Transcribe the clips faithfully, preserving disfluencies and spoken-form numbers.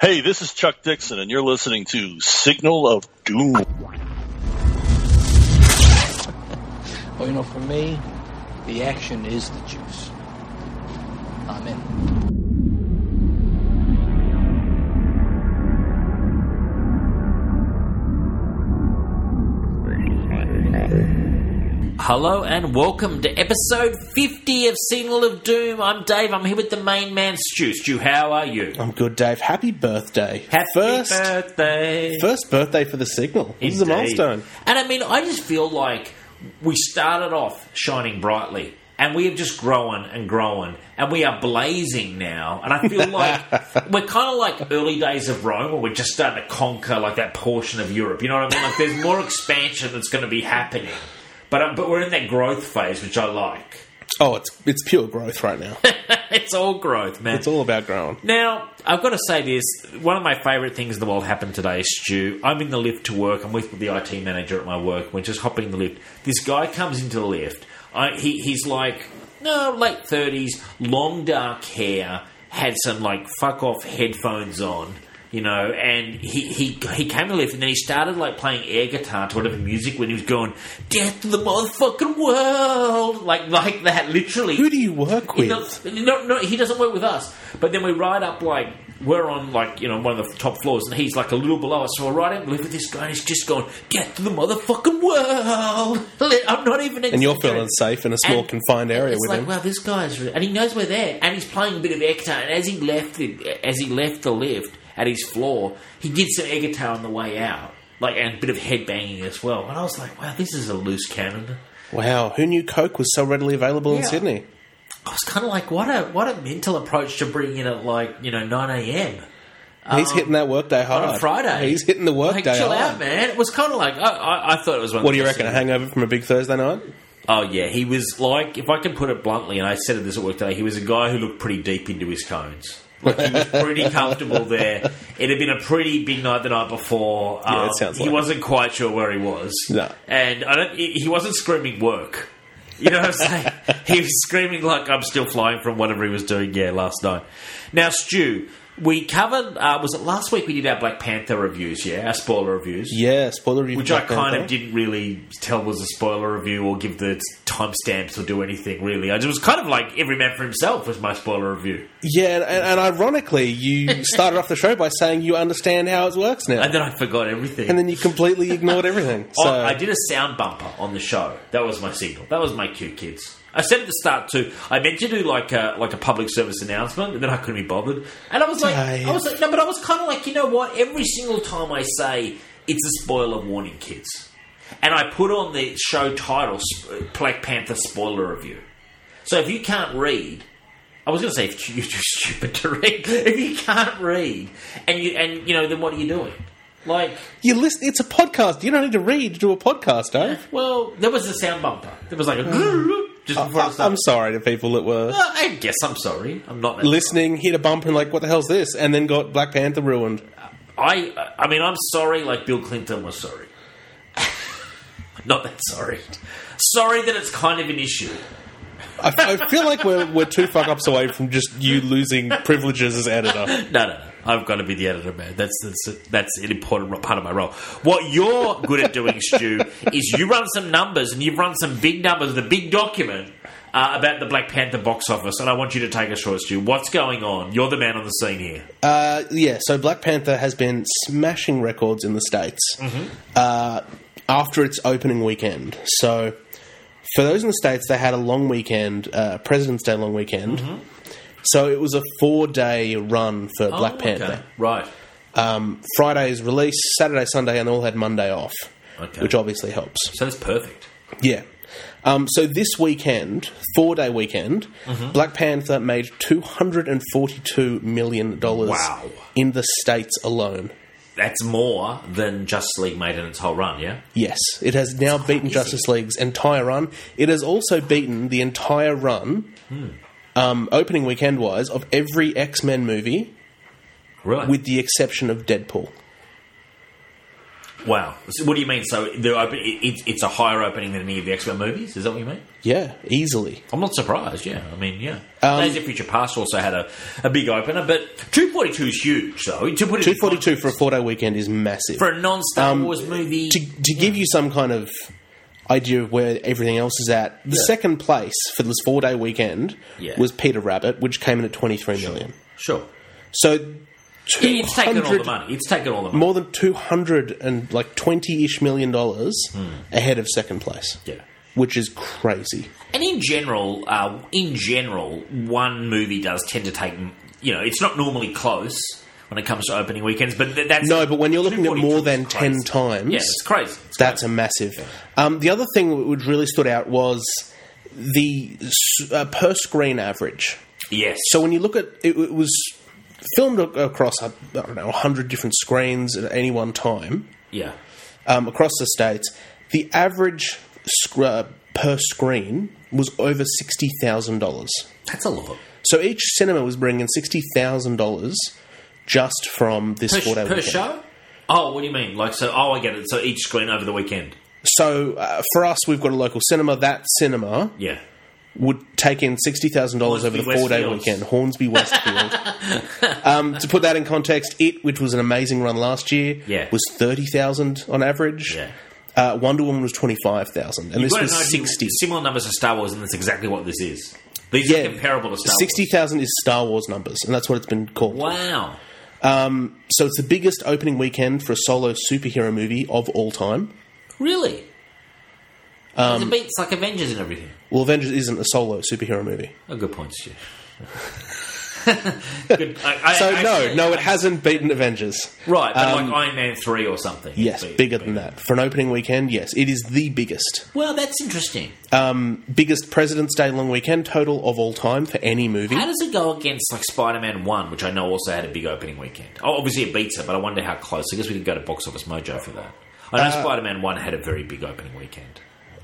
Hey, this is Chuck Dixon, and you're listening to Signal of Doom. Well, you know, for me, the action is the juice. I'm in. Hello and welcome to episode fifty of Signal of Doom. I'm Dave. I'm here with the main man, Stu. Stu, how are you? I'm good, Dave. Happy birthday. Happy first, birthday. First birthday for the Signal. This is a milestone. And I mean, I just feel like we started off shining brightly and we have just grown and grown and we are blazing now. And I feel like we're kind of like early days of Rome where we're just starting to conquer like that portion of Europe. You know what I mean? Like there's more expansion that's going to be happening. But uh, but we're in that growth phase, which I like. Oh, it's it's pure growth right now. It's all growth, man. It's all about growing. Now, I've got to say this. One of my favourite things in the world happened today, Stu. I'm in the lift to work. I'm with the I T manager at my work. We're just hopping in the lift. This guy comes into the lift. I, he He's like, no, late thirties, long dark hair, had some like fuck off headphones on. You know, and he, he he came to lift and then he started like playing air guitar to whatever music when he was going, death to the motherfucking world, like like that, literally. Who do you work with? No, no, he doesn't work with us. But then we ride up like, we're on like, you know, one of the top floors and he's like a little below us. So I ride up and live with this guy and he's just going, death to the motherfucking world. I'm not even And you're feeling safe in a small and confined area with like, him. Well, this guy's... Re-. And he knows we're there and he's playing a bit of air guitar and as he left the, as he left the lift... at his floor, he did some air guitar on the way out, like, and a bit of headbanging as well. And I was like, wow, this is a loose cannon. Wow, who knew Coke was so readily available yeah. in Sydney? I was kind of like, what a what a mental approach to bring in at like, you know, nine a.m. He's um, hitting that workday hard. On a Friday. He's hitting the workday like, chill hard. out, man. It was kind of like, I, I, I thought it was one What of do you those reckon, things. a hangover from a big Thursday night? Oh, yeah. He was like, if I can put it bluntly, and I said this at work today, he was a guy who looked pretty deep into his cones. Like he was pretty comfortable there. It had been a pretty big night the night before. Yeah, um, it sounds he like wasn't quite sure where he was. No. And I don't, he wasn't screaming work. You know what I'm saying? He was screaming like I'm still flying from whatever he was doing, yeah, last night. Now, Stu, we covered, uh, was it last week we did our Black Panther reviews, yeah? Our spoiler reviews. Yeah, spoiler review. Which I kind of didn't really tell was a spoiler review or give the timestamps or do anything, really. I, it was kind of like Every Man for Himself was my spoiler review. Yeah, and, and ironically, you started off the show by saying you understand how it works now. And then I forgot everything. And then you completely ignored everything. So. Oh, I did a sound bumper on the show. That was my signal. That was my cue, kids. I said at the start too. I meant to do like a like a public service announcement, and then I couldn't be bothered. And I was like, Dave. I was like, no, but I was kind of like, you know what? Every single time I say it's a spoiler warning, kids, and I put on the show title Black Panther spoiler review. So if you can't read, I was going to say if you're too stupid to read. If you can't read, and you and you know, then what are you doing? Like you listen, it's a podcast. You don't need to read to do a podcast, Dave. Well, there was a sound bumper. There was like a. Just before uh, I'm sorry to people that were... Uh, I guess I'm sorry. I'm not... Listening, hit a bump and like, what the hell's this? And then got Black Panther ruined. I I mean, I'm sorry like Bill Clinton was sorry. Not that sorry. Sorry that it's kind of an issue. I, I feel like we're we're two fuck-ups away from just you losing privileges as editor. No, no, no. I've got to be the editor, man. That's that's that's an important part of my role. What you're good at doing, Stu, is you run some numbers, and you've run some big numbers with a big document uh, about the Black Panther box office, and I want you to take us through it, Stu. What's going on? You're the man on the scene here. Uh, yeah, so Black Panther has been smashing records in the States mm-hmm. uh, after its opening weekend. So for those in the States, they had a long weekend, uh, President's Day long weekend. Mm-hmm. So it was a four-day run for oh, Black Panther. Okay. Right. Um, Friday's release, Saturday, Sunday, and they all had Monday off, okay. which obviously helps. So that's perfect. Yeah. Um, so this weekend, four-day weekend, mm-hmm. Black Panther made two hundred forty-two million dollars wow. in the States alone. That's more than Justice League made in its whole run, yeah? Yes. It has now That's beaten crazy. Justice League's entire run. It has also beaten the entire run... Hmm. Um, opening weekend-wise, of every X-Men movie, right. with the exception of Deadpool. Wow. So what do you mean? So the open, it, it's a higher opening than any of the X-Men movies? Is that what you mean? Yeah, easily. I'm not surprised, yeah. I mean, yeah. Um, Days of Future Past also had a, a big opener, but two forty-two is huge, though. To put it two forty-two for a four-day weekend is massive. For a non-Star Um, Wars movie... to to yeah. give you some kind of idea of where everything else is at, the Yeah. second place for this four-day weekend Yeah. was Peter Rabbit, which came in at twenty-three million. Sure. So, Yeah, it's taken all the 200 money. It's taken all the money. more than two hundred and like twenty-ish million dollars ahead of second place. Yeah. Which is crazy. And in general, uh, in general, one movie does tend to take... You know, it's not normally close when it comes to opening weekends, but th- that's... No, but when you're looking at more than is crazy. ten times, Yeah, it's crazy. It's that's crazy. a massive. Um, the other thing which really stood out was the s- uh, per screen average. Yes. So when you look at it, it was filmed ac- across I don't know a hundred different screens at any one time Yeah. um, across the states. The average sc- uh, per screen was over sixty thousand dollars. That's a lot. So each cinema was bringing sixty thousand dollars just from this Per, four day per weekend. show? Oh, what do you mean? Like, so, oh, I get it. So each screen over the weekend. So uh, for us, we've got a local cinema. That cinema Yeah. would take in sixty thousand dollars over the Hornsby four-day Westfields. weekend. Hornsby Westfield. um, to put that in context, It, which was an amazing run last year, Yeah. was thirty thousand on average. Yeah. Uh, Wonder Woman was twenty-five thousand, and You've this got was an idea- sixty. Similar numbers of Star Wars, and that's exactly what this is. These Yeah, are comparable to Star sixty thousand is Star Wars numbers, and that's what it's been called. Wars. Wow. Um, so it's the biggest opening weekend for a solo superhero movie of all time. Really? Um, it's, a bit, it's like Avengers and everything. Well, Avengers isn't a solo superhero movie. Oh, good point, Stu. Good. I, I, So I, no, actually- no, it hasn't beaten Avengers. Right, but Um, like Iron Man three or something. Yes, Big- bigger big. than that. For an opening weekend, yes, it is the biggest. Well, that's interesting. Um, biggest President's Day long weekend total of all time for any movie. How does it go against like Spider-Man one, which I know also had a big opening weekend? Oh, obviously it beats it, but I wonder how close. I guess we could go to Box Office Mojo for that. I know Uh, Spider-Man one had a very big opening weekend.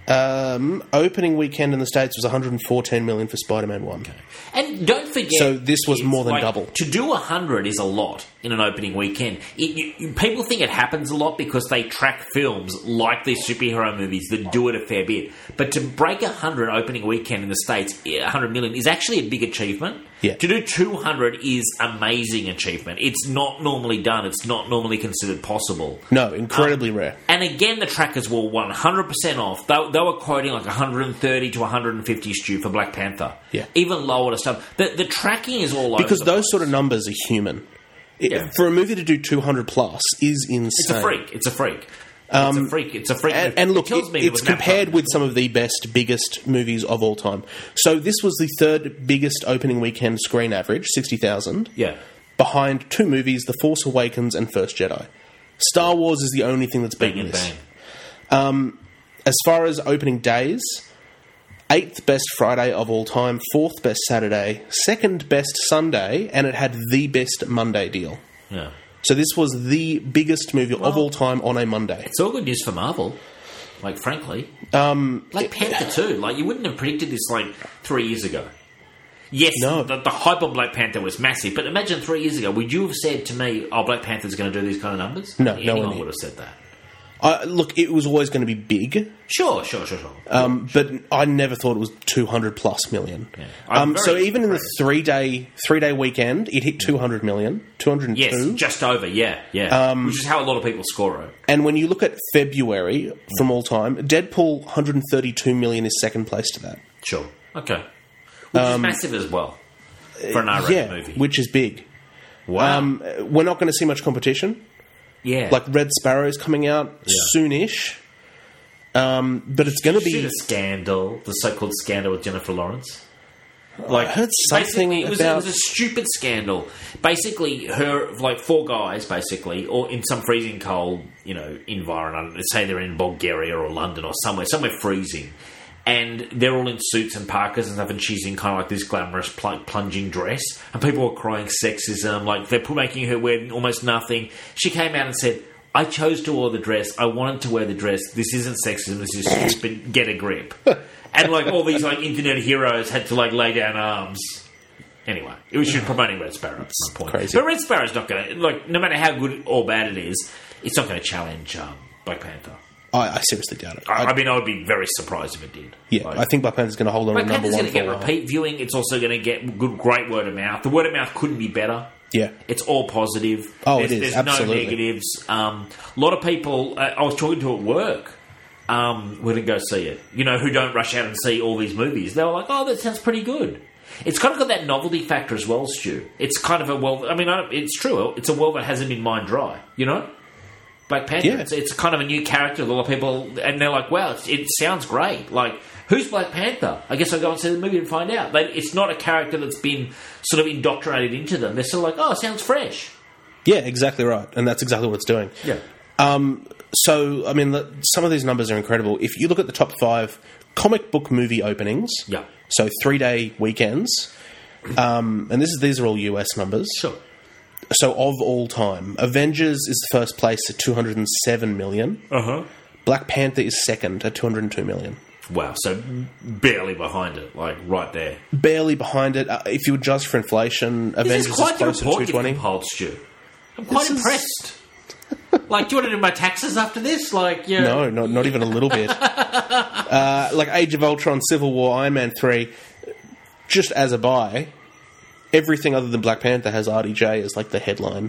Um, opening weekend in the States was one hundred fourteen million for Spider-Man one. And don't forget... So this was kids, more than like, double. To do one hundred is a lot in an opening weekend. It, you, you- people think it happens a lot because they track films like these superhero movies that do it a fair bit. But to break one hundred opening weekend in the States, one hundred million, is actually a big achievement. Yeah. To do two hundred is amazing achievement. It's not normally done. It's not normally considered possible. No, incredibly rare. And again, the trackers were one hundred percent off. They, they were quoting like one hundred thirty to one hundred fifty, Stu, for Black Panther. Yeah. Even lower to stuff. The, the tracking is all over Because the those place. sort of numbers are human. It, Yeah. For a movie to do two hundred plus is insane. It's a freak. It's a freak. it's a freak. It's a freak. And, and look, it tells it- me there it's was an compared outcome. with some of the best, biggest movies of all time. So this was the third biggest opening weekend screen average, sixty thousand. Yeah. Behind two movies, The Force Awakens and First Jedi. Star Wars is the only thing that's Bang beaten and this. bang. As far as opening days, eighth best Friday of all time, fourth best Saturday, second best Sunday, and it had the best Monday deal. Yeah. So this was the biggest movie of all time on a Monday. It's all good news for Marvel. Like, frankly. Um, Black Panther two. Like, you wouldn't have predicted this, like, three years ago. Yes, No. the, the hype on Black Panther was massive, but imagine three years ago, would you have said to me, oh, Black Panther's going to do these kind of numbers? No, no Anyone one did. would have said that. Uh, look, it was always going to be big, Sure, sure, sure, sure. um, but I never thought it was two hundred plus million. Yeah. I'm Um, so very even in the impressed. three day three day weekend, it hit two hundred million, two hundred two. Yes, just over, yeah, yeah. Um, Which is how a lot of people score it. And when you look at February from all time, Deadpool one hundred thirty-two million is second place to that. Sure. Okay. Which is massive as well for an R-rated yeah, movie. which is big. wow. Um, we're not going to see much competition. yeah. Like Red Sparrow's coming out Yeah. soonish, um, but it's going to Shit, be. a scandal, the so-called scandal with Jennifer Lawrence. Like, I heard something basically, it was, about. it was a stupid scandal. Basically, her like four guys, basically, or in some freezing cold, you know, environment. Let's say they're in Bulgaria or London or somewhere, somewhere freezing, and they're all in suits and parkas and stuff, and she's in kind of like this glamorous pl- plunging dress, and people were crying sexism, like they're making her wear almost nothing. She came out and said, I chose to wear the dress. I wanted to wear the dress. This isn't sexism. This is stupid. Get a grip. And like all these like internet heroes had to like lay down arms. Anyway, it was just promoting Red Sparrow. That's my point. crazy. But Red Sparrow's not going to like, no matter how good or bad it is, it's not going to challenge um, Black Panther. I, I seriously doubt it. I, I mean, I would be very surprised if it did. Yeah, like, I think Black Panther's going to hold on Black to number Panther's one going to for get a while. repeat viewing. It's also going to get good, great word of mouth. The word of mouth couldn't be better. Yeah. It's all positive. Oh, there's, it is, There's absolutely. no negatives. Um, a lot of people, uh, I was talking to at work, um, wouldn't go see it. You know, who don't rush out and see all these movies. They were like, oh, that sounds pretty good. It's kind of got that novelty factor as well, Stu. It's kind of a world, I mean, I don't, it's true. It's a world that hasn't been mined dry, you know? Black Panther. Yeah. It's, it's kind of a new character. A lot of people, and they're like, wow, it, it sounds great. Like, who's Black Panther? I guess I'll go and see the movie and find out. They, it's not a character that's been sort of indoctrinated into them. They're sort of like, oh, it sounds fresh. Yeah, exactly right. And that's exactly what it's doing. Yeah. Um, so, I mean, the, some of these numbers are incredible. If you look at the top five comic book movie openings, Yeah. so three-day weekends, um, and this is these are all U S numbers. Sure. So, of all time, Avengers is the first place at two hundred seven million. Uh-huh. Black Panther is second at two hundred two million. Wow, so barely behind it, like right there. Barely behind it. Uh, if you adjust for inflation, Avengers This is quite is the close to report two you've twenty. compiled, Stu. I'm quite This is- impressed. Like, do you want to do my taxes after this? Like, yeah. No, not, not even a little bit. uh, like Age of Ultron, Civil War, Iron Man three, just as a buy, everything other than Black Panther has R D J as like the headline,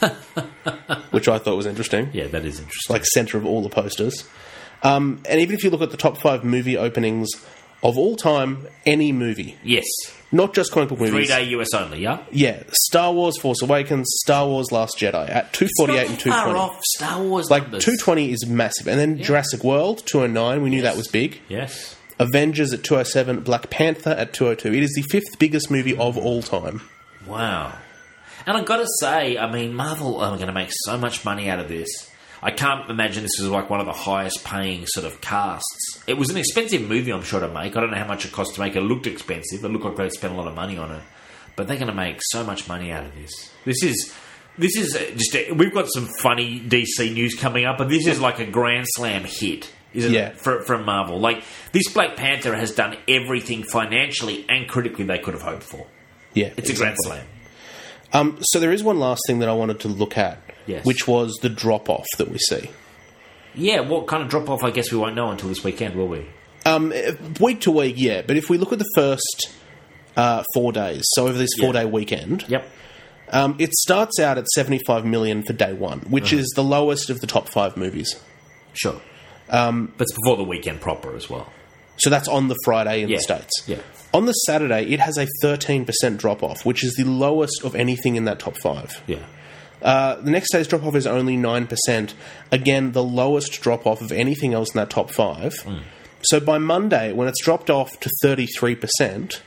which I thought was interesting. Yeah, that is interesting. Like centre of all the posters. Um, and even if you look at the top five movie openings of all time, any movie, Yes. not just comic book Three movies. day U S only, yeah? Yeah, Star Wars, Force Awakens, Star Wars, Last Jedi at two forty-eight and It's two not that twenty. far off Star Wars Like numbers. two twenty is massive, and then Jurassic World two oh nine. We knew that was big. Yes. Avengers at two oh seven, Black Panther at two oh two. It is the fifth biggest movie of all time. Wow. And I've got to say, I mean, Marvel are going to make so much money out of this. I can't imagine this is like one of the highest paying sort of casts. It was an expensive movie, I'm sure, to make. I don't know how much it cost to make. It looked expensive. It looked like they spent a lot of money on it. But they're going to make so much money out of this. This is... This is just... A, we've got some funny D C news coming up, but this is like a Grand Slam hit, isn't Yeah. it, for, from Marvel? Like, this Black Panther has done everything financially and critically they could have hoped for. Yeah, It's a Grand Slam. Um, so there is one last thing that I wanted to look at, Yes. which was the drop-off that we see. Yeah, what kind of drop-off, I guess we won't know until this weekend, will we? Um, eh, week to week, yeah, but if we look at the first uh, four days, so over this Yeah. four-day weekend, Yep. um, it starts out at seventy-five million for day one, which is the lowest of the top five movies. Sure. Um, but it's before the weekend proper as well. So that's on the Friday in Yeah. the States. Yeah. On the Saturday, it has a thirteen percent drop-off, which is the lowest of anything in that top five. Yeah. Uh, the next day's drop-off is only nine percent. Again, the lowest drop-off of anything else in that top five. Mm. So by Monday, when it's dropped off to thirty-three percent,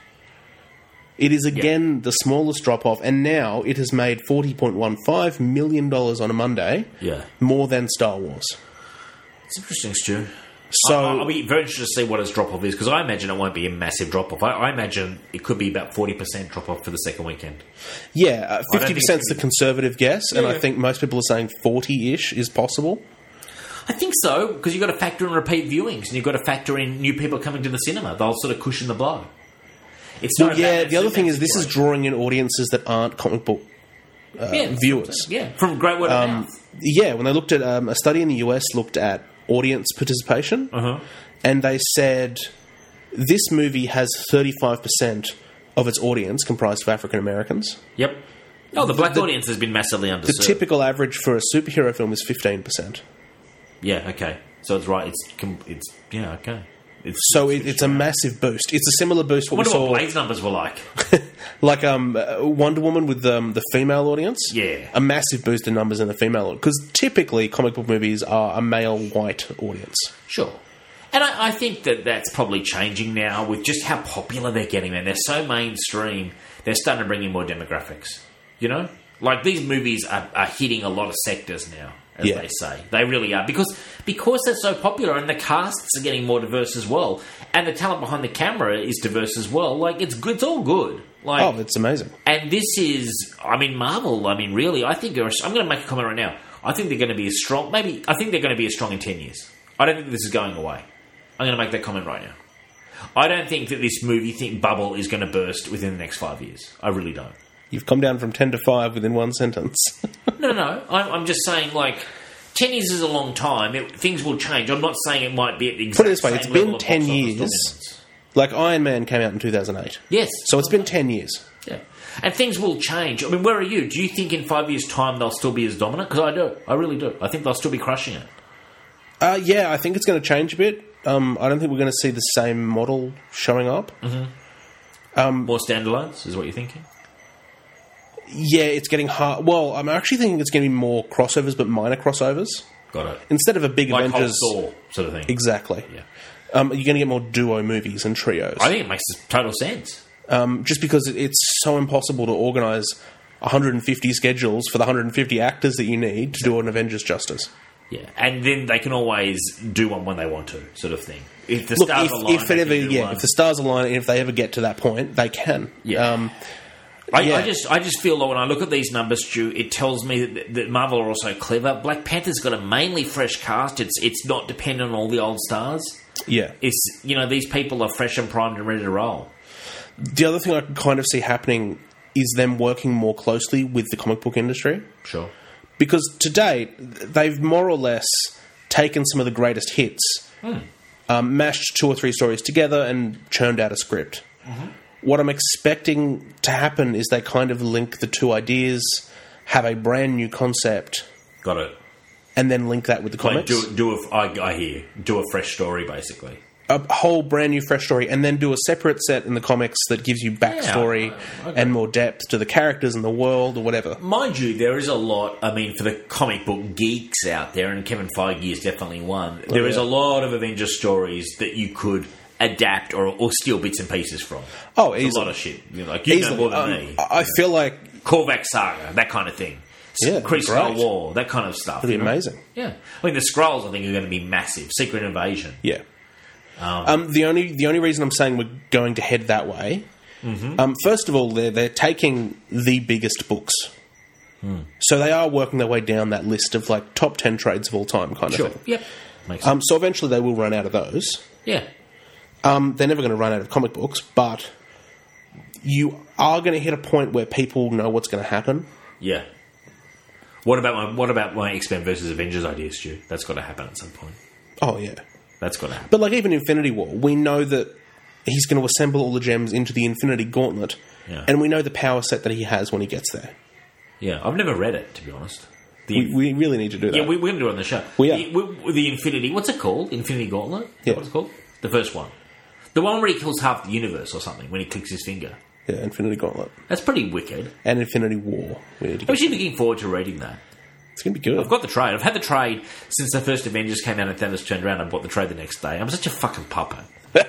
it is again the smallest drop-off, and now it has made forty point one five million dollars on a Monday, Yeah. more than Star Wars. It's interesting, Stu. So, I, I'll be very interested to see what its drop-off is, because I imagine it won't be a massive drop-off. I, I imagine it could be about forty percent drop-off for the second weekend. yeah, uh, I don't fifty think percent is it's the gonna conservative guess, and I Yeah. think most people are saying forty-ish is possible. I think so, because you've got to factor in repeat viewings, and you've got to factor in new people coming to the cinema. They'll sort of cushion the blow. It's not Well, a yeah, bad- the other it's a thing bad is this is situation. drawing in audiences that aren't comic book uh, Yeah, viewers. Yeah, from great word of Um, mouth. yeah, when they looked at um, a study in the U S looked at audience participation, Uh-huh. and they said this movie has thirty-five percent of its audience comprised of African Americans. Yep. Oh, the black the- audience has been massively underserved. The typical average for a superhero film is fifteen percent. Yeah, okay. So it's right. It's com- it's yeah, okay. It's So it, it's a massive boost. It's a similar boost I what we wonder what saw, Blade's numbers were like. like um, uh, Wonder Woman with um, the female audience. Yeah. A massive boost in numbers in the female audience. Because typically comic book movies are a male white audience. Sure. And I, I think that that's probably changing now with just how popular they're getting, man. They're so mainstream, they're starting to bring in more demographics. You know? Like, these movies are, are hitting a lot of sectors now, as Yeah. they say. They really are. Because because they're so popular and the casts are getting more diverse as well, and the talent behind the camera is diverse as well, like, it's good. It's all good. Like, Oh, it's amazing. and this is, I mean, Marvel, I mean, really, I think, they're, I'm going to make a comment right now. I think they're going to be as strong, maybe, I think they're going to be as strong in ten years. I don't think this is going away. I'm going to make that comment right now. I don't think that this movie thing bubble is going to burst within the next five years. I really don't. You've come down from ten to five within one sentence. No, no, no. I'm, I'm just saying, like, ten years is a long time. It, things will change. I'm not saying it might be at the exact Put it this way, same it's level been of ten box office years. dominance. Like Iron Man came out in two thousand eight. Yes. So it's been ten years. Yeah. And things will change. I mean, where are you? Do you think in five years' time they'll still be as dominant? Because I do. I really do. I think they'll still be crushing it. Uh, yeah, I think it's going to change a bit. Um, I don't think we're going to see the same model showing up. Mm-hmm. More standalones is what you're thinking? Yeah, it's getting hard. Well, I'm actually thinking it's going to be more crossovers, but minor crossovers. Got it. Instead of a big Like Avengers... Hulk Thor sort of thing. Exactly. Yeah. Um, you're going to get more duo movies and trios. I think it makes total sense. Um, just because it- it's so impossible to organise one hundred fifty schedules for the one hundred fifty actors that you need to do an Avengers justice. Yeah. And then they can always do one when they want to, sort of thing. If the Look, stars if, align, if they it can ever, do yeah, one. if the stars align, and if they ever get to that point, they can. Yeah. Um, I, yeah. I just, I just feel like when I look at these numbers, Stu, it tells me that, that Marvel are also clever. Black Panther's got a mainly fresh cast. It's, it's not dependent on all the old stars. yeah. It's, you know, these people are fresh and primed and ready to roll. The other thing I can kind of see happening is them working more closely with the comic book industry. Sure. Because to date, they've more or less taken some of the greatest hits, Hmm. um, mashed two or three stories together, and churned out a script. Mm-hmm. What I'm expecting to happen is they kind of link the two ideas, have a brand new concept, Got it. and then link that with the Like comics. do, do a, I, I hear. Do a fresh story, basically. A whole brand new fresh story, and then do a separate set in the comics that gives you backstory Yeah, okay. and more depth to the characters and the world or whatever. Mind you, there is a lot, I mean, for the comic book geeks out there, and Kevin Feige is definitely one, there is yeah. a lot of Avengers stories that you could adapt or, or steal bits and pieces from. Oh, It's easily. a lot of shit. You know, like, you know Easily. more than Um, me. I I feel like Korvac Saga, that kind of thing. Yeah, Kree great. War, that kind of stuff. it'd be you know? amazing. Yeah. I mean, the Skrulls, I think, are going to be massive. Secret Invasion. Yeah. Um, the only the only reason I'm saying we're going to head that way, Mm-hmm. um, first of all, they're they're taking the biggest books, Hmm. so they are working their way down that list of like top ten trades of all time kind Sure. of thing. Yep. Makes sense. Um, so eventually they will run out of those. yeah. Um, they're never going to run out of comic books, but you are going to hit a point where people know what's going to happen. Yeah. What about my what about my X-Men versus Avengers idea, Stu? That's got to happen at some point. Oh yeah, That's got to happen. but like even Infinity War, we know that he's going to assemble all the gems into the Infinity Gauntlet, Yeah. and we know the power set that he has when he gets there. Yeah, I've never read it, to be honest. The, We, we really need to do that. yeah, we, we're going to do it on the show. We are. The, we- the Infinity, what's it called? Infinity Gauntlet? Is that Yeah. what it's called? The first one. The one where he kills half the universe or something when he clicks his finger. Yeah, Infinity Gauntlet That's pretty wicked. and Infinity War. We need to I'm get. actually looking forward to reading that. It's going to be good. I've got the trade. I've had the trade since the first Avengers came out and Thanos turned around and bought the trade the next day. I'm such a fucking puppet. like,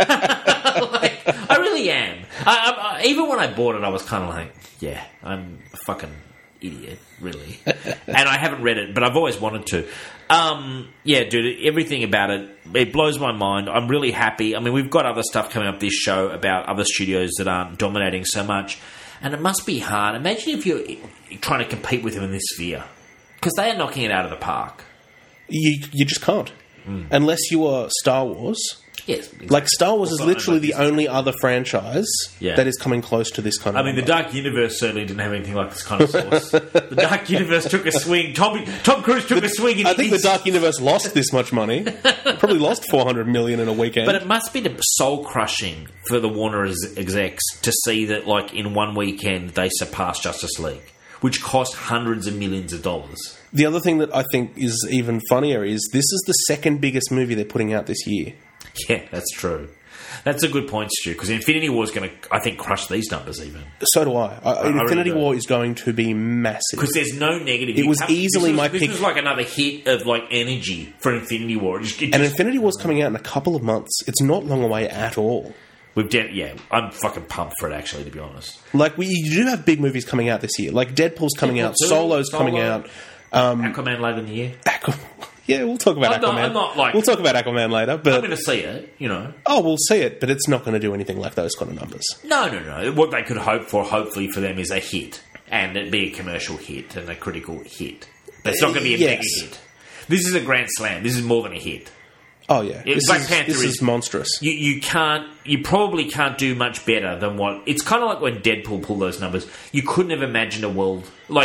I really am. I, I, I, even when I bought it, I was kind of like, yeah, I'm a fucking idiot, really. And I haven't read it, but I've always wanted to. Um, yeah, dude, everything about it, it blows my mind. I'm really happy. I mean, we've got other stuff coming up this show about other studios that aren't dominating so much. And it must be hard. Imagine if you're trying to compete with them in this sphere. Because they are knocking it out of the park. you you just can't Hmm. unless you are Star Wars. Yes. Like Star Wars is Well, literally like the only other franchise Yeah. that is coming close to this kind I of. mean, the number. Dark Universe certainly didn't have anything like this kind of source. The Dark Universe took a swing. Tom, Tom Cruise took a swing. And I think the he's- Dark Universe lost this much money. Probably lost four hundred million in a weekend. But it must be soul crushing for the Warner ex- execs to see that, like, in one weekend they surpassed Justice League, which cost hundreds of millions of dollars. The other thing that I think is even funnier is this is the second biggest movie they're putting out this year. Yeah, that's true. That's a good point, Stu, because Infinity War is going to, I think, crush these numbers even. So do I. I really Infinity do. War is going to be massive. Because there's no negative. It You was can't- easily this was, my this pick. was like another hit of, like, energy for Infinity War. It just, it And just- Infinity War's coming out in a couple of months. It's not long away at all. we've de- yeah, I'm fucking pumped for it, actually, to be honest. Like, we you do have big movies coming out this year. Like, Deadpool's coming Deadpool out, two, Solo's Solo. coming out. Um, Aquaman later in the year. Aqu- yeah, we'll talk about I'm Aquaman. not- I'm not like- we'll talk about Aquaman later, I'm but going to see it, you know. oh, we'll see it. But it's not going to do anything like those kind of numbers. No, no, no. What they could hope for, hopefully, for them is a hit. And it be a commercial hit and a critical hit. But it's not going to be a Yes. mega hit. This is a grand slam. This is more than a hit. Oh yeah, Yeah, this, Black is, Panther this is- is monstrous. You you can't. You probably can't do much better than what. It's kind of like when Deadpool pulled those numbers. You couldn't have imagined a world like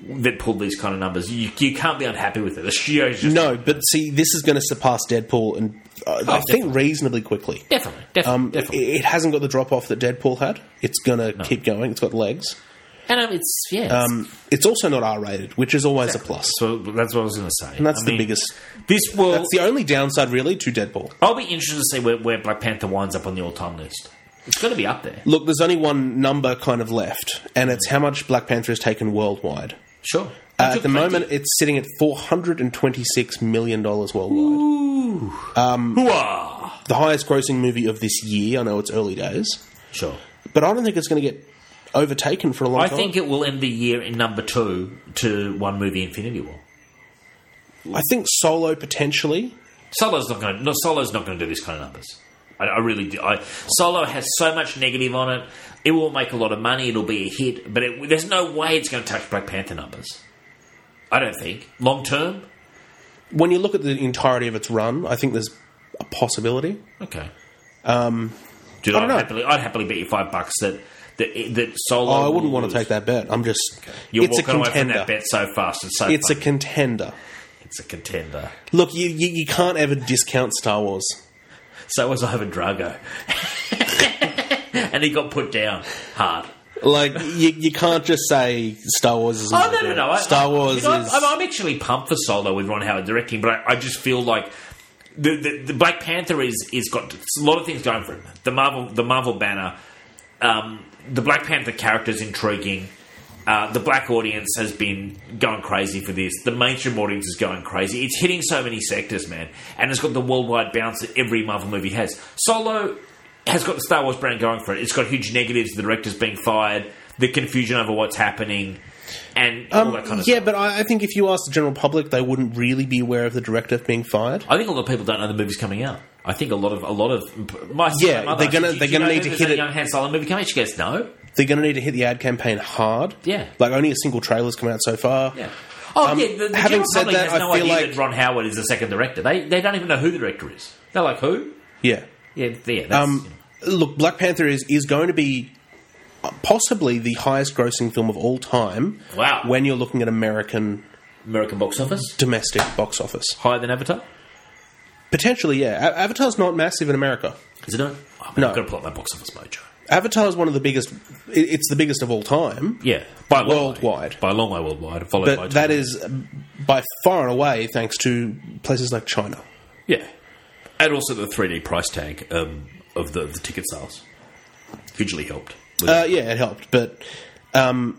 that pulled these kind of numbers. You, you can't be unhappy with it. The studio's just No, but see, this is going to surpass Deadpool, and uh, Oh, I think reasonably quickly. definitely, definitely, Um, definitely. It, it hasn't got the drop off that Deadpool had. It's going to keep going. It's got legs. and um, it's yeah. It's, Um, it's also not R rated, which is always a plus. so that's what I was going to say. And that's I the mean, biggest. This will. That's the only downside, really, to Deadpool. I'll be interested to see where, where Black Panther winds up on the all-time list. It's going to be up there. Look, there's only one number kind of left, and it's how much Black Panther has taken worldwide. Sure. Uh, at the moment, it's sitting at four hundred twenty-six million dollars worldwide. Ooh. Um, Hooah! The highest grossing movie of this year. I know it's early days. Sure. But I don't think it's going to get overtaken for a long I time. think it will end the year in number two to one movie, Infinity War. I think Solo potentially. Solo's not going. No, Solo's not going to do this kind of numbers. I, I really do. I, Solo has so much negative on it. It will make a lot of money. It'll be a hit, but it, there's no way it's going to touch Black Panther numbers. I don't think long term. When you look at the entirety of its run, I think there's a possibility. Okay. Um, Dude, I don't I'd know. happily, I'd happily bet you five bucks that that, that Solo. Oh, I wouldn't will want to lose. take that bet. I'm just. You're it's a walking away from contender. that bet so fast. It's so. It's a funny. contender. It's a contender. Look, you, you you can't ever discount Star Wars. So was Ivan Drago, and he got put down hard. Like you, you can't just say Star Wars is. Oh no, no, no! I, Star I, Wars you know, is. I'm, I'm actually pumped for Solo with Ron Howard directing, but I, I just feel like the, the the Black Panther is is got a lot of things going for him. The Marvel the Marvel banner, um, the Black Panther character is intriguing. Uh, the black audience has been going crazy for this. The mainstream audience is going crazy. It's hitting so many sectors, man, and it's got the worldwide bounce that every Marvel movie has. Solo has got the Star Wars brand going for it. It's got huge negatives. The director's being fired. The confusion over what's happening, and all Um, that kind of yeah, stuff. but I, I think if you ask the general public, they wouldn't really be aware of the director being fired. I think a lot of people don't know the movie's coming out. I think a lot of a lot of my Yeah, my mother, they're gonna- "Do you they're gonna know need to there's hit a it- young Han Solo movie coming. She goes, no. They're going to need to hit the ad campaign hard. Yeah. Like only a single trailer's come out so far. Yeah. Oh Um, yeah. The, the having general said public that, has no I feel idea like- that Ron Howard is the second director. They they don't even know who the director is. They're like, who? Yeah. Yeah, yeah. That's, Um, look, Black Panther is, is going to be possibly the highest grossing film of all time. Wow. When you're looking at American American box office domestic box office. higher than Avatar. Potentially, yeah. A- Avatar's not massive in America. Is it not? Oh, man, No. I've got to pull up my box office mojo. Avatar is one of the biggest. it- It's the biggest of all time. Yeah, by a long Worldwide. way. by a long way worldwide. Followed by But that China. is um, by far and away thanks to places like China. Yeah, and also the three D price tag um, of the, the ticket sales hugely helped. with Uh, it. yeah, it helped, but um,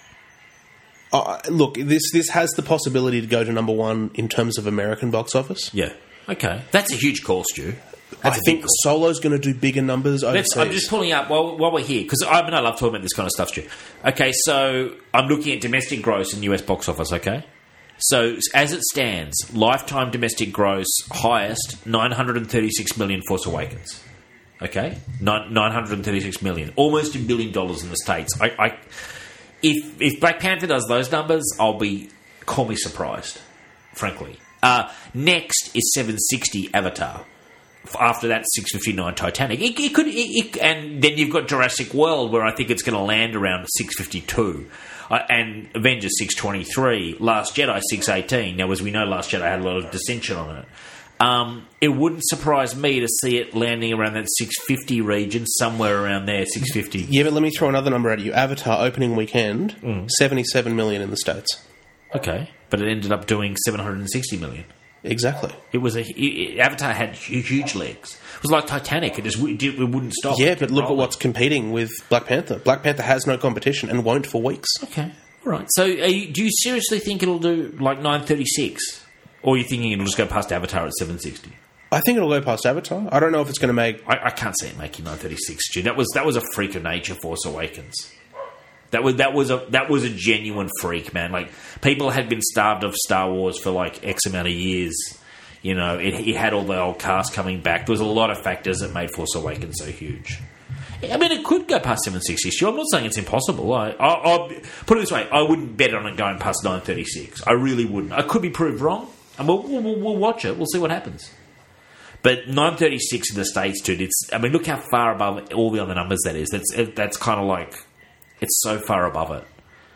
uh, look, this this has the possibility to go to number one in terms of American box office. Yeah. Okay, that's a huge call, Stu. I That's a think big call. Solo's going to do bigger numbers overseas. Let's, I'm just pulling up while, while we're here because I mean I love talking about this kind of stuff, Stu. Okay, so I'm looking at domestic gross and U S box office. Okay, so as it stands, lifetime domestic gross highest nine hundred thirty-six million. Force Awakens. Okay, nine hundred thirty-six million, almost a billion dollars in the States. I, I if if Black Panther does those numbers, I'll be call me surprised, frankly. Uh, next is seven sixty Avatar. After that, six fifty-nine Titanic. It, it could, it, it, and then you've got Jurassic World, where I think it's going to land around six fifty-two, uh, and Avengers six twenty-three, Last Jedi six eighteen. Now, as we know, Last Jedi had a lot of dissension on it. Um, it wouldn't surprise me to see it landing around that six fifty region, somewhere around there, six fifty. Yeah, but let me throw another number at you. Avatar opening weekend, seventy-seven million in the States. Okay, but it ended up doing seven hundred sixty million. Exactly. It was a it, Avatar had huge, huge legs. It was like Titanic. It just it, it wouldn't stop. Yeah, It but kept look at rolling. what's competing with Black Panther. Black Panther has no competition and won't for weeks. Okay, all right. So, are you, do you seriously think it'll do like nine thirty six, or are you thinking it'll just go past Avatar at seven sixty? I think it'll go past Avatar. I don't know if it's going to make. I, I can't see it making nine thirty six. That was that was a freak of nature. Force Awakens. That was that was a that was a genuine freak, man. Like people had been starved of Star Wars for like X amount of years. You know, it, it had all the old cast coming back. There was a lot of factors that made Force Awakens so huge. I mean, it could go past seven sixty. Sure, I'm not saying it's impossible. I, I, I'll put it this way: I wouldn't bet on it going past nine thirty six. I really wouldn't. I could be proved wrong, and we'll, we'll, we'll watch it. We'll see what happens. But nine thirty six in the States, dude. It's. I mean, look how far above all the other numbers that is. That's that's kind of like it's so far above it.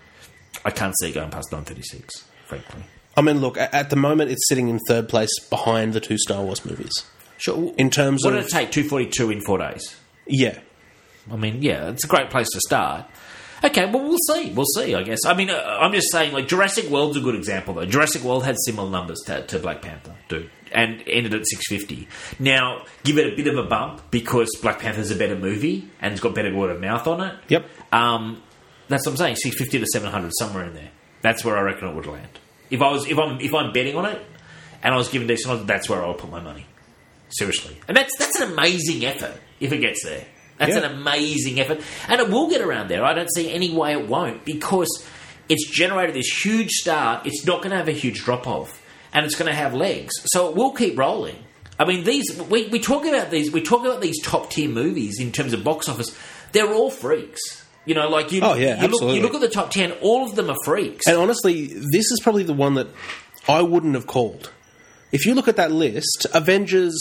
I can't see it going past nine thirty-six, frankly. I mean, look, at, at the moment, it's sitting in third place behind the two Star Wars movies. Sure. In terms what of... did it take? two forty-two in four days? Yeah. I mean, yeah, it's a great place to start. Okay, well, we'll see. We'll see, I guess. I mean, uh, I'm just saying, like, Jurassic World's a good example, though. Jurassic World had similar numbers to, to Black Panther, dude, and ended at six fifty. Now, give it a bit of a bump because Black Panther's a better movie and it's got better word of mouth on it. Yep. Um, that's what I'm saying, six fifty to seven hundred, somewhere in there. That's where I reckon it would land. If I was, if I'm, if I'm betting on it and I was given decent odds, that's where I would put my money. Seriously, and that's that's an amazing effort if it gets there. That's yeah. an amazing effort. And it will get around there. I don't see any way it won't because it's generated this huge start. It's not going to have a huge drop-off. And it's going to have legs. So it will keep rolling. I mean, these we, we talk about these we talk about these top-tier movies in terms of box office. They're all freaks. You know, like you, oh, yeah, you, look, absolutely. you look at the top ten, all of them are freaks. And honestly, this is probably the one that I wouldn't have called. If you look at that list, Avengers,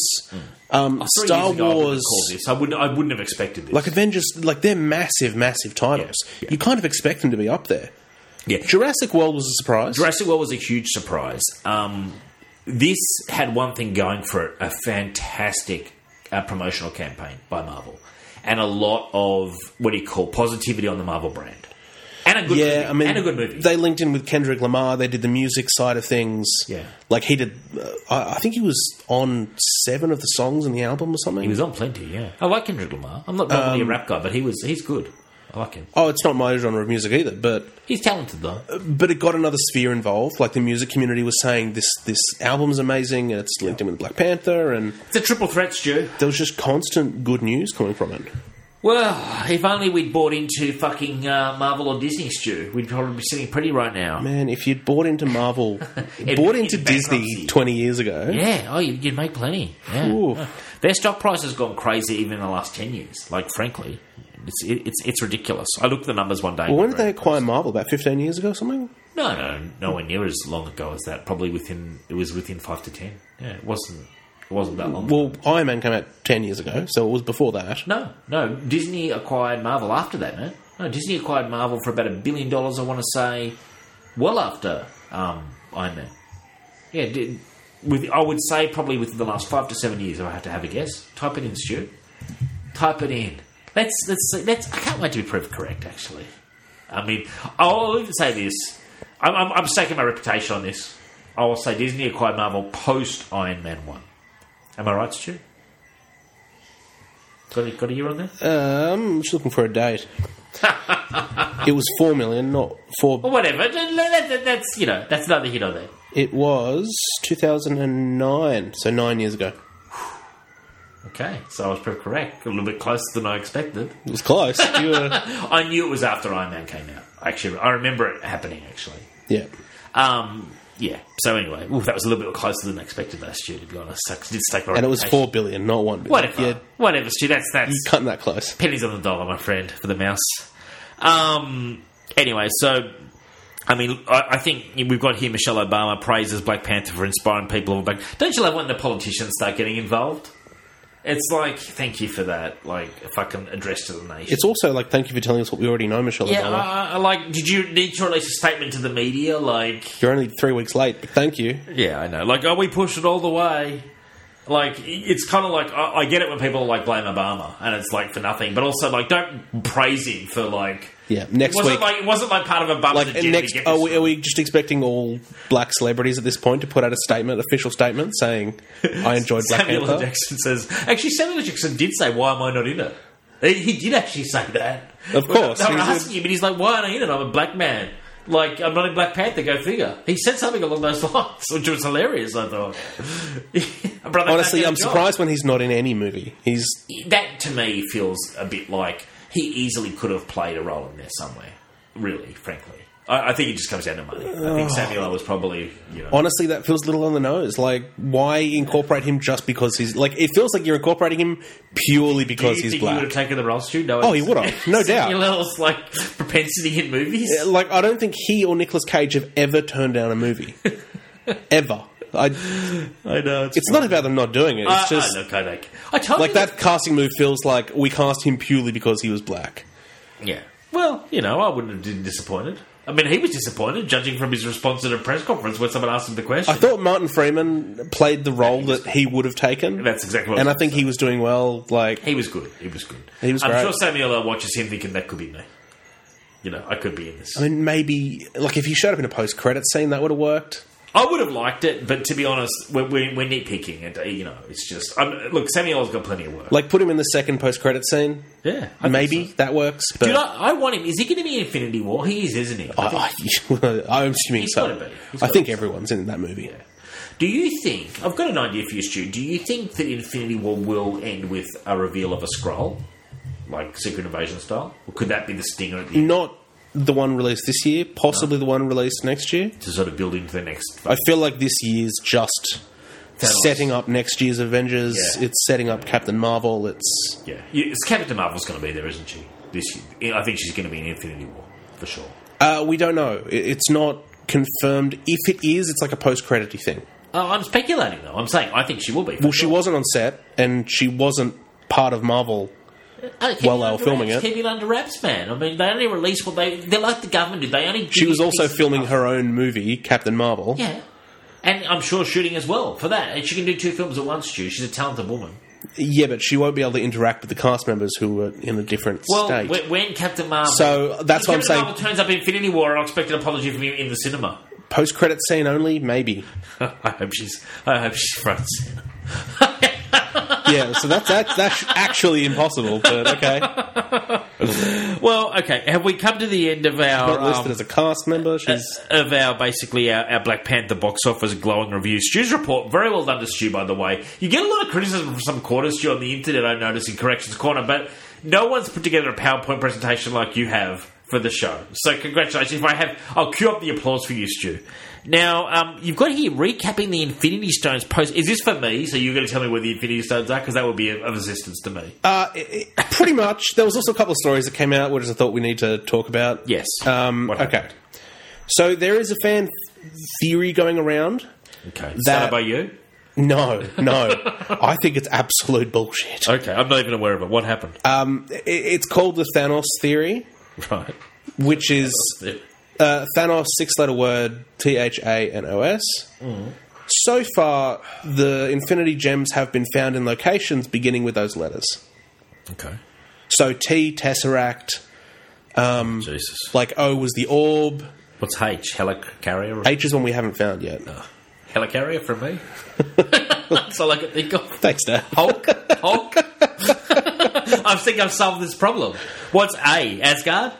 um, Oh, three Star years ago, I wouldn't have Wars, called this. I wouldn't, I wouldn't have expected this. like Avengers, like they're massive, massive titles. Yeah, yeah. You kind of expect them to be up there. Yeah. Jurassic World was a surprise. Jurassic World was a huge surprise. Um, this had one thing going for it, a fantastic uh, promotional campaign by Marvel. And a lot of, what do you call, positivity on the Marvel brand. And a good yeah, movie. I mean, and a good movie. They linked in with Kendrick Lamar. They did the music side of things. Yeah. Like he did, uh, I I think he was on seven of the songs in the album or something. He was on plenty, yeah. I like Kendrick Lamar. I'm not normally Um, a rap guy, but he was he's good. I like him. Oh, it's not my genre of music either, but He's talented, though. but it got another sphere involved. Like the music community was saying, this this album's amazing, and it's linked in with Black Panther, and It's a triple threat, Stu. there was just constant good news coming from it. Well, if only we'd bought into fucking uh, Marvel or Disney, Stu, we'd probably be sitting pretty right now. Man, if you'd bought into Marvel, In- bought into in Disney bankruptcy. twenty years ago, Yeah, oh, you'd, you'd make plenty. Yeah. Ooh. Yeah. Their stock price has gone crazy even in the last ten years. Like, frankly, it's it, it's it's ridiculous. I looked at the numbers one day. well, when did they acquire Marvel? About fifteen years ago or something? No, no, nowhere near as long ago as that. Probably within it was within five to ten. Yeah, it wasn't. It wasn't that long. Well, Iron Man came out ten years ago, so it was before that. No, no. Disney acquired Marvel after that, no? No, Disney acquired Marvel for about a billion dollars, I want to say, well after um, Iron Man. Yeah, did, with I would say probably within the last five to seven years, if I had to have a guess. Type it in, Stuart. Type it in. Let's, let's, let's, I can't wait to be proved correct, actually. I mean, I'll even say this. I'm, I'm, I'm staking my reputation on this. I will say Disney acquired Marvel post Iron Man one. Am I right, Stu? Got a, got a year on there? Um, I'm just looking for a date. It was four million, not four. Well, whatever. That, that, that's, you know, that's another hit on there. It was two thousand nine, so nine years ago. Okay, so I was pretty correct. A little bit closer than I expected. It was close. You were, I knew it was after Iron Man came out. Actually, I remember it happening, actually. yeah. Um, yeah, so anyway, ooh, that was a little bit closer than I expected, that, Stu, to be honest. I did stake my And it was reputation. four billion, not one billion. Whatever. Yeah, Whatever, Stu. That's, that's you cutting that close. pennies on the dollar, my friend, for the mouse. Um, anyway, so, I mean, I, I think we've got here Michelle Obama praises Black Panther for inspiring people. Of Black. Don't you love when the politicians start getting involved? It's like, thank you for that, like, a fucking address to the nation. It's also like, thank you for telling us what we already know, Michelle yeah, Obama. I, I, like, did you need to release a statement to the media? Like, You're only three weeks late, but thank you. yeah, I know. Like, oh, we pushed it all the way. Like, it's kind of like, I, I get it when people, like, blame Obama, and it's, like, for nothing. But also, like, don't praise him for, like... Yeah, next it wasn't week. Like, it wasn't, like, part of Obama's Like agenda next, to get are this we, are we just expecting all black celebrities at this point to put out a statement, official statement, saying I enjoyed Black Samuel L. Panther? Jackson says... Actually, Samuel L. Jackson did say, why am I not in it? He, he did actually say that. Of course. They were He said- asking him, but he's like, why aren't I in it? I'm a black man. Like, I'm not in Black Panther, go figure. He said something along those lines, which was hilarious, I thought. Brother, Honestly, can't I'm get a job. surprised when he's not in any movie. He's That, to me, feels a bit like he easily could have played a role in there somewhere. Really, frankly. I, I think it just comes down to money. I think Samuel L. was probably, you know... honestly that feels a little on the nose. Like, why incorporate him just because he's like? It feels like you're incorporating him purely Do because you he's think he would black. have taken the role, Stu? No, Oh, he would have, no doubt. Samuel L.'s, like, propensity in movies? Like, I don't think he or Nicolas Cage have ever turned down a movie, ever. I, I know. It's, it's not about them not doing it. It's I, just I, look, I, think, I told like you that casting move feels like we cast him purely because he was black. Yeah. Well, you know, I wouldn't have been disappointed. I mean, he was disappointed, judging from his response at a press conference where someone asked him the question. I thought Martin Freeman played the role that he would have taken. That's exactly what And I I think he was doing well. Like He was good. He was good. He was I'm great. sure Samuel L. watches him thinking, that could be me. You know, I could be in this. I mean, maybe like if he showed up in a post-credit scene, that would have worked. I would have liked it, but to be honest, we're, we're, we're nitpicking. And, uh, you know, it's just... Um, look, Samuel's got plenty of work. Like put him in the second post-credit scene. Yeah. I think Maybe so. that works. But Dude, I, I want him. Is he going to be in Infinity War? He is, isn't he? I think- I, I, I'm assuming He's so. gotta be. He's I gotta think be. everyone's in that movie. Yeah. Do you think... I've got an idea for you, Stu. Do you think that Infinity War will end with a reveal of a scroll? Like Secret Invasion style? Or could that be the stinger at the end Not the one released this year, possibly the one released next year. to sort of build into the next... I feel like this year's just Thanos. setting up next year's Avengers. Yeah. It's setting up Captain Marvel. It's Yeah. yeah it's Captain Marvel's going to be there, isn't she? This year. I think she's going to be in Infinity War, for sure. uh, we don't know. It- It's not confirmed. If it is, it's like a post-credit thing. Oh, I'm speculating, though. I'm saying I think she will be. for Well, she sure. wasn't on set, and she wasn't part of Marvel. Oh, keep while it they were under filming wraps, it. Keep it under wraps, man. I mean, they only release what they... They're like the government did. They only... give She you was also pieces of filming stuff. her own movie, Captain Marvel. Yeah. And I'm sure shooting as well for that. And she can do two films at once, Stu. She's a talented woman. Yeah, but she won't be able to interact with the cast members who are in a different Well, state. when, when Captain Marvel... So, that's when what I'm Captain saying. Marvel turns up in Infinity War, I'll expect an apology from you in the cinema. Post-credit scene only, maybe. I hope she's... I hope she's front. Yeah, so that's that's, that's actually impossible, but okay. Well, okay. Have we come to the end of our... Not listed um, as a cast member. She's of our basically our, our Black Panther box office glowing review. Stu's report, very well done to Stu, by the way. You get a lot of criticism from some quarters, Stu, on the internet, I noticed, in Corrections Corner, but no one's put together a PowerPoint presentation like you have for the show. So congratulations. If I have, I'll cue up the applause for you, Stu. Now, um, you've got here recapping the Infinity Stones post. Is this for me? So you're going to tell me where the Infinity Stones are? Because that would be of assistance to me. uh, it, it- pretty much. There was also a couple of stories that came out, which I thought we need to talk about. Yes. Um, What okay. happened? So there is a fan theory going around. Okay. That- Started by you? No, no. I think it's absolute bullshit. Okay. I'm not even aware of it. What happened? Um, it, it's called the Thanos theory, right. which is uh, Thanos, six-letter word, T H A N O S. Mm. So far, the Infinity Gems have been found in locations beginning with those letters. Okay. So T, Tesseract, um, Jesus. like O was the orb. What's H? Helicarrier? H is one we haven't found yet. Helicarrier from me? That's all I could think of. Thanks, Dad. Hulk? Hulk? I think I've solved this problem. What's A? Asgard?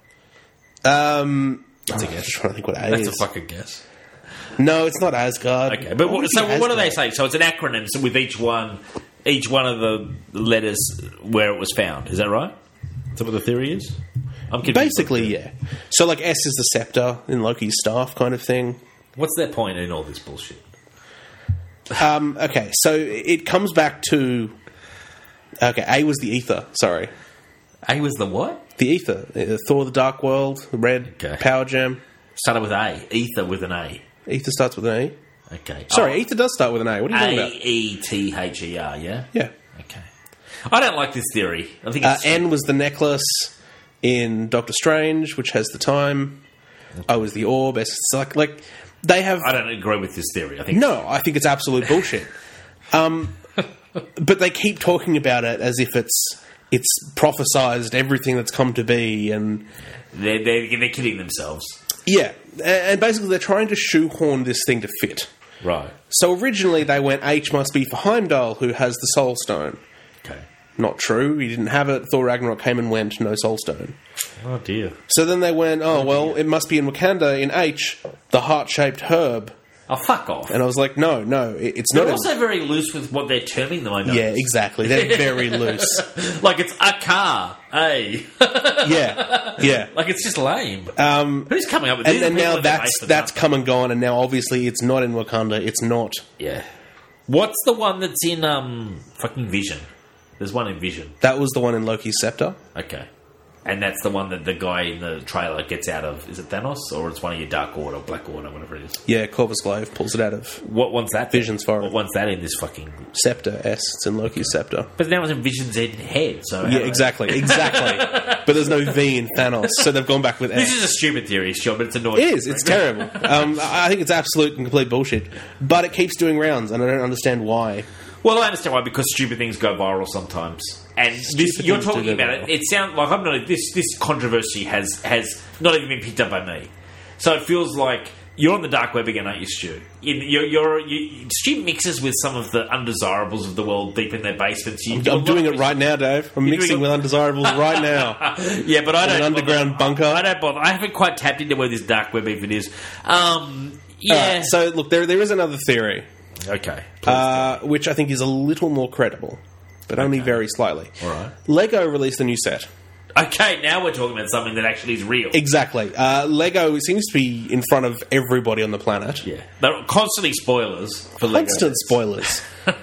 Um, That's a I'm guess. just trying to think what A That's is. a fucking guess. No, it's not Asgard. Okay, but What what, would so be what do they Asgard? say? So it's an acronym so with each one, each one of the letters where it was found. Is that right? Is that what the theory is? I'm confused. Basically, yeah. So, like, S is the scepter in Loki's staff kind of thing. What's their point in all this bullshit? Um, okay, so it comes back to... Okay, A was the ether, sorry. A was the what? The ether. Uh, Thor the Dark World, the red Okay. power gem. Started with A. Ether with an A. Ether starts with an A. Okay. Sorry, Oh, ether does start with an A. What are you A talking about? E T H E R, yeah? Yeah. Okay. I don't like this theory. I think Uh, it's... N was the necklace in Doctor Strange, which has the time. O was the orb. S is like, like they have... I don't agree with this theory. I think No, I think it's absolute bullshit. Um, but they keep talking about it as if it's it's prophesized everything that's come to be, and they're, they're, they're kidding themselves. yeah, a- and basically they're trying to shoehorn this thing to fit. Right. So originally they went H must be for Heimdall, who has the Soul Stone. Okay. Not true. He didn't have it. Thor Ragnarok came and went. No Soul Stone. Oh, dear. So then they went, oh well, it must be in Wakanda in H, the heart-shaped herb. Oh, fuck off. And I was like, no, no, it- it's They're not. in- also very loose with what they're terming them, I know. yeah, exactly. They're very loose. Like it's a car, A. Yeah, yeah. Like it's just lame. Um, Who's coming up with and these? then are people now that they that's base that's them come and gone, and now obviously it's not in Wakanda. It's not. up. Yeah. What's the one that's in um fucking Vision? There's one in Vision. That was the one in Loki's scepter. Okay. And that's the one that the guy in the trailer gets out of. Is it Thanos? Or it's one of your Dark Order, Black Order, whatever it is. Yeah, Corvus Glaive pulls it out of What one's that? Vision's then? forehead. What one's that in this fucking... scepter. S. It's in Loki's scepter. But now it's in Vision's head, head so... Yeah, exactly, exactly. but there's no V in Thanos, so they've gone back with S. This is a stupid theory, sure, but it's annoying. It is. It's terrible. Um, I I think it's absolute and complete bullshit. But it keeps doing rounds, and I don't understand why. Well, I understand why, because stupid things go viral sometimes. And this, Stupid you're things do talking go about viral. it. It sounds like I'm not. This this controversy has has not even been picked up by me. So it feels like you're on the dark web again, aren't you, Stu? In, you're, you're, you, Stu mixes with some of the undesirables of the world deep in their basements. You I'm, do a I'm lot doing of it right now, Dave. I'm You're mixing doing with a- undesirables right now. Yeah, but I In don't. an underground bunker. I don't bother. I haven't quite tapped into where this dark web even is. Um, yeah. Alright, so, look, there there is another theory, okay. uh, which I think is a little more credible, but only very slightly. All right. Lego released a new set. Okay, now we're talking about something that actually is real. Exactly. Uh, Lego seems to be in front of everybody on the planet. Yeah, they're constantly spoilers for Lego. Constant spoilers.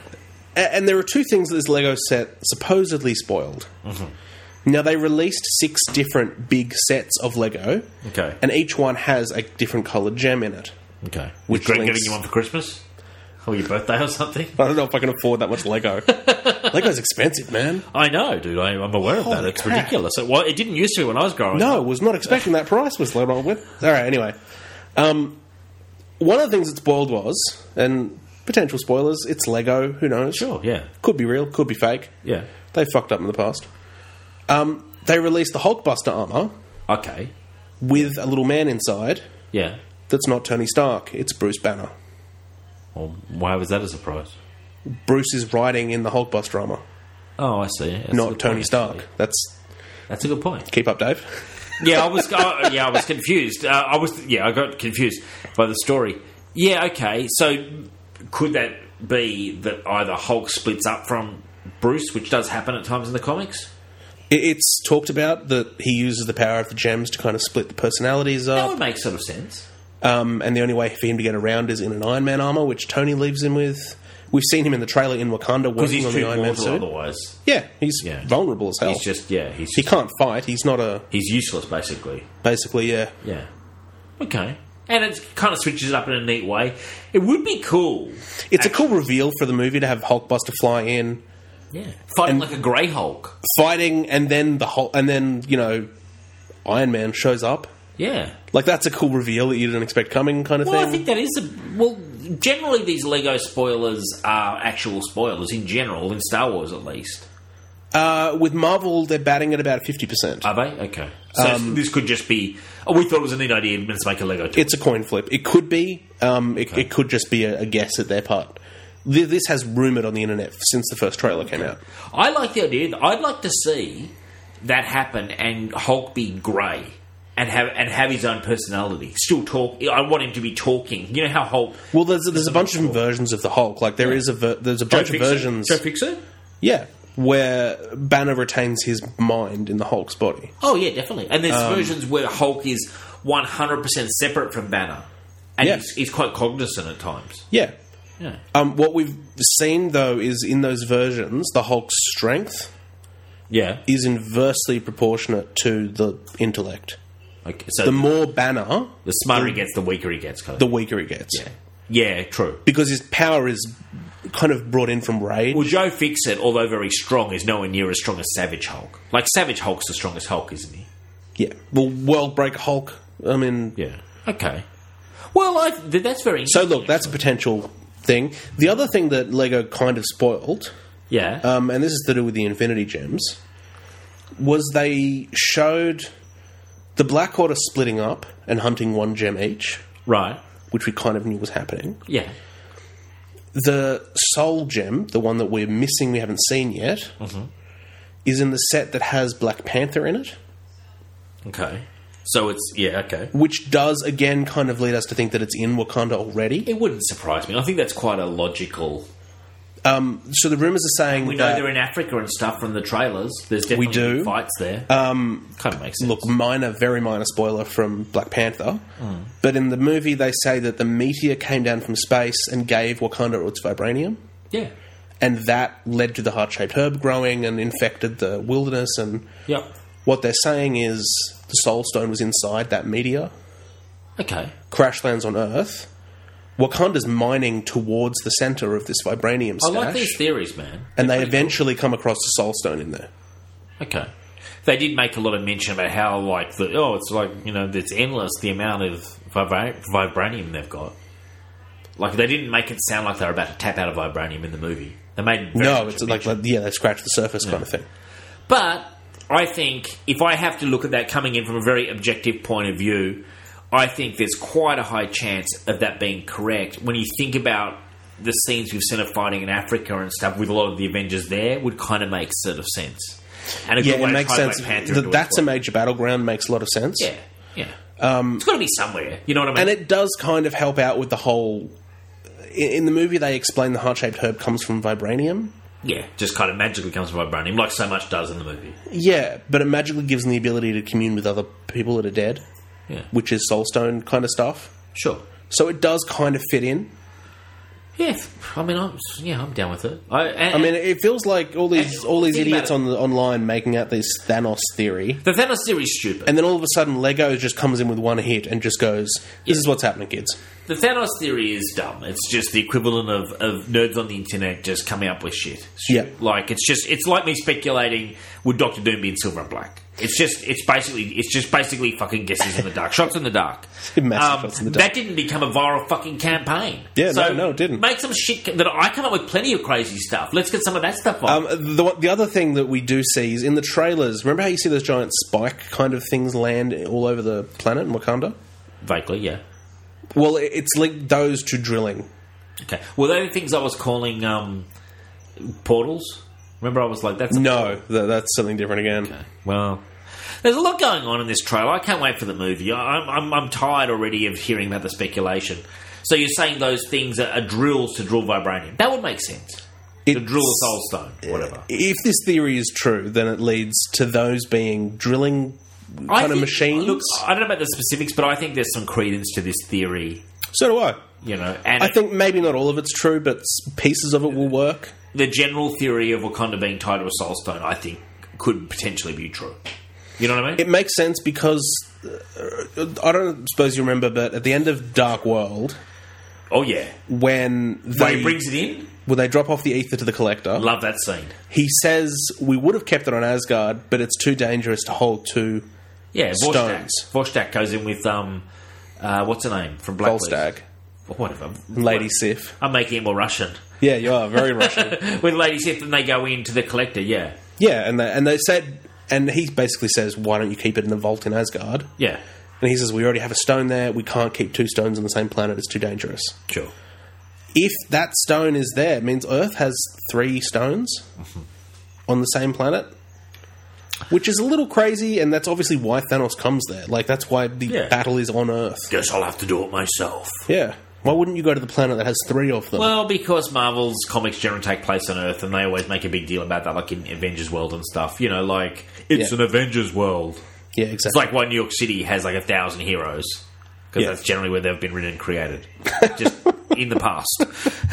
A- and there are two things that this Lego set supposedly spoiled. Mm-hmm. Now, they released six different big sets of Lego, Okay. and each one has a different coloured gem in it. Okay. Which Which Greg links- getting you one for Christmas? Or your birthday or something? I don't know if I can afford that much Lego. Lego's expensive, man. I know, dude. I, I'm aware of that. Holy It's crap. ridiculous. It, well, it didn't used to when I was growing No, up. was not expecting that price was what I went. All right, anyway. Um, one of the things that spoiled was, and potential spoilers, it's Lego, who knows? Sure, yeah. Could be real, could be fake. Yeah. They fucked up in the past. Um, they released the Hulkbuster armor Okay. with a little man inside Yeah. that's not Tony Stark, it's Bruce Banner. Well, why was that a surprise? Bruce is riding in the Hulkbuster armor, Oh, I see. That's a not good Tony point, Stark. actually. That's That's a good point. keep up, Dave. Yeah, I was. uh, yeah, I was confused. Uh, I was. Yeah, I got confused by the story. Yeah. Okay. So could that be that either Hulk splits up from Bruce, which does happen at times in the comics? It- It's talked about that he uses the power of the gems to kind of split the personalities That up. would make sort of sense. Um, and the only way for him to get around is in an Iron Man armor, which Tony leaves him with. We've seen him in the trailer in Wakanda Because working he's on too the Iron Man mortal suit. otherwise. Yeah, he's Yeah. vulnerable as hell. He's just yeah. He's he can't fight. He's not a he's useless basically. basically. Yeah, Yeah. Okay. And it kind of switches it up in a neat way. It would be cool. it's a cool reveal for the movie to have Hulkbuster fly in, Yeah. Fighting And- like a Grey Hulk. fighting, and then the Hulk, and then you know, Iron Man shows up. Yeah. Like that's a cool reveal that you didn't expect coming, kind of Well, thing. I think that is a well. Generally, these Lego spoilers are actual spoilers in general, in Star Wars at least. uh, with Marvel, they're batting at about fifty percent. Are they? Okay. So this could just be. Oh, we thought it was a neat idea. Let's make a Lego toy. It's a coin flip. It could be. Um, it, Okay. it could just be a, a guess at their part. Th- This has rumoured on the internet since the first trailer came out. I like the idea. I'd like to see that happen and Hulk be grey and have and have his own personality. Still talk. I want him to be talking. You know how Hulk. Well, there's there's a bunch of cool. different versions of the Hulk. Like there Yeah. is a ver- there's a bunch of versions. Joe Fixer. Yeah, where Banner retains his mind in the Hulk's body. Oh yeah, definitely. And there's Um, versions where Hulk is one hundred percent separate from Banner, and Yeah. he's, he's quite cognizant at times. Yeah. Yeah. Um, what we've seen though is in those versions, the Hulk's strength Yeah. is inversely proportionate to the intellect. Okay. So The the, more Banner, smarter the- he gets, the weaker he gets. Kind of. the weaker he gets. yeah. Yeah. True. Because his power is kind of brought in from rage. Well, Joe Fixit, although very strong, is nowhere near as strong as Savage Hulk. Like Savage Hulk's the strongest Hulk, isn't he? Yeah. Well, World Break Hulk. I mean, Yeah. Okay. Well, I, th- that's very. so interesting, look, that's a actually. potential thing. The other thing that Lego kind of spoiled, Yeah. um, and this is to do with the Infinity Gems, was they showed the Black Order splitting up and hunting one gem each, right. which we kind of knew was happening. Yeah. The Soul Gem, the one that we're missing, we haven't seen yet, Mm-hmm. is in the set that has Black Panther in it, Okay. So it's yeah. Okay. which does again kind of lead us to think that it's in Wakanda already. It wouldn't surprise me. I think that's quite a logical. Um, so the rumors are saying We know that they're in Africa and stuff from the trailers. There's definitely do. big fights there. um, kind of makes sense. look, minor, very minor spoiler from Black Panther, Mm. but in the movie they say that the meteor came down from space and gave Wakanda its vibranium, yeah. and that led to the heart-shaped herb growing and infected the wilderness. And Yep. what they're saying is the Soul Stone was inside that meteor, Okay. crash lands on Earth. Wakanda's mining towards the center of this vibranium I stash, like these theories, man. and They're they pretty eventually come across the Soul Stone in there. cool. Okay. they did make a lot of mention about how, like, the, oh, it's like, you know, it's endless the amount of vibra- vibranium they've got. Like, they didn't make it sound like they were about to tap out of vibranium in the movie. They made very No, much it's a like, mention. yeah, they scratched the surface kind of thing. But I think if I have to look at that coming in from a very objective point of view, I think there's quite a high chance of that being correct. When you think about the scenes we've seen of fighting in Africa and stuff with a lot of the Avengers there, would kind of make sort of sense. And a Yeah, good way it to makes tie sense. Black Panther Th- into that's it. a major battleground, makes a lot of sense. Yeah, yeah. Um, it's got to be somewhere. You know what I mean? And it does kind of help out with the whole... In, in the movie, they explain the heart-shaped herb comes from vibranium. Yeah, just kind of magically comes from vibranium, like so much does in the movie. Yeah, but it magically gives them the ability to commune with other people that are dead, Yeah, which is soulstone kind of stuff. sure. So it does kind of fit in. Yeah, I mean, I'm, yeah, I'm down with it. I, and, I mean, it feels like all these And all these think idiots about on the, online making out this Thanos theory, the Thanos theory is stupid. and then all of a sudden Lego just comes in with one hit and just goes, "This is what's happening, kids." The Thanos theory is dumb. It's just the equivalent of, of nerds on the internet just coming up with shit. Yeah. Like, it's just, it's like me speculating, would Doctor Doom be in Silver and Black? It's just, it's basically, it's just basically fucking guesses in the dark. Shots in the dark. Massive shots in the dark. That didn't become a viral fucking campaign. Yeah, so no, no, it didn't. Make some shit that I come up with plenty of crazy stuff. Let's get some of that stuff on. Um, the, the other thing that we do see is in the trailers. Remember how you see those giant spike kind of things land all over the planet in Wakanda? Vaguely, yeah. Well, it- it's linked those to drilling. Okay. Well, those are things I was calling um, portals. Remember, I was like, that's a No, th- that's something different again. Okay. Well, there's a lot going on in this trailer. I can't wait for the movie. I- I'm, I'm, I'm tired already of hearing about the speculation. So you're saying those things are, are drills to drill vibranium? That would make sense. To It's- drill a soul stone, whatever. If this theory is true, then it leads to those being drilling I kind of think- machines. Look, I don't know about the specifics, but I think there's some credence to this theory. So do I. You know, and I think maybe not all of it's true, but s- pieces of it will work. the general theory of Wakanda being tied to a soul stone, I think, could potentially be true. You know what I mean? It makes sense because uh, I don't suppose you remember, but at the end of Dark World, oh yeah, when Where they he brings it in. when they drop off the ether to the Collector, Love that scene. he says we would have kept it on Asgard, but it's too dangerous to hold two. Yeah, Vorstag. Stones. Vorstag goes in with um, uh, what's her name from Black Volstagg, Or whatever. Lady What- Sif. I'm making it more Russian. Yeah, you are very Russian. With Lady Sif, and they go into the Collector. Yeah, Yeah, and they, and they said, and he basically says, "Why don't you keep it in the vault in Asgard?" yeah, And he says, "We already have a stone there. We can't keep two stones on the same planet. It's too dangerous." sure. If that stone is there, it means Earth has three stones on the same planet, which is a little crazy, and that's obviously why Thanos comes there. Like, that's why the Yeah. battle is on Earth. Guess I'll have to do it myself. Yeah. Why wouldn't you go to the planet that has three of them? Well, because Marvel's comics generally take place on Earth, and they always make a big deal about that, like in Avengers World and stuff. You know, like it's Yeah. an Avengers World. yeah, It's exactly. like why New York City has like a thousand heroes, because Yeah. that's generally where they've been written and created, just in the past.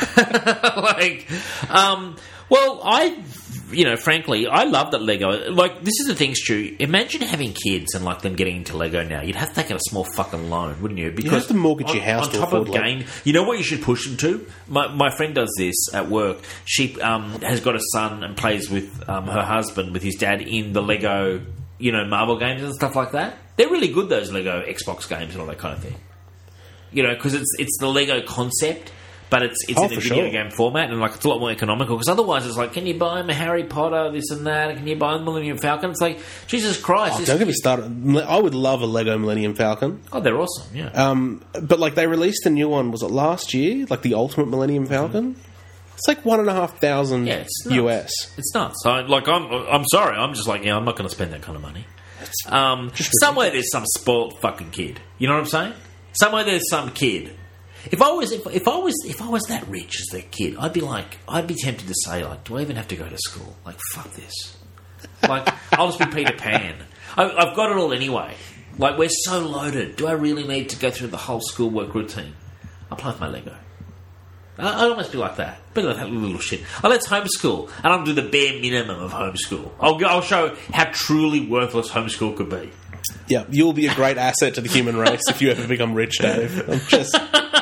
like, um, well, I, you know, frankly, I love that Lego. Like, this is the thing, Stu. Imagine having kids and like them getting into Lego now. You'd have to take out a small fucking loan, wouldn't you? Because have to mortgage on, your house on to top afford of Lego. game. You know what you should push them to? My my friend does this at work. She um, has got a son and plays with um, her husband with his dad in the Lego, you know, Marvel games and stuff like that. They're really good, those Lego Xbox games and all that kind of thing. You know, because it's it's the Lego concept, but it's it's Oh, in a for video sure. game format, and like it's a lot more economical. Because otherwise, it's like, can you buy him a Harry Potter, this and that? Can you buy him Millennium Falcon? It's like, Jesus Christ! Oh, this- don't get me started. I would love a Lego Millennium Falcon. oh, they're awesome. Yeah, Um, but, like, they released a new one, was it last year? Like, the Ultimate Millennium Falcon? It's like one and a half thousand yeah, it's nuts. U S. It's nuts. I, like, I'm I'm sorry. I'm just like, yeah, I'm not going to spend that kind of money. Um, somewhere there's some spoiled fucking kid. You know what I'm saying? Somewhere there's some kid. If I was if, if I was if I was that rich as that kid, I'd be like I'd be tempted to say like, do I even have to go to school? Like, fuck this. Like, I'll just be Peter Pan. I, I've got it all anyway. Like, we're so loaded. Do I really need to go through the whole schoolwork routine? I'll play with my Lego. I- I'd almost be like that. Bit of that little shit. Oh, let's homeschool, and I'll do the bare minimum of homeschool. I'll go, I'll show how truly worthless homeschool could be. Yeah, you'll be a great asset to the human race if you ever become rich, Dave. I'm just...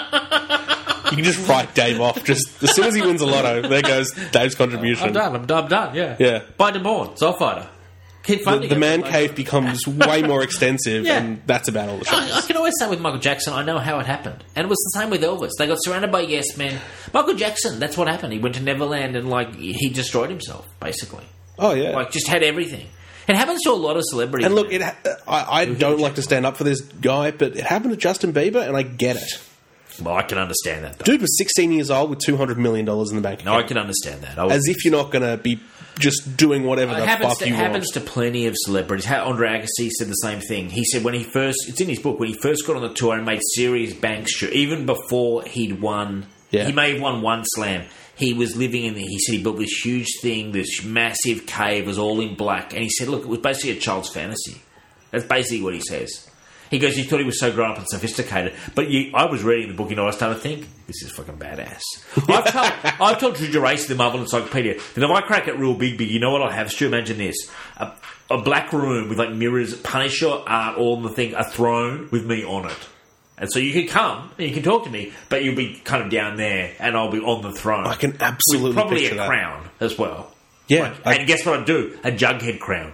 You can just write Dave off. Just as soon as he wins a lotto, there goes Dave's contribution. I'm done. I'm done. I'm done. Yeah. Yeah. Bye, DeBorn. Soul Fighter. Keep The, funding the it. man Like- cave becomes way more extensive, Yeah. and that's about all the I, I shows. can always say with Michael Jackson, I know how it happened. And it was the same with Elvis. They got surrounded by yes men. Michael Jackson, that's what happened. He went to Neverland and, like, he destroyed himself, basically. Oh, yeah. Like, just had everything. It happens to a lot of celebrities. And look, it, ha- I, I don't like to stand up for this guy, but it happened to Justin Bieber, and I get it. Well, I can understand that, though. Dude was sixteen years old with two hundred million dollars in the bank No, I account. can understand that. I would- As if you're not going to be just doing whatever It the happens, fuck to, you it want. happens to plenty of celebrities. Ha- Andre Agassi said the same thing. He said when he first, it's in his book, when he first got on the tour and made serious bank show, even before he'd won, Yeah. he may have won one slam. He was living in, the, he said he built this huge thing, this massive cave, was all in black. And he said, look, it was basically a child's fantasy. That's basically what he says. He goes, he thought he was so grown up and sophisticated. But you, I was reading the book, you know, I started to think, this is fucking badass. I've told, I've told Drew Geraci, the Marvel Encyclopedia, that if I crack it real big, big, you know what I'll have, Stu? Imagine this. A, a black room with, like, mirrors, Punisher art, all in the thing, a throne with me on it. And so you can come, and you can talk to me, but you'll be kind of down there, and I'll be on the throne. I can absolutely With probably picture a that. crown as well. Yeah, I- and guess what I'd do? A Jughead crown.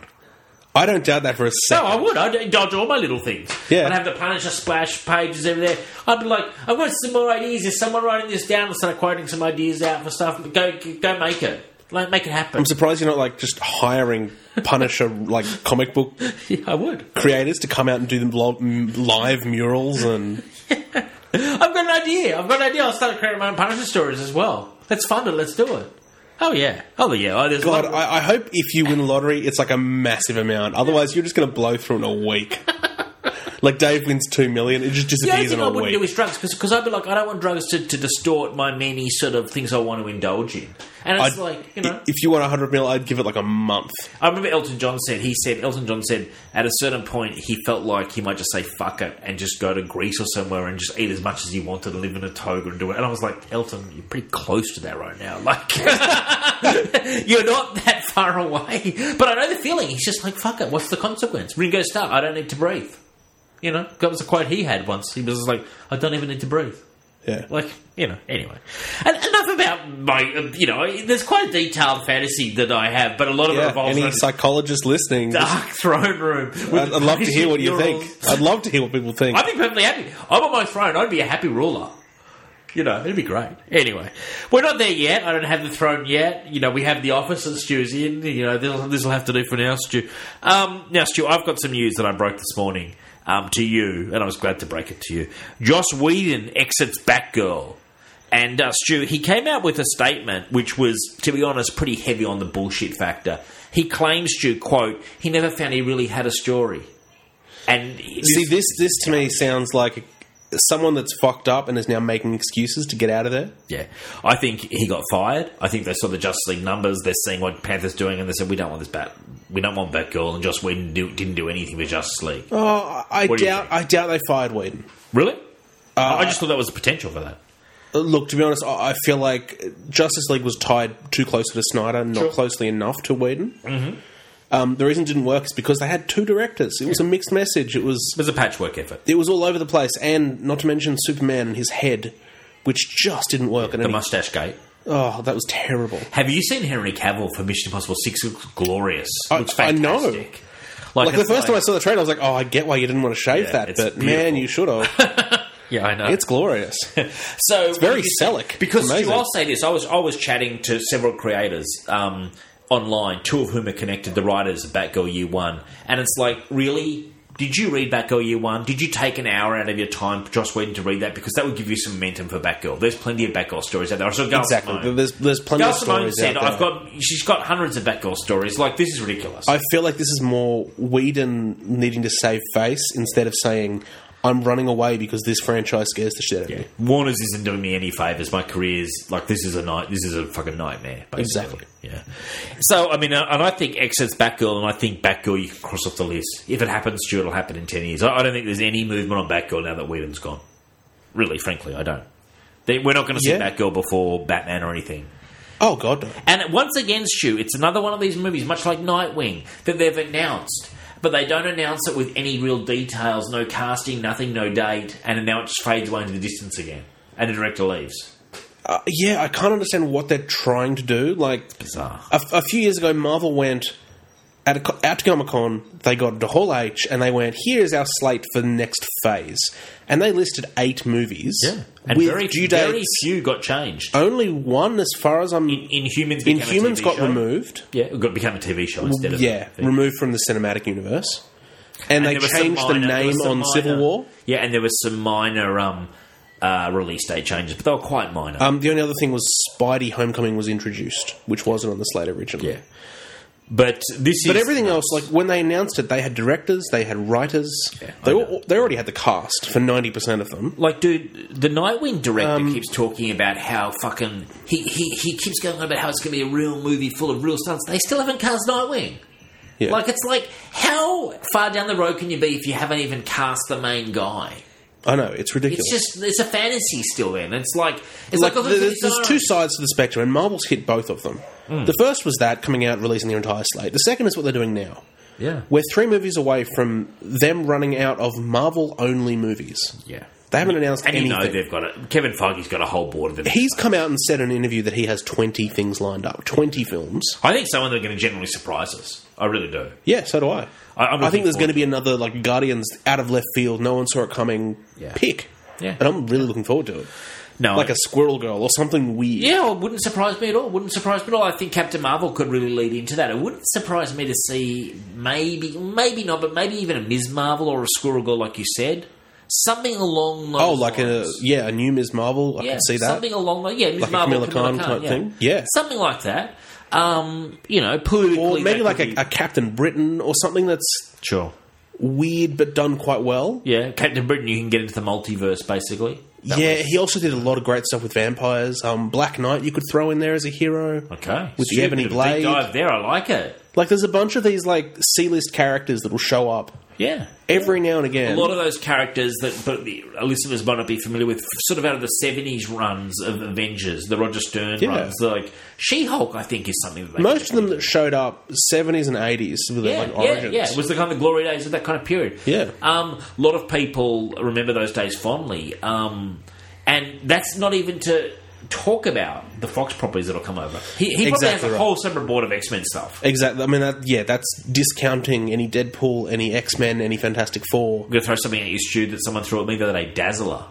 I don't doubt that for a No, second. I would. I'd dodge all my little things. Yeah. I'd have the Punisher splash pages over there. I'd be like, I've got some more ideas. Is someone writing this down and start quoting some ideas out for stuff? Go, go make it. Like, make it happen. I'm surprised you're not like just hiring Punisher like comic book Yeah, I would. creators to come out and do them lo- m- live murals and I've got an idea. I've got an idea. I'll start creating my own Punisher stories as well. Let's fund it. Let's do it. Oh, yeah. Oh, yeah. Oh, there's God, one- I, I hope if you win the lottery, it's like a massive amount. Otherwise, you're just going to blow through in a week. Like Dave wins two million, it just The only disappears thing in I a wouldn't week. do is drugs, because I'd be like, I don't want drugs to, to distort my many sort of things I want to indulge in. And it's I'd- like, you know... If you want one hundred mil, I'd give it like a month. I remember Elton John said, he said, Elton John said, at a certain point, he felt like he might just say, fuck it, and just go to Greece or somewhere and just eat as much as he wanted and live in a toga and do it. And I was like, Elton, you're pretty close to that right now. Like, you're not that far away. But I know the feeling. He's just like, fuck it, what's the consequence? Ringo Starr, I don't need to breathe. You know, that was a quote he had once. He was like, I don't even need to breathe. Yeah. Like, you know, anyway. And enough about my, uh, you know, there's quite a detailed fantasy that I have, but a lot of it Yeah, revolves any around psychologist listening, just- dark throne room. with I'd, I'd love to hear what you murals. think. I'd love to hear what people think. I'd be perfectly happy. I'm on my throne. I'd be a happy ruler. You know, it'd be great. Anyway, we're not there yet. I don't have the throne yet. You know, we have the office that Stu's in. You know, this will have to do for now, Stu. Um, now, Stu, I've got some news that I broke this morning um, to you, and I was glad to break it to you. Joss Whedon exits Batgirl. And, uh, Stu, he came out with a statement which was, to be honest, pretty heavy on the bullshit factor. He claims, Stu, quote, he never found he really had a story. And See, this this to me sounds like someone that's fucked up and is now making excuses to get out of there. Yeah, I think he got fired. I think they saw the Justice League numbers. They're seeing what Panther's doing, and they said, "We don't want this bat. We don't want Batgirl." And Joss Whedon do, didn't do anything for Justice League. Oh, I What do you doubt. think? I doubt they fired Whedon. Really? I just thought that was the potential for that. Uh, Look, to be honest, I I feel like Justice League was tied too closely to Snyder, not Sure. closely enough to Whedon. Mm-hmm. Um, the reason it didn't work is because they had two directors. It was a mixed message. It was It was a patchwork effort. it was all over the place, and not to mention Superman and his head, which just didn't work. And The any- mustache gate. oh, that was terrible. Have you seen Henry Cavill for Mission Impossible Six? It looks glorious. I- Looks I know. fantastic. Like, the it's first time I saw the trailer, I was like, "Oh, I get why you didn't want to shave Yeah, that, it's but beautiful. man, you should have." yeah, I know. It's glorious. So it's very Selleck. Because Amazing. Stu, I'll say this: I was I was chatting to several creators um, online, two of whom are connected, the writers of Batgirl Year One, and it's like, really, did you read Batgirl Year One? Did you take an hour out of your time, Joss Whedon, to read that? Because that would give you some momentum for Batgirl. There's plenty of Batgirl stories out there. So Gal Exactly. Simone. There's there's plenty Gal of Simone stories said, out there. "I've got." She's got hundreds of Batgirl stories. Like, this is ridiculous. I feel like this is more Whedon needing to save face instead of saying, "I'm running away because this franchise scares the shit out of Yeah. me." Warner's isn't doing me any favors. My career's like, this is a night. This is a fucking nightmare. Basically. Exactly. Yeah. So I mean, uh, and I think exits Batgirl, and I think Batgirl you can cross off the list. If it happens, Stuart, it'll happen in ten years. I, I don't think there's any movement on Batgirl now that Whedon's gone. Really, frankly, I don't. They, we're not going to see Yeah. Batgirl before Batman or anything. Oh God, no. And once again, Stu, it's another one of these movies, much like Nightwing, that they've announced. But they don't announce it with any real details, no casting, nothing, no date, and now it just fades away into the distance again. And the director leaves. Uh, yeah, I can't understand what they're trying to do. Like Bizarre. a, a few years ago, Marvel went, at, a, at Comic-Con, they got to Hall H and they went, here's our slate for the next phase. And they listed eight movies. Yeah. And with very, due very dates. few got changed. Only one, as far as I'm... In, Inhumans In became Humans a T V got show. removed. Yeah, it got became a T V show instead of... Yeah, a removed from the cinematic universe. And, And they there was some changed minor- the there was name some on minor- Civil War. Yeah, and there was some minor um, uh, release date changes, but they were quite minor. Um, the only other thing was Spidey Homecoming was introduced, which wasn't on the slate originally. yeah. But this is... But everything else, like when they announced it, they had directors, they had writers. Yeah, they I all, they already had the cast for ninety percent of them. Like, dude, the Nightwing director Um, keeps talking about how fucking... He, he, he keeps going on about how it's going to be a real movie full of real stunts. They still haven't cast Nightwing. Yeah. Like, it's like, how far down the road can you be if you haven't even cast the main guy? I know, it's ridiculous. It's just, it's a fantasy still then. It's like... It's like, like, oh, there's, it's there's alright. two sides to the spectrum, and Marvel's hit both of them. Hmm. The first was that, coming out, releasing their entire slate. The second is what they're doing now. Yeah. We're three movies away from them running out of Marvel-only movies. Yeah. They haven't announced And you anything. know they've got it. Kevin Feige's got a whole board of it. He's come out and said in an interview that he has twenty things lined up. twenty films. I think some of them are going to generally surprise us. I really do. Yeah, so do I. I- I'm I think looking there's going forward to be another, like, Guardians out of left field, no one saw it coming Yeah. pick. Yeah. And I'm really looking forward to it. No, Like a Squirrel Girl or something weird. Yeah, it wouldn't surprise me at all. Wouldn't surprise me at all. I think Captain Marvel could really lead into that. It wouldn't surprise me to see maybe, maybe not, but maybe even a Miz Marvel or a Squirrel Girl, like you said. Something along those Oh, like a, lines. yeah, a new Miz Marvel. I yeah, can see that. something along the yeah, Miz Like a Marvel, Kamala Khan type yeah. thing? Yeah. something like that. Um, you know, politically, Or maybe that like could a, be- a Captain Britain or something that's sure. weird but done quite well. Yeah, Captain Britain, you can get into the multiverse basically. That yeah, was- he also did a lot of great stuff with vampires. Um, Black Knight you could throw in there as a hero. okay With the Stupid, Ebony a deep Blade. dive there. I like it. Like, there's a bunch of these, like, C-list characters that will show up Yeah. every now and again. A lot of those characters that but the listeners might not be familiar with, sort of out of the seventies runs of Avengers, the Roger Stern Yeah. runs, like She-Hulk, I think, is something that they Most of them that showed up seventies and eighties with their, yeah, like, yeah, origins. yeah. It was the kind of glory days of that kind of period. Yeah. Um, a lot of people remember those days fondly. Um, and that's not even to talk about the Fox properties that'll come over. He, he probably Exactly has a right. whole separate board of X-Men stuff. Exactly. I mean, that, yeah, that's discounting any Deadpool, any X-Men, any Fantastic Four. I'm going to throw something at you, Stu, that someone threw at me the other day. Dazzler.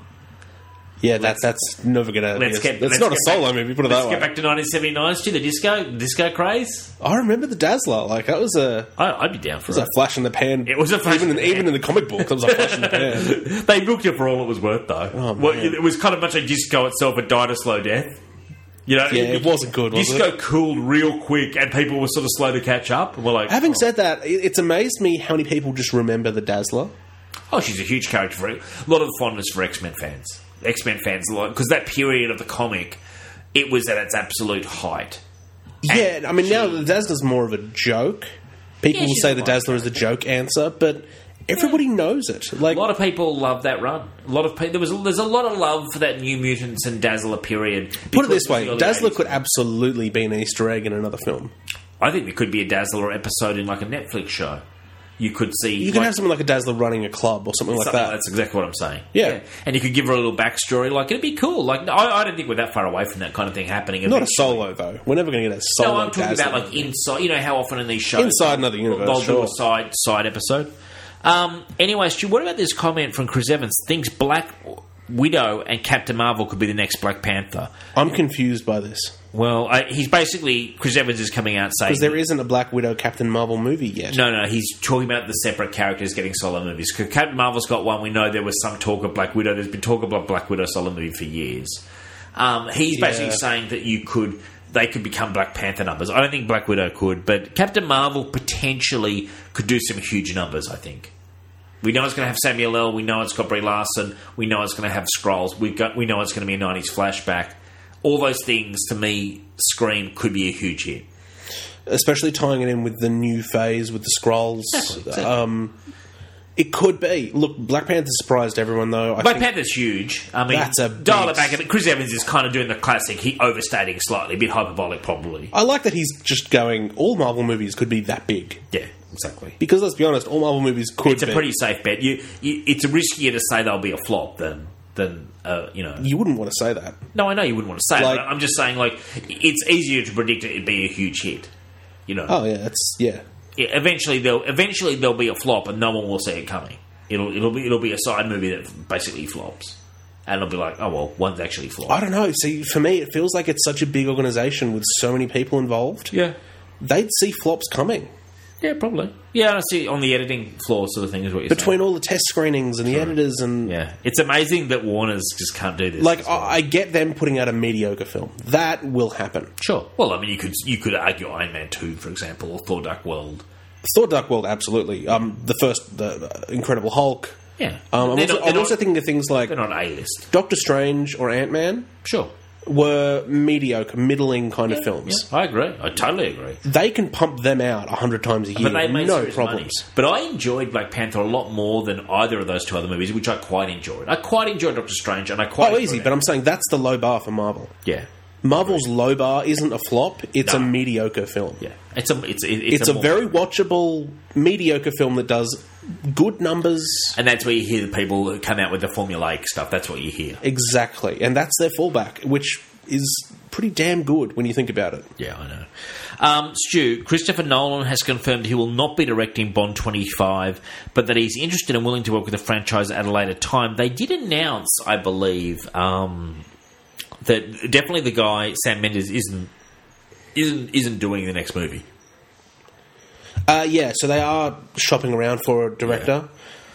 Yeah, that, that's never going to... Let's It's get. not let's a get solo back, movie, put it Let's that get way. back to nineteen seventy-nine, Stu, the disco, disco craze. I remember the Dazzler. Like, that was a... I, I'd be down for It was it. a flash in the pan. It was a flash even in in, the pan. even in the comic book, it was a flash in the pan. They booked it for all it was worth, though. Oh, Well, man. it was kind of much like disco itself. It died a slow death. You know, Yeah, it wasn't good, was disco it? cooled real quick, and people were sort of slow to catch up. And we're like, Having oh. said that, it- it's amazed me how many people just remember the Dazzler. Oh, she's a huge character for a lot of fondness for X-Men fans. X-Men fans, because that period of the comic, it was at its absolute height. Yeah, I mean, now she- the Dazzler's more of a joke. People Yeah, will she's say a the light Dazzler is the joke answer, but everybody knows it. Like, A lot of people love that run. A lot of people, there was there's a lot of love for that New Mutants and Dazzler period. put it because this of the way, early Dazzler eighties. could absolutely be an Easter egg in another film. I think there could be a Dazzler episode in like a Netflix show. You could see. You can like, have something like a Dazzler running a club or something like something- that. That's exactly what I'm saying. Yeah. and you could give her a little backstory. Like it'd be cool. Like I, I don't think we're that far away from that kind of thing happening. Not a eventually. solo, though. We're never going to get a solo No, I'm talking Dazzler. about like inside. You know how often in these shows, Inside another universe, they'll do sure. a side side episode. Um, anyway, Stu, what about this comment from Chris Evans? Thinks Black Widow and Captain Marvel could be the next Black Panther. I'm confused by this. Well, I, he's basically Chris Evans is coming out saying Because there isn't a Black Widow Captain Marvel movie yet. no, no, he's talking about the separate characters getting solo movies. Because Captain Marvel's got one. We know there was some talk of Black Widow. There's been talk about Black Widow solo movie for years. Um, he's basically Yeah. saying that you could, they could become Black Panther numbers. I don't think Black Widow could, but Captain Marvel potentially could do some huge numbers. I think. We know it's going to have Samuel L. We know it's got Brie Larson. We know it's going to have Skrulls. We got. We know it's going to be a nineties flashback. All those things to me scream could be a huge hit. Especially tying it in with the new phase with the Skrulls. Exactly, exactly. Um, it could be. Look, Black Panther surprised everyone, though. I Black think Panther's huge. I mean, That's a dial it beast. back. Chris Evans is kind of doing the classic. He overstating slightly, a bit hyperbolic, probably. I like that he's just going, all Marvel movies could be that big. Yeah, exactly. Because let's be honest, all Marvel movies could It's a be. pretty safe bet. You, you, it's riskier to say they'll be a flop than than uh, you know. You wouldn't want to say that. No, I know you wouldn't want to say. Like- it, but I'm just saying, like, it's easier to predict it'd be a huge hit. You know. Oh, yeah, it's, yeah. yeah, eventually there'll eventually there'll be a flop, and no one will see it coming. It'll it'll be it'll be a side movie that basically flops, and it'll be like, oh well, one's actually flopped. I don't know. See, for me, it feels like it's such a big organisation with so many people involved. Yeah, they'd see flops coming. Yeah, probably. Yeah, I see on the editing floor sort of thing is what you're Between saying. all the test screenings and the editors and... Yeah. It's amazing that Warner's just can't do this. Like, well. I, I get them putting out a mediocre film. That will happen. Sure. Well, I mean, you could you could argue Iron Man two, for example, or Thor Dark World. Thor Dark World, absolutely. Um, the first, the uh, Incredible Hulk. Yeah. Um, I'm They're also, not- I'm they're also not- thinking of things like They're not A-list. Doctor Strange or Ant-Man Sure. were mediocre, middling kind of films. Yeah, I agree. I totally agree. They can pump them out a hundred times a year. But they made no serious problems. money. But I enjoyed Black Panther a lot more than either of those two other movies, which I quite enjoyed. I quite enjoyed Doctor Strange, and I quite Oh, enjoyed easy. it. But I'm saying that's the low bar for Marvel. Yeah. Marvel's low bar isn't a flop; it's No. a mediocre film. Yeah. It's a it's it's, It's, a, more- very watchable mediocre film that does good numbers. and that's where you hear the people who come out with the formulaic stuff. That's what you hear. Exactly, and that's their fallback, which is pretty damn good when you think about it. Yeah, I know. Um, Stu, Christopher Nolan has confirmed he will not be directing Bond twenty-five, but that he's interested and willing to work with the franchise at a later time. They did announce, I believe, um, that definitely the guy Sam Mendes isn't isn't isn't doing the next movie. Uh, yeah, so they are shopping around for a director.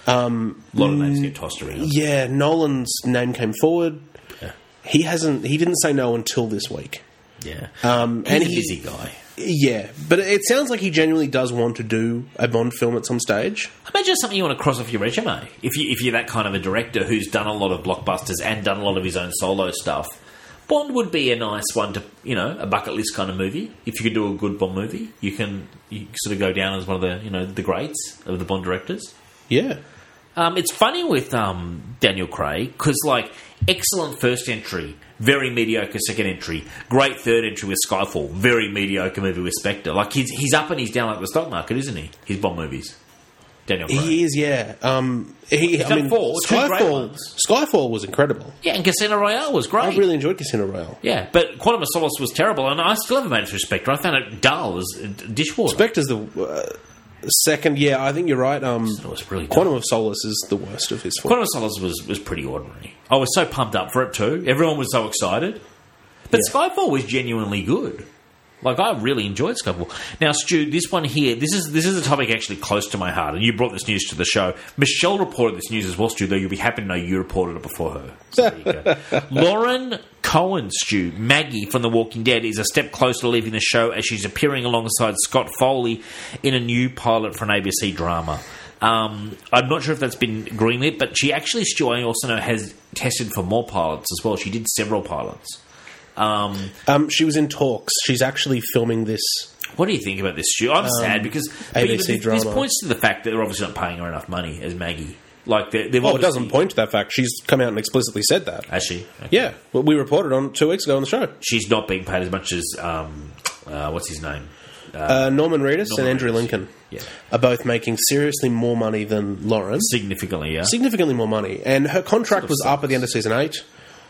Um, A lot of names get tossed around. yeah, Nolan's name came forward. Yeah, He hasn't. He didn't say no until this week. yeah. Um, He's and a he- busy guy. Yeah, but it sounds like he genuinely does want to do a Bond film at some stage. Imagine something you want to cross off your resume. If you if you're that kind of a director who's done a lot of blockbusters and done a lot of his own solo stuff, Bond would be a nice one to, you know, a bucket list kind of movie. If you could do a good Bond movie, you can you sort of go down as one of the, you know, the greats of the Bond directors. Yeah. Um, it's funny with um, Daniel Craig because, like, excellent first entry, very mediocre second entry, great third entry with Skyfall, very mediocre movie with Spectre. Like, he's he's up and he's down like the stock market, isn't he? His Bond movies. Daniel Craig. He is, yeah. Um, he, I done mean, four, two great Skyfall. ones. Skyfall was incredible. Yeah, and Casino Royale was great. I really enjoyed Casino Royale. Yeah, but Quantum of Solace was terrible, and I still haven't made it through Spectre. I found it dull as dishwater. Spectre's the uh, second. Yeah, I think you're right. Um, It was really dull. Quantum of Solace is the worst of his films. Quantum of Solace was, was pretty ordinary. I was so pumped up for it too. Everyone was so excited. But Yeah. Skyfall was genuinely good. Like, I really enjoyed Skyfall. Now, Stu, this one here, this is this is a topic actually close to my heart, and you brought this news to the show. Michelle reported this news as well, Stu, though you'll be happy to know you reported it before her. So there you go. Lauren Cohen, Stu, Maggie from The Walking Dead, is a step closer to leaving the show as she's appearing alongside Scott Foley in a new pilot for an A B C drama. Um, I'm not sure if that's been greenlit, but she actually, Stu, I also know, has tested for more pilots as well. She did several pilots. Um, Um, she was in talks. She's actually filming this. what do you think about this, Stu? I'm sad because A B C but, you know, this, this drama. points to the fact that they're obviously not paying her enough money as Maggie. Like they're, they've Oh, it obviously- doesn't point to that fact. She's come out and explicitly said that. Has she? Okay. Yeah, well, we reported on two weeks ago on the show. She's not being paid as much as um, uh, what's his name? Uh, Norman Reedus Norman and Andrew Reedus. Lincoln Yeah, are both making seriously more money than Lauren. significantly. Yeah, Significantly more money. And her contract Sort of was up at the end of season eight.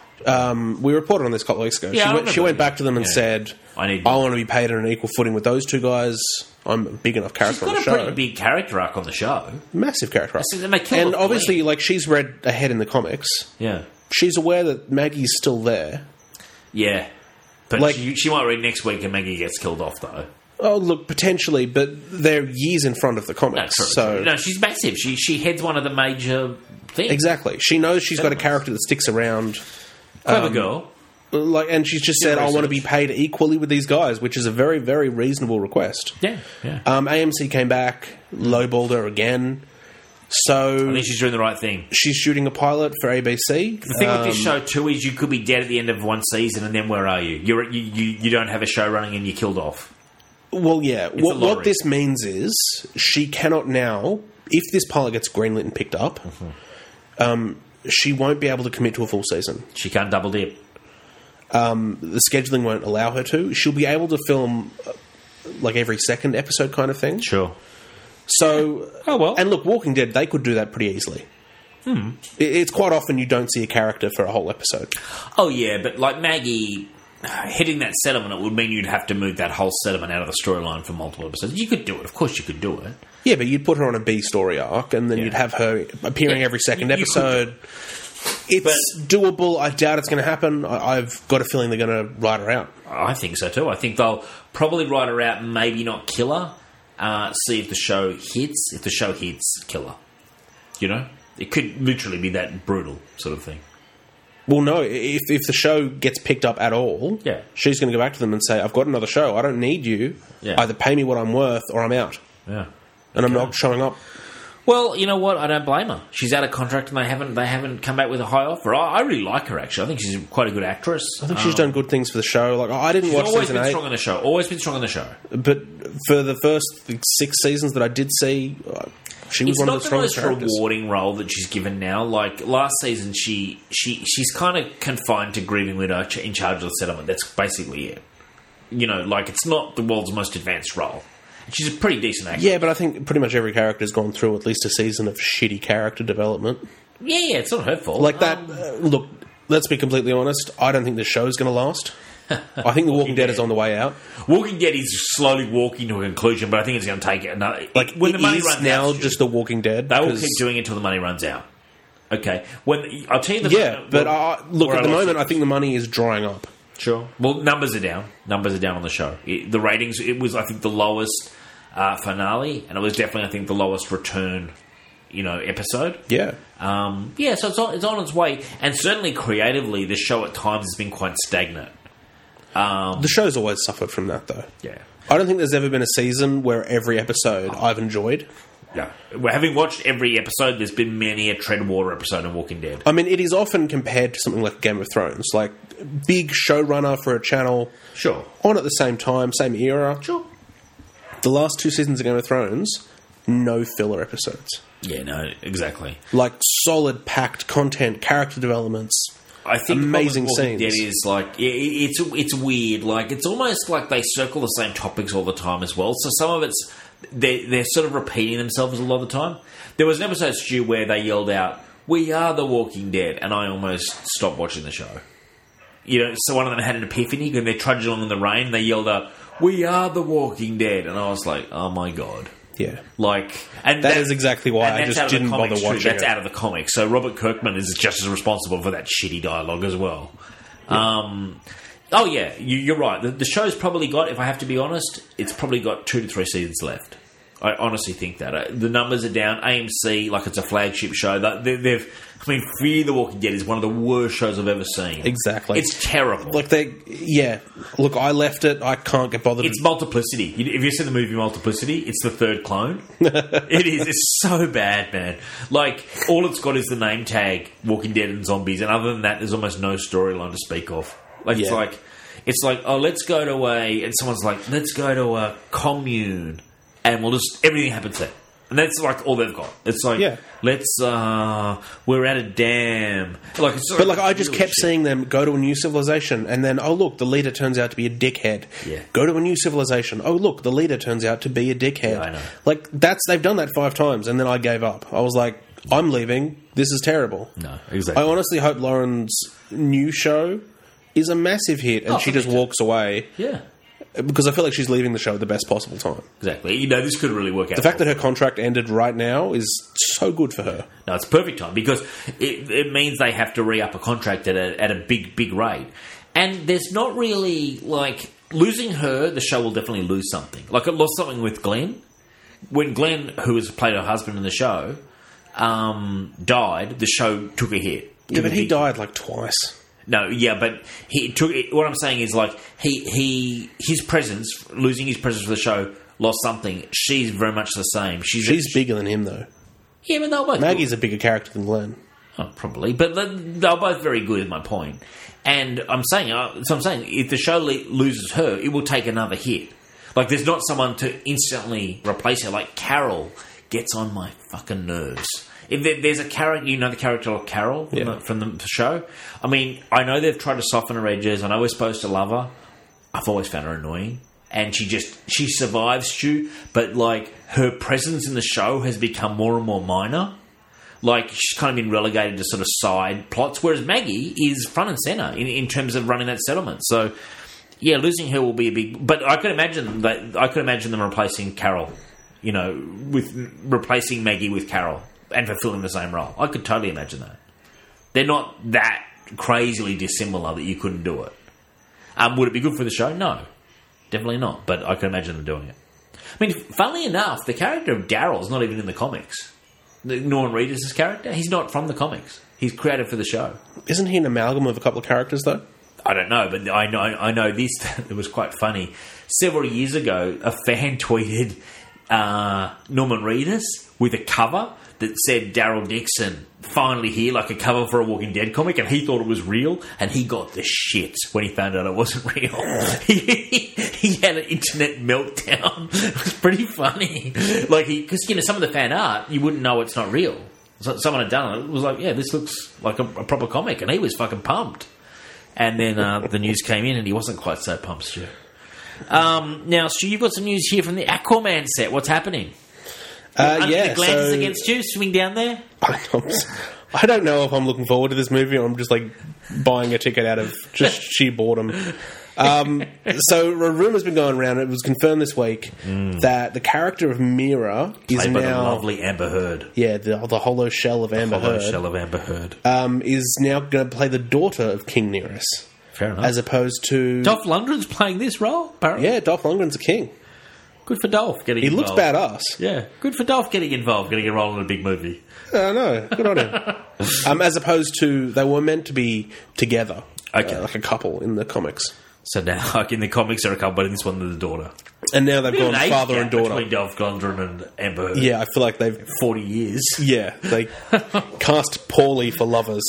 Um, we reported on this a couple of weeks ago. Yeah, I she, went, she remember. went back to them and Yeah. said, I I, need- want to be paid on an equal footing with those two guys. I'm a big enough she's character on got the a show. pretty big character arc on the show. Massive character. That's- and they kill And it obviously, clean. like, she's read ahead in the comics. Yeah, She's aware that Maggie's still there. yeah. But Like- she, she might read next week and Maggie gets killed off though. Oh, look, potentially, but they're years in front of the No, comics. true, so true. no, she's massive. She she heads one of the major things. Exactly. She knows she's got a Definitely. character that sticks around. Clever Um, girl. Like, and she's just said, Yeah, I want to be research. paid equally with these guys, which is a very, very reasonable request. Yeah, yeah. Um, A M C came back, lowballed her again. So I think she's doing the right thing. she's shooting a pilot for A B C. The thing with this Um, show too is you could be dead at the end of one season, and then where are you? You're you you, you don't have a show running, and you're killed off. Well, yeah. a What, lottery. what this means is she cannot now, if this pilot gets greenlit and picked up, Mm-hmm. um, she won't be able to commit to a full season. She can't double dip. The scheduling won't allow her to. She'll be able to film uh, like every second episode kind of thing. Sure. So, Oh, well. and look, Walking Dead, they could do that pretty easily. Hmm. It's quite often you don't see a character for a whole episode. Oh yeah, but like Maggie, hitting that settlement, it would mean you'd have to move that whole settlement out of the storyline for multiple episodes. You could do it. Of course you could do it. Yeah, but you'd put her on a B story arc, and then Yeah. you'd have her appearing Yeah, every second you- you episode. It's doable. I doubt it's going to happen. I, I've got a feeling they're going to write her out. I think so too. I think they'll probably write her out and maybe not kill her. Uh, see if the show hits. If the show hits, kill her. You know? It could literally be that brutal sort of thing. Well, no, if if the show gets picked up at all, Yeah. she's going to go back to them and say, I've got another show. I don't need you. Yeah. Either pay me what I'm worth or I'm out. Yeah. And I'm Okay. not showing up. Well, you know what? I don't blame her. She's out of contract, and they haven't they haven't come back with a high offer. I, I really like her. Actually, I think she's quite a good actress. I think she's done good things for the show. Like I didn't She's watch always season been eight, strong on the show. Always been strong on the show. but for the first six seasons that I did see, uh, she was It's one not of the the strongest most characters. rewarding role that she's given now. Like last season, she she she's kind of confined to grieving widow ch- in charge of the settlement. That's basically it. You know, like it's not the world's most advanced role. She's a pretty decent actress. Yeah, but I think pretty much every character's gone through at least a season of shitty character development. Yeah, yeah, it's not her fault. Like that. Um, uh, look, let's be completely honest. I don't think the show's going to last. I think The Walking Dead is on the way out. Walking Dead is slowly walking to a conclusion, but I think it's going to take another. Like when it the money is runs now out, Stu, just The Walking Dead. they will 'cause- keep doing it until the money runs out. Okay, when I'll tell you the Yeah, but well, uh, look, where at the lost moment, it. I think the money is drying up. Sure. Well, numbers are down. Numbers are down on the show. It, the ratings. It was, I think, the lowest uh, finale, and it was definitely, I think, the lowest return. You know, episode. Yeah. Um, yeah. So it's on, it's on its way, and certainly creatively, the show at times has been quite stagnant. Um, The show's always suffered from that, though. yeah. I don't think there's ever been a season where every episode I've enjoyed. Yeah. Well, having watched every episode, there's been many a tread water episode of Walking Dead. I mean, it is often compared to something like Game of Thrones, like big showrunner for a channel, Sure. on at the same time, same era. Sure. The last two seasons of Game of Thrones, no filler episodes. Yeah, no, exactly. Like solid, packed content, character developments. I think Amazing the problem with Walking scenes. Dead is like it, it's it's weird. Like it's almost like they circle the same topics all the time as well. So some of it's they they're sort of repeating themselves a lot of the time. There was an episode, Stu, where they yelled out, "We are the Walking Dead," and I almost stopped watching the show. You know, so one of them had an epiphany when they're trudging along in the rain. They yelled out, "We are the Walking Dead," and I was like, "Oh my god." Yeah. Like, and That is exactly why and I that's just out of the didn't comics, bother too. watching That's it. out of the comics. So Robert Kirkman is just as responsible for that shitty dialogue as well. Um, oh yeah, you, you're right. The, the show's probably got, if I have to be honest, it's probably got two to three seasons left. I honestly think that. Uh, the numbers are down. A M C, like it's a flagship show. That they, they've, I mean, Fear the Walking Dead is one of the worst shows I've ever seen. Exactly. It's terrible. Like they, yeah. Look, I left it. I can't get bothered. It's Multiplicity. You- If you've seen the movie Multiplicity, it's the third clone. It is. It's so bad, man. Like, all it's got is the name tag, Walking Dead and Zombies, and other than that, there's almost no storyline to speak of. Like, it's Yeah. like, it's like, oh, let's go to a, and someone's like, let's go to a commune, and we'll just, everything happens there. And that's like all they've got. It's like, Yeah. let's, uh, we're at a dam. Like, it's But like I just really kept shit. seeing them go to a new civilization, and then oh look, the leader turns out to be a dickhead. Yeah. Go to a new civilization. Oh look, the leader turns out to be a dickhead. Yeah, I know. Like that's they've done that five times, and then I gave up. I was like, I'm leaving. This is terrible. No, exactly. I honestly hope Lauren's new show is a massive hit, and Oh, she for just me too. walks away Yeah. because I feel like she's leaving the show at the best possible time. Exactly. You know, this could really work out. The fact that her contract ended right now is so good for her. No, it's perfect time because it, it means they have to re-up a contract at a, at a big, big rate. And there's not really, like, losing her, the show will definitely lose something. Like, it lost something with Glenn. When Glenn, who has played her husband in the show, um, died, the show took a hit. Yeah, Took but a he big- died like twice. No, yeah, but he took. What I'm saying is, like, he he his presence, losing his presence for the show, lost something. She's very much the same. She's She's bigger than him though. yeah, but they're both Maggie's a bigger character than Glenn. Oh, probably, but they're they're both very good. Is my point, and I'm saying, uh, so I'm saying, if the show le- loses her, it will take another hit. Like, there's not someone to instantly replace her. Like Carol gets on my fucking nerves. If there, there's a character, you know, the character of Carol from, Yeah. the, from the show. I mean, I know they've tried to soften her edges. I know we're supposed to love her. I've always found her annoying, and she just she survives, Stu. But like her presence in the show has become more and more minor. Like, she's kind of been relegated to sort of side plots, whereas Maggie is front and centre in, in terms of running that settlement. So, yeah, losing her will be a big... But I could imagine that I could imagine them replacing Carol, you know, with replacing Maggie with Carol and fulfilling the same role. I could totally imagine that. They're not that crazily dissimilar that you couldn't do it. Um, would it be good for the show? No. Definitely not. But I can imagine them doing it. I mean, funnily enough, the character of Daryl's not even in the comics. The Norman Reedus' character, he's not from the comics. He's created for the show. Isn't he an amalgam of a couple of characters, though? I don't know, but I know I know this. It was quite funny. Several years ago, a fan tweeted uh, Norman Reedus with a cover that said Daryl Dixon finally here, like a cover for a Walking Dead comic, and he thought it was real, and he got the shits when he found out it wasn't real. he, he had an internet meltdown. It was pretty funny. Like he, because you know some of the fan art, you wouldn't know it's not real. So someone had done it. It was like, yeah, this looks like a, a proper comic, and he was fucking pumped. And then uh, the news came in, and he wasn't quite so pumped, Stu. Um, now, Stu, you've got some news here from the Aquaman set. What's happening? Uh, Under yeah, the glances so against you, swing down there. I don't know if I'm looking forward to this movie or I'm just like buying a ticket out of just sheer boredom. Um, so a rumour's been going around. It was confirmed this week mm. that the character of Mira is Played by now the lovely Amber Heard. Yeah, the, the hollow shell of Amber the hollow Heard. shell of Amber Heard um, is now going to play the daughter of King Nereus. Fair enough. As opposed to Dolph Lundgren's playing this role. Apparently. Yeah, Dolph Lundgren's a king. Good for Dolph getting he involved. He looks badass. Yeah, good for Dolph getting involved, getting a role in a big movie. I know, good on him. um, as opposed to, they were meant to be together, okay, uh, like a couple in the comics. So now, like in the comics, they're a couple, but in this one, they're the daughter. And now they've There's gone an father age and gap daughter. Between Dolph Lundgren and Amber Heard. Yeah, I feel like they've... forty years. Yeah, they cast poorly for lovers.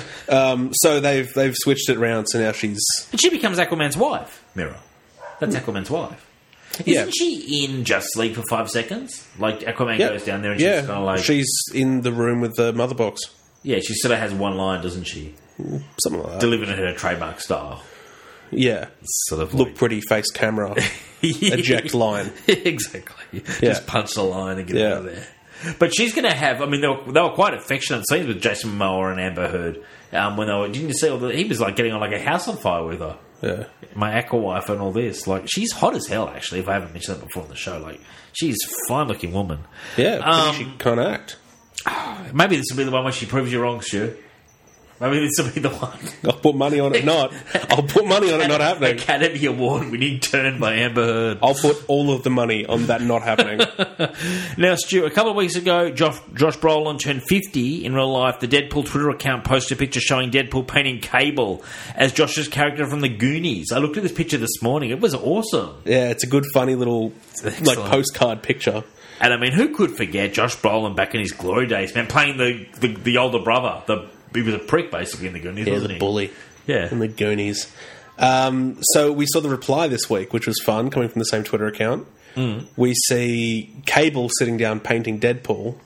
Um, so they've they've switched it around, so now she's... And she becomes Aquaman's wife, Mira. That's Aquaman's wife. Isn't Yeah. she in Justice League for five seconds? Like, Aquaman Yeah. goes down there and yeah. she's kind of like... She's in the room with the mother box. Yeah, she sort of has one line, doesn't she? Something like that. Delivered in her trademark style. Yeah. Sort of Look like, pretty, face camera, eject line. Exactly. Yeah. Just punch the line and get Yeah. out of there. But she's going to have... I mean, they were, they were quite affectionate scenes with Jason Momoa and Amber Heard. Um, when they were... Didn't you see all the... He was like getting on like a house on fire with her. Yeah. My aqua wife and all this. Like, she's hot as hell, actually, if I haven't mentioned that before on the show. Like, she's a fine-looking woman. Yeah, Um, she can't act. Maybe this will be the one where she proves you wrong, Stu. Maybe this will be the one. I'll put money on it not. I'll put money on it not happening. Academy Award winning turn by Amber Heard. I'll put all of the money on that not happening. Now, Stu, a couple of weeks ago, Josh, Josh Brolin turned fifty in real life. The Deadpool Twitter account posted a picture showing Deadpool painting Cable as Josh's character from the Goonies. I looked at this picture this morning. It was awesome. Yeah, it's a good, funny little like excellent. postcard picture. And I mean, who could forget Josh Brolin back in his glory days, man, playing the, the, the older brother. The, he was a prick, basically, in the Goonies, Yeah, wasn't the he? bully. Yeah. In the Goonies. Um, so we saw the reply this week, which was fun, coming from the same Twitter account. Mm. We see Cable sitting down painting Deadpool,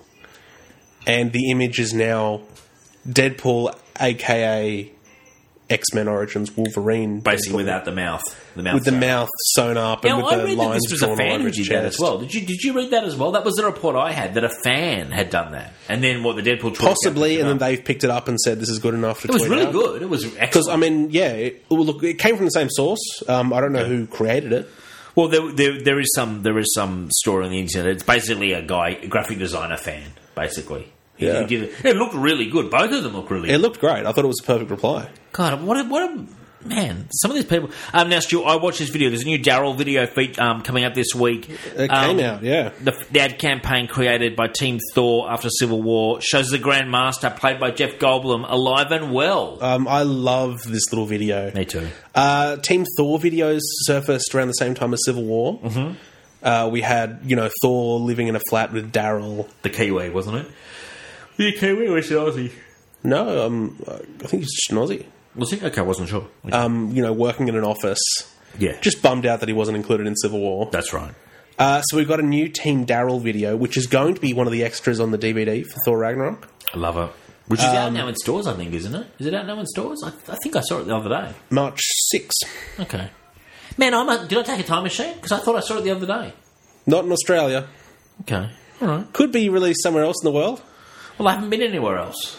and the image is now Deadpool, a k a. X-Men Origins Wolverine. Basically Deadpool, without the mouth. The mouth with the sewn. mouth sewn up and Now, with I the read that lines this was a drawn all fan over who his did that chest. as well. Did you Did you read that as well? That was the report I had, that a fan had done that. And then what, the Deadpool... Twitter Possibly, account and then picked it up. they've picked it up and said this is good enough to It was tweet really out. good. It was Because, excellent. I mean, yeah, it, well, look, it came from the same source. Um, I don't know who created it. Well, there, there, there is some there is some story on the internet. It's basically a guy, a graphic designer fan, basically. He, Yeah. he did it. It looked really good. Both of them look really It good. looked great. I thought it was a perfect reply. God, what a, what a... Man, some of these people... Um, now, Stu, I watched this video. There's a new Daryl video feed, um, coming up this week. It Um, came out, yeah. The, the ad campaign created by Team Thor after Civil War shows the Grand Master, played by Jeff Goldblum, alive and well. Um, I love this little video. Me too. Uh, Team Thor videos surfaced around the same time as Civil War. Mm-hmm. Uh, we had, you know, Thor living in a flat with Daryl. The Kiwi, wasn't it? The Kiwi or is it Aussie? No, um, I think he's just an Aussie. Was he? Okay, I wasn't sure. Okay. Um, you know, working in an office. yeah. Just bummed out that he wasn't included in Civil War. That's right. Uh, so we've got a new Team Daryl video, which is going to be one of the extras on the D V D for Thor Ragnarok. I love it. Which is out Um, now in stores, I think, isn't it? Is it out now in stores? I, I think I saw it the other day. March sixth. Okay. Man, I'm a, did I take a time machine? Because I thought I saw it the other day. Not in Australia. Okay. All right. Could be released somewhere else in the world. Well, I haven't been anywhere else.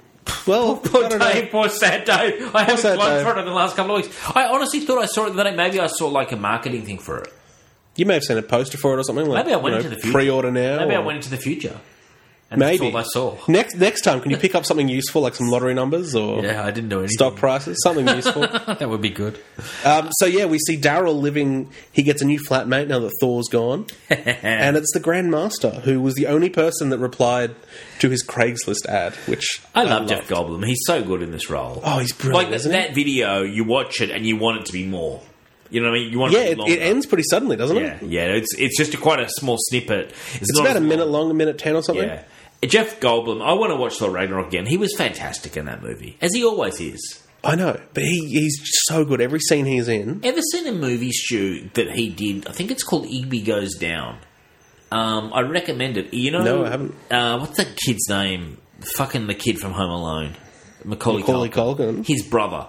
Well, Poor I don't know. Dave, poor sad Dave. I haven't sad gone Dave. for it in the last couple of weeks. I honestly thought I saw it the other day. Maybe I saw like a marketing thing for it. You may have seen a poster for it or something. Like, Maybe I went you know, into the future. Pre-order now. Maybe I or- went into the future. And Maybe. that's all I saw. Next next time, can you pick up something useful, like some lottery numbers or Yeah, I didn't do anything. stock prices? Something useful. That would be good. Um, so yeah, we see Daryl living. He gets a new flatmate now that Thor's gone, and it's the Grand Master, who was the only person that replied to his Craigslist ad. Which I love loved. Jeff Goldblum. He's so good in this role. Oh, he's brilliant, Like that, isn't he? that video, you watch it and you want it to be more. You know what I mean? You want Yeah, it to it, be longer. it ends pretty suddenly, doesn't Yeah, it? yeah. It's it's just a, quite a small snippet. It's, It's not about a as minute long. long, a minute ten or something. Yeah. Jeff Goldblum, I want to watch Thor Ragnarok again. He was fantastic in that movie, as he always is. I know, but he, he's so good. Every scene he's in. Ever seen a movie, Stu, that he did? I think it's called Igby Goes Down. Um, I recommend it. You know, No, I haven't. Uh, what's that kid's name? Fucking the kid from Home Alone, Macaulay, Macaulay Culkin. Culkin. His brother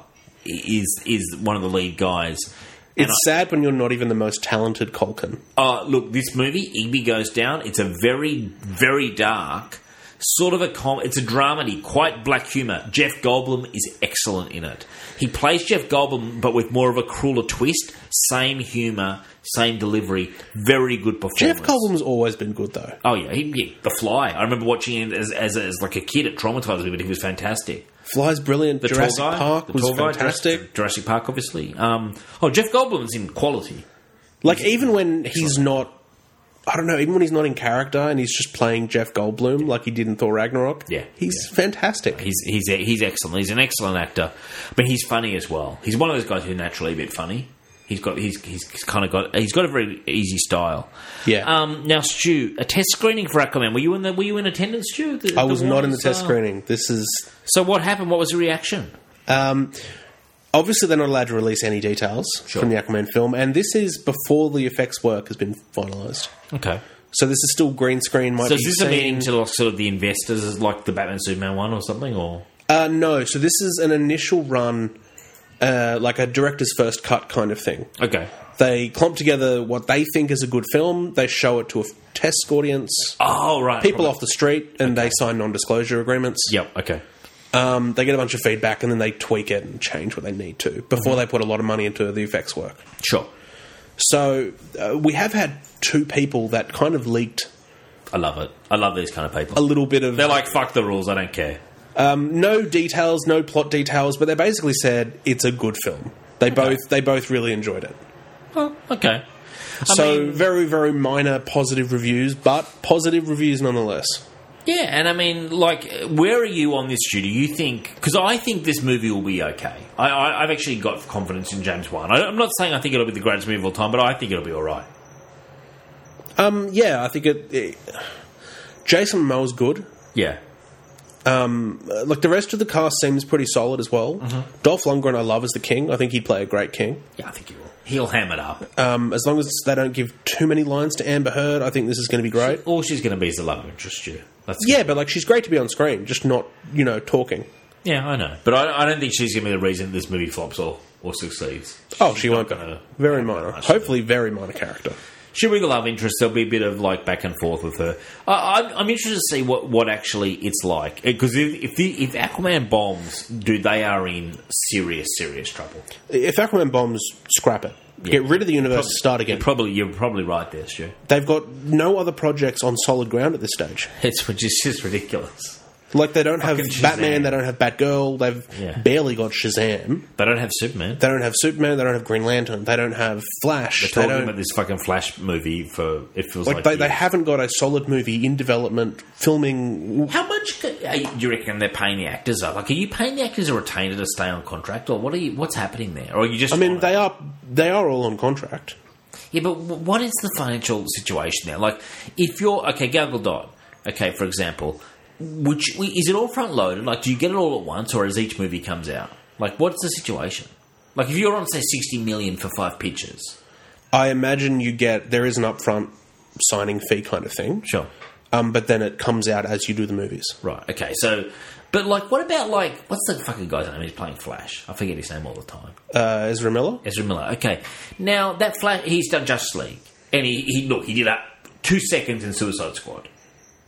is is one of the lead guys. And It's sad when you're not even the most talented Culkin. Uh, look, this movie, Igby Goes Down, it's a very, very dark, sort of a com- it's a dramedy, quite black humour. Jeff Goldblum is excellent in it. He plays Jeff Goldblum, but with more of a crueler twist. Same humour, same delivery, very good performance. Jeff Goldblum's always been good, though. Oh yeah, he, yeah, The Fly. I remember watching it as, as, as like a kid. It traumatised me, but he was fantastic. Fly's brilliant. The Jurassic tall guy, Park the was tall guy, fantastic. Jurassic, Jurassic Park, obviously. Um, oh, Jeff Goldblum's in Quality. Like, even when he's not, I don't know, even when he's not in character and he's just playing Jeff Goldblum like he did in Thor Ragnarok, Yeah, he's yeah. fantastic. He's he's he's excellent. He's an excellent actor, but he's funny as well. He's one of those guys who's naturally a bit funny. He's got he's he's kind of got he's got a very easy style. Yeah. Um, now, Stu, a test screening for Aquaman. Were you in the Were you in attendance, Stu? The, I was the not in the Warners, test uh, screening. This is... So what happened? What was the reaction? Um, obviously, they're not allowed to release any details Sure. from the Aquaman film, and this is before the effects work has been finalised. Okay. So this is still green screen. Might So be is this a seen- meeting to like, sort of the investors, as like the Batman Superman one or something, or Uh, no, so this is an initial run, uh, like a director's first cut kind of thing. okay? They clump together what they think is a good film. They show it to a f- test audience, Oh, right. people off the street, and they sign non-disclosure agreements. Yep. Okay. Um, they get a bunch of feedback, and then they tweak it and change what they need to before they put a lot of money into the effects work. Sure. So uh, we have had two people that kind of leaked I love it. I love these kind of people. a little bit of They're like, fuck the rules. I don't care. um, no details, no plot details, but they basically said it's a good film. They both they both really enjoyed it. Oh, okay. I So mean- very very minor positive reviews, but positive reviews nonetheless. Yeah, and I mean, like, where are you on this, Stu? Do you think... Because I think this movie will be okay. I, I, I've actually got confidence in James Wan. I, I'm not saying I think it'll be the greatest movie of all time, but I think it'll be all right. Um, yeah, I think it. it Jason Momoa's good. Yeah. Uh, like the rest of the cast seems pretty solid as well. Mm-hmm. Dolph Lundgren I love as the king. I think he'd play a great king. Yeah, I think he will. He'll ham it up. Um, as long as they don't give too many lines to Amber Heard, I think this is going to be great. All she's going to be is the love interest, Stu. That's Yeah, but like she's great to be on screen, just not you know talking. Yeah, I know. But I, I don't think she's going to be the reason this movie flops or, or succeeds. Oh, She's she not won't go. gonna- Very minor. much. Hopefully, very minor character. She'll be the love interest. There'll be a bit of like back and forth with her. I I'm, I'm interested to see what, what actually it's like because if if, the, if Aquaman bombs, dude, they are in serious serious trouble. If Aquaman bombs, scrap it. Get rid of the universe. Start again. You're probably you're probably right there, Stu. They've got no other projects on solid ground at this stage. It's which is just ridiculous. Like they don't have Fucking Shazam. Batman, they don't have Batgirl, they've Yeah. barely got Shazam. They don't have Superman. They don't have Superman, they don't have Green Lantern, they don't have Flash. They're They talking don't about this fucking Flash movie for it feels like, like they, they years. haven't got a solid movie in development filming. How much co- are you- do you reckon they're paying the actors? Up? Like, are you paying the actors a retainer to stay on contract, or what are you? What's happening there? Or are you just? I mean, on it? they are they are all on contract. Yeah, but w- what is the financial situation there? Like, if you're okay, Gal Gadot, okay, for example, which is it all front loaded? Like, do you get it all at once, or as each movie comes out? Like, what's the situation? Like, if you're on say sixty million for five pictures, I imagine you get there is an upfront signing fee kind of thing. sure, Um, but then it comes out as you do the movies. right, okay, so. But like, what about like, what's the fucking guy's name? He's playing Flash. I forget his name all the time. Uh, Ezra Miller? Ezra Miller. Okay, now that Flash, he's done Justice League, and he, he look, he did that two seconds in Suicide Squad.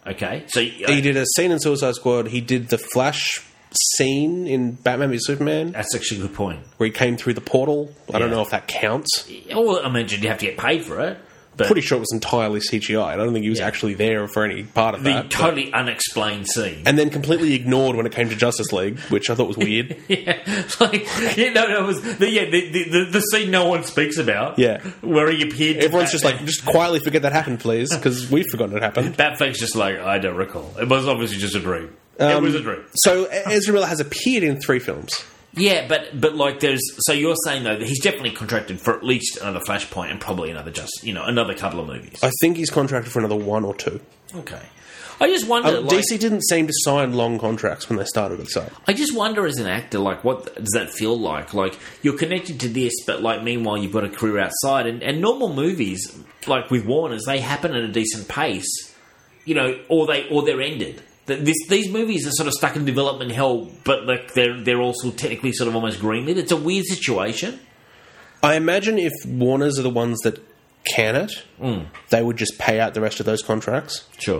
Okay, so He did a scene in Suicide Squad. He did the Flash scene in Batman v Superman, that's actually a good point. where he came through the portal. I don't Yeah. know if that counts. Well, I imagine you have to get paid for it. But Pretty sure it was entirely C G I. I don't think he was Yeah. actually there for any part of the that. but- totally unexplained scene. and then completely ignored when it came to Justice League, which I thought was weird. Yeah, it's like yeah, no, no, it was the, yeah, the, the, the, the scene no one speaks about. Yeah. where he appeared. to Everyone's just Batman. like, just quietly forget that happened, please, because we've forgotten it happened. Batfleck's just like, I don't recall. It was obviously just a dream. it Um, was a dream. So Ezra Miller has appeared in three films. Yeah, but but like there's so you're saying though that he's definitely contracted for at least another Flashpoint and probably another just you know another couple of movies. I think he's contracted for another one or two. Okay, I just wonder. Um, like, D C didn't seem to sign long contracts when they started it, so I just wonder as an actor, like, what does that feel like? Like, you're connected to this, but, like, meanwhile, you've got a career outside. And, and normal movies, like with Warner's, they happen at a decent pace, you know, or, they, or they're ended. Th- This, these movies are sort of stuck in development hell, but, like, they're, they're also technically sort of almost greenlit. It's a weird situation. I imagine if Warner's are the ones that can it, Mm. they would just pay out the rest of those contracts. Sure.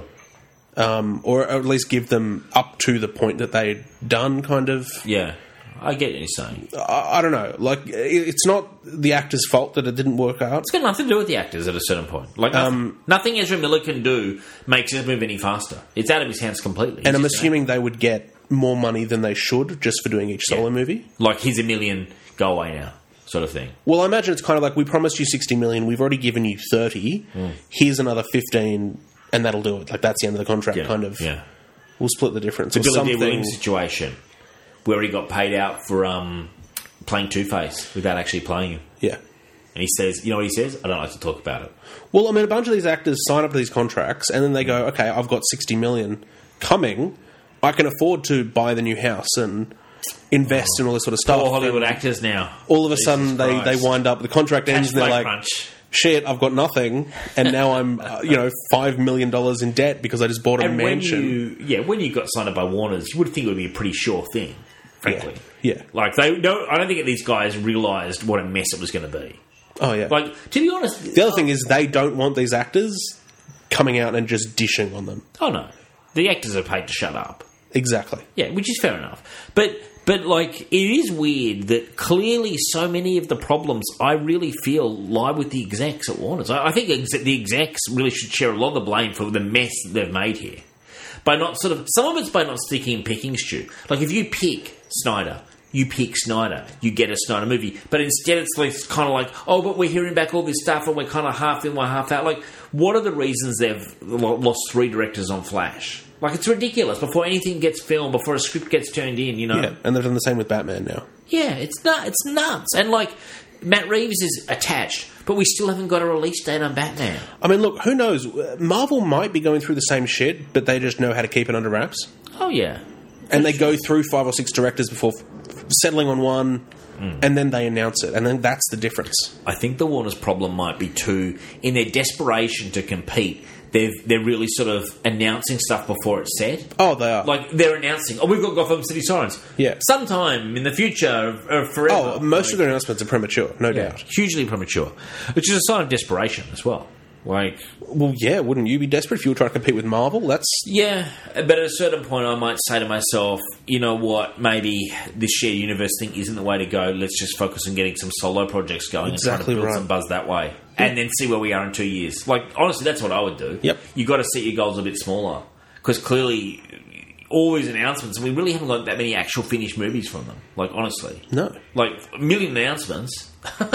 Um, or at least give them up to the point that they'd done, kind of. Yeah. I get what you're saying. I, I don't know. Like, it- it's not the actor's fault that it didn't work out. It's got nothing to do with the actors at a certain point. Like, nothing, Um, nothing Ezra Miller can do makes this move any faster. It's out of his hands completely. And He's I'm just assuming they would get more money than they should just for doing each solo Yeah. movie. like, here's a million, go away now, sort of thing. Well, I imagine it's kind of like, we promised you sixty million, we've already given you thirty, here's another fifteen, and that'll do it. Like, that's the end of the contract, Yeah. kind of. Yeah. We'll split the difference. The or Billy Dee something. Williams situation, where he got paid out for um, playing Two-Face without actually playing him. Yeah. And he says, you know what he says? I don't like to talk about it. Well, I mean, a bunch of these actors sign up to these contracts, and then they go, okay, I've got sixty million coming, I can afford to buy the new house and invest in all this sort of stuff. All Hollywood And actors now. all of a Jesus sudden, they, they Christ. wind up, the contract ends, Cash and they're flow like, crunch. shit, I've got nothing, and now I'm, uh, you know, five million dollars in debt because I just bought a And when mansion. you, yeah, when you got signed up by Warner's, you would think it would be a pretty sure thing, frankly. Yeah. Like, they don't, I don't think these guys realised what a mess it was going to be. Oh, yeah. Like, to be honest... The other thing is they don't want these actors coming out and just dishing on them. Oh, no. The actors are paid to shut up. Exactly. Yeah, which is fair enough. But but like it is weird that clearly so many of the problems I really feel lie with the execs at Warner's. I, I think ex- the execs really should share a lot of the blame for the mess that they've made here. By not sort of some of it's by not sticking and picking, Stu. Like if you pick Snyder, you pick Snyder, you get a Snyder movie. But instead it's like kind of like, oh, but we're hearing back all this stuff and we're kind of half in, we're half out. Like, what are the reasons they've lo- lost three directors on Flash? Like, it's ridiculous. Before anything gets filmed, before a script gets turned in, you know. Yeah, and they've done the same with Batman now. Yeah, it's not. It's nuts. And like, Matt Reeves is attached, but we still haven't got a release date on Batman. I mean, look, who knows? Marvel might be going through the same shit, but they just know how to keep it under wraps. Oh yeah, And they go through five or six directors before f- settling on one, and then they announce it. And then that's the difference. I think the Warner's problem might be too in their desperation to compete. They've they're really sort of announcing stuff before it's said. Oh, they are. Like they're announcing, oh, we've got Gotham City Sirens. Yeah. sometime in the future or forever. oh, most Like, of their announcements are premature, no yeah, doubt. hugely premature, which is a sign of desperation as well. Like, Well, yeah, wouldn't you be desperate if you were trying to compete with Marvel? That's yeah, but at a certain point, I might say to myself, you know what? Maybe this shared universe thing isn't the way to go. Let's just focus on getting some solo projects going Exactly and trying to build right. some buzz that way, and then see where we are in two years. Like, honestly, that's what I would do. Yep. You got to set your goals a bit smaller because clearly, all these announcements, and we really haven't got that many actual finished movies from them. Like, honestly, no. like a million announcements.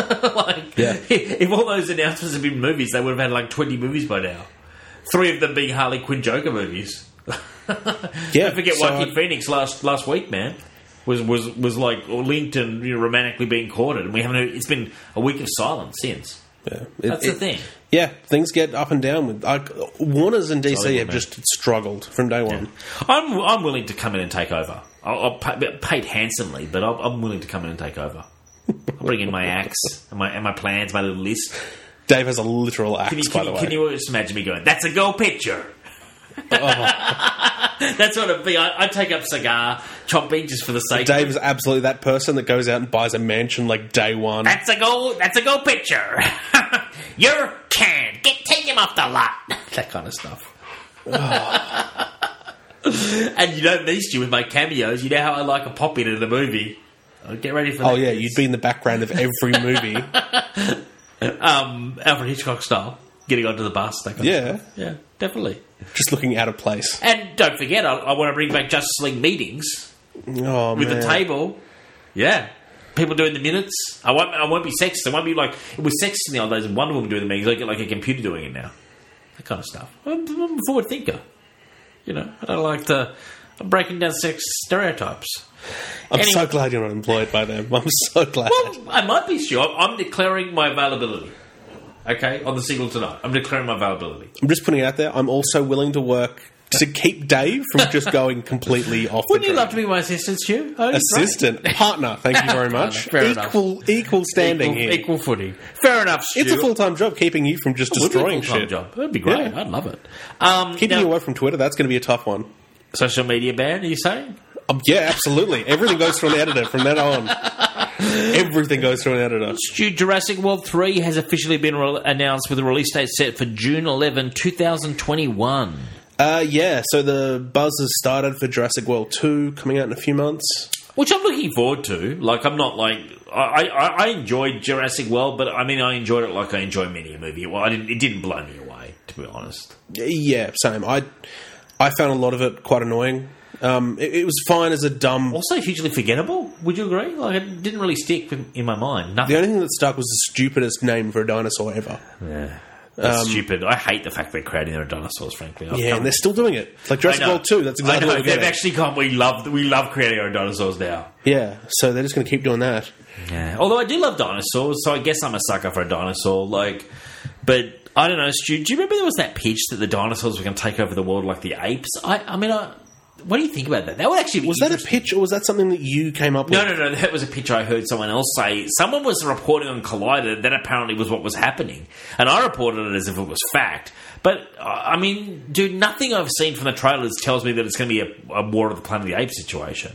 like, Yeah. if all those announcements had been movies, they would have had like twenty movies by now. Three of them being Harley Quinn Joker movies. Yeah, Don't forget so Joaquin I- Phoenix last last week, man. Was was was like linked and you know, romantically being courted, and we haven't. It's been a week of silence since. Yeah. It- That's the it- thing. Yeah, things get up and down. With like, Warner's and D C Sorry, have man. just struggled from day one. I'm I'm willing to come in and take over. I'll, I'll pay, paid handsomely, but I'll, I'm willing to come in and take over. I'll bring in my axe and my and my plans, my little list. Dave has a literal axe, Can you, by can, the you, way. can you just imagine me going, that's a go picture? Oh. That's what it'd be. I, I'd take up cigar chomping just for the sake Dave of is absolutely that person that goes out and buys a mansion like day one. That's a go, that's a go picture. You're canned. Get, take him off the lot. That kind of stuff. And you don't miss you with my cameos. You know how I like a pop in in a movie. I'll get ready for that. Oh, yeah, you'd be in the background of every movie. um, Alfred Hitchcock style. Getting onto the bus. That kind Yeah. of stuff. Yeah, definitely. Just looking out of place. And don't forget, I, I want to bring back Justice League meetings Oh, with man. the table. Yeah. People doing the minutes. I won't. I won't be sexist. I won't be like it was sexist in the old days. And Wonder Woman doing the meetings. I get like a computer doing it now. That kind of stuff. I'm, I'm a forward thinker. You know, I don't like to. I'm breaking down sex stereotypes. I'm Anyway- so glad you're not employed by them. I'm so glad. Well, I might be sure. I'm declaring my availability. Okay, on the signal tonight. I'm declaring my availability. I'm just putting it out there. I'm also willing to work to keep Dave from just going completely off Wouldn't the you love track. to be my assistant, Stu? Oh, Assistant, partner, thank you very much. Fair enough. equal equal standing equal, here. equal footing. Fair enough, Stu. It's a full-time job keeping you from just It would be a destroying full-time shit. job. That'd be great. Yeah. I'd love it. Um, Keeping now, you away from Twitter, that's going to be a tough one. social media ban, are you saying? Um, yeah, absolutely. Everything goes through an editor from then on. Everything goes through an editor. Stu, Jurassic World three has officially been re- announced with a release date set for June eleventh, twenty twenty-one. Uh, yeah, so the buzz has started for Jurassic World two coming out in a few months. Which I'm looking forward to. Like, I'm not like... I, I, I enjoyed Jurassic World, but I mean, I enjoyed it like I enjoy many a movie. Well, I didn't, it didn't blow me away, to be honest. Yeah, same. I I found a lot of it quite annoying. Um, it, it was fine as a dumb... Also hugely forgettable, would you agree? Like, it didn't really stick in in my mind. Nothing. The only thing that stuck was the stupidest name for a dinosaur ever. Yeah. That's stupid. I hate the fact they're creating their dinosaurs, frankly. I've Yeah, come- and they're still doing it. Like Jurassic I know. World two, that's exactly I know. what we're They've getting. actually gone, we love, we love creating our own dinosaurs now. Yeah, so they're just going to keep doing that. Yeah. Although I do love dinosaurs, so I guess I'm a sucker for a dinosaur. Like, but I don't know, Stu. Do you remember there was that pitch that the dinosaurs were going to take over the world like the apes? I, I mean, I, what do you think about that? That would actually be Was that a interesting. pitch, or was that something that you came up with? No, no, no. That was a picture I heard someone else say. Someone was reporting on Collider that apparently was what was happening, and I reported it as if it was fact. But uh, I mean, dude, nothing I've seen from the trailers tells me that it's going to be a, a War of the Planet of the Apes situation.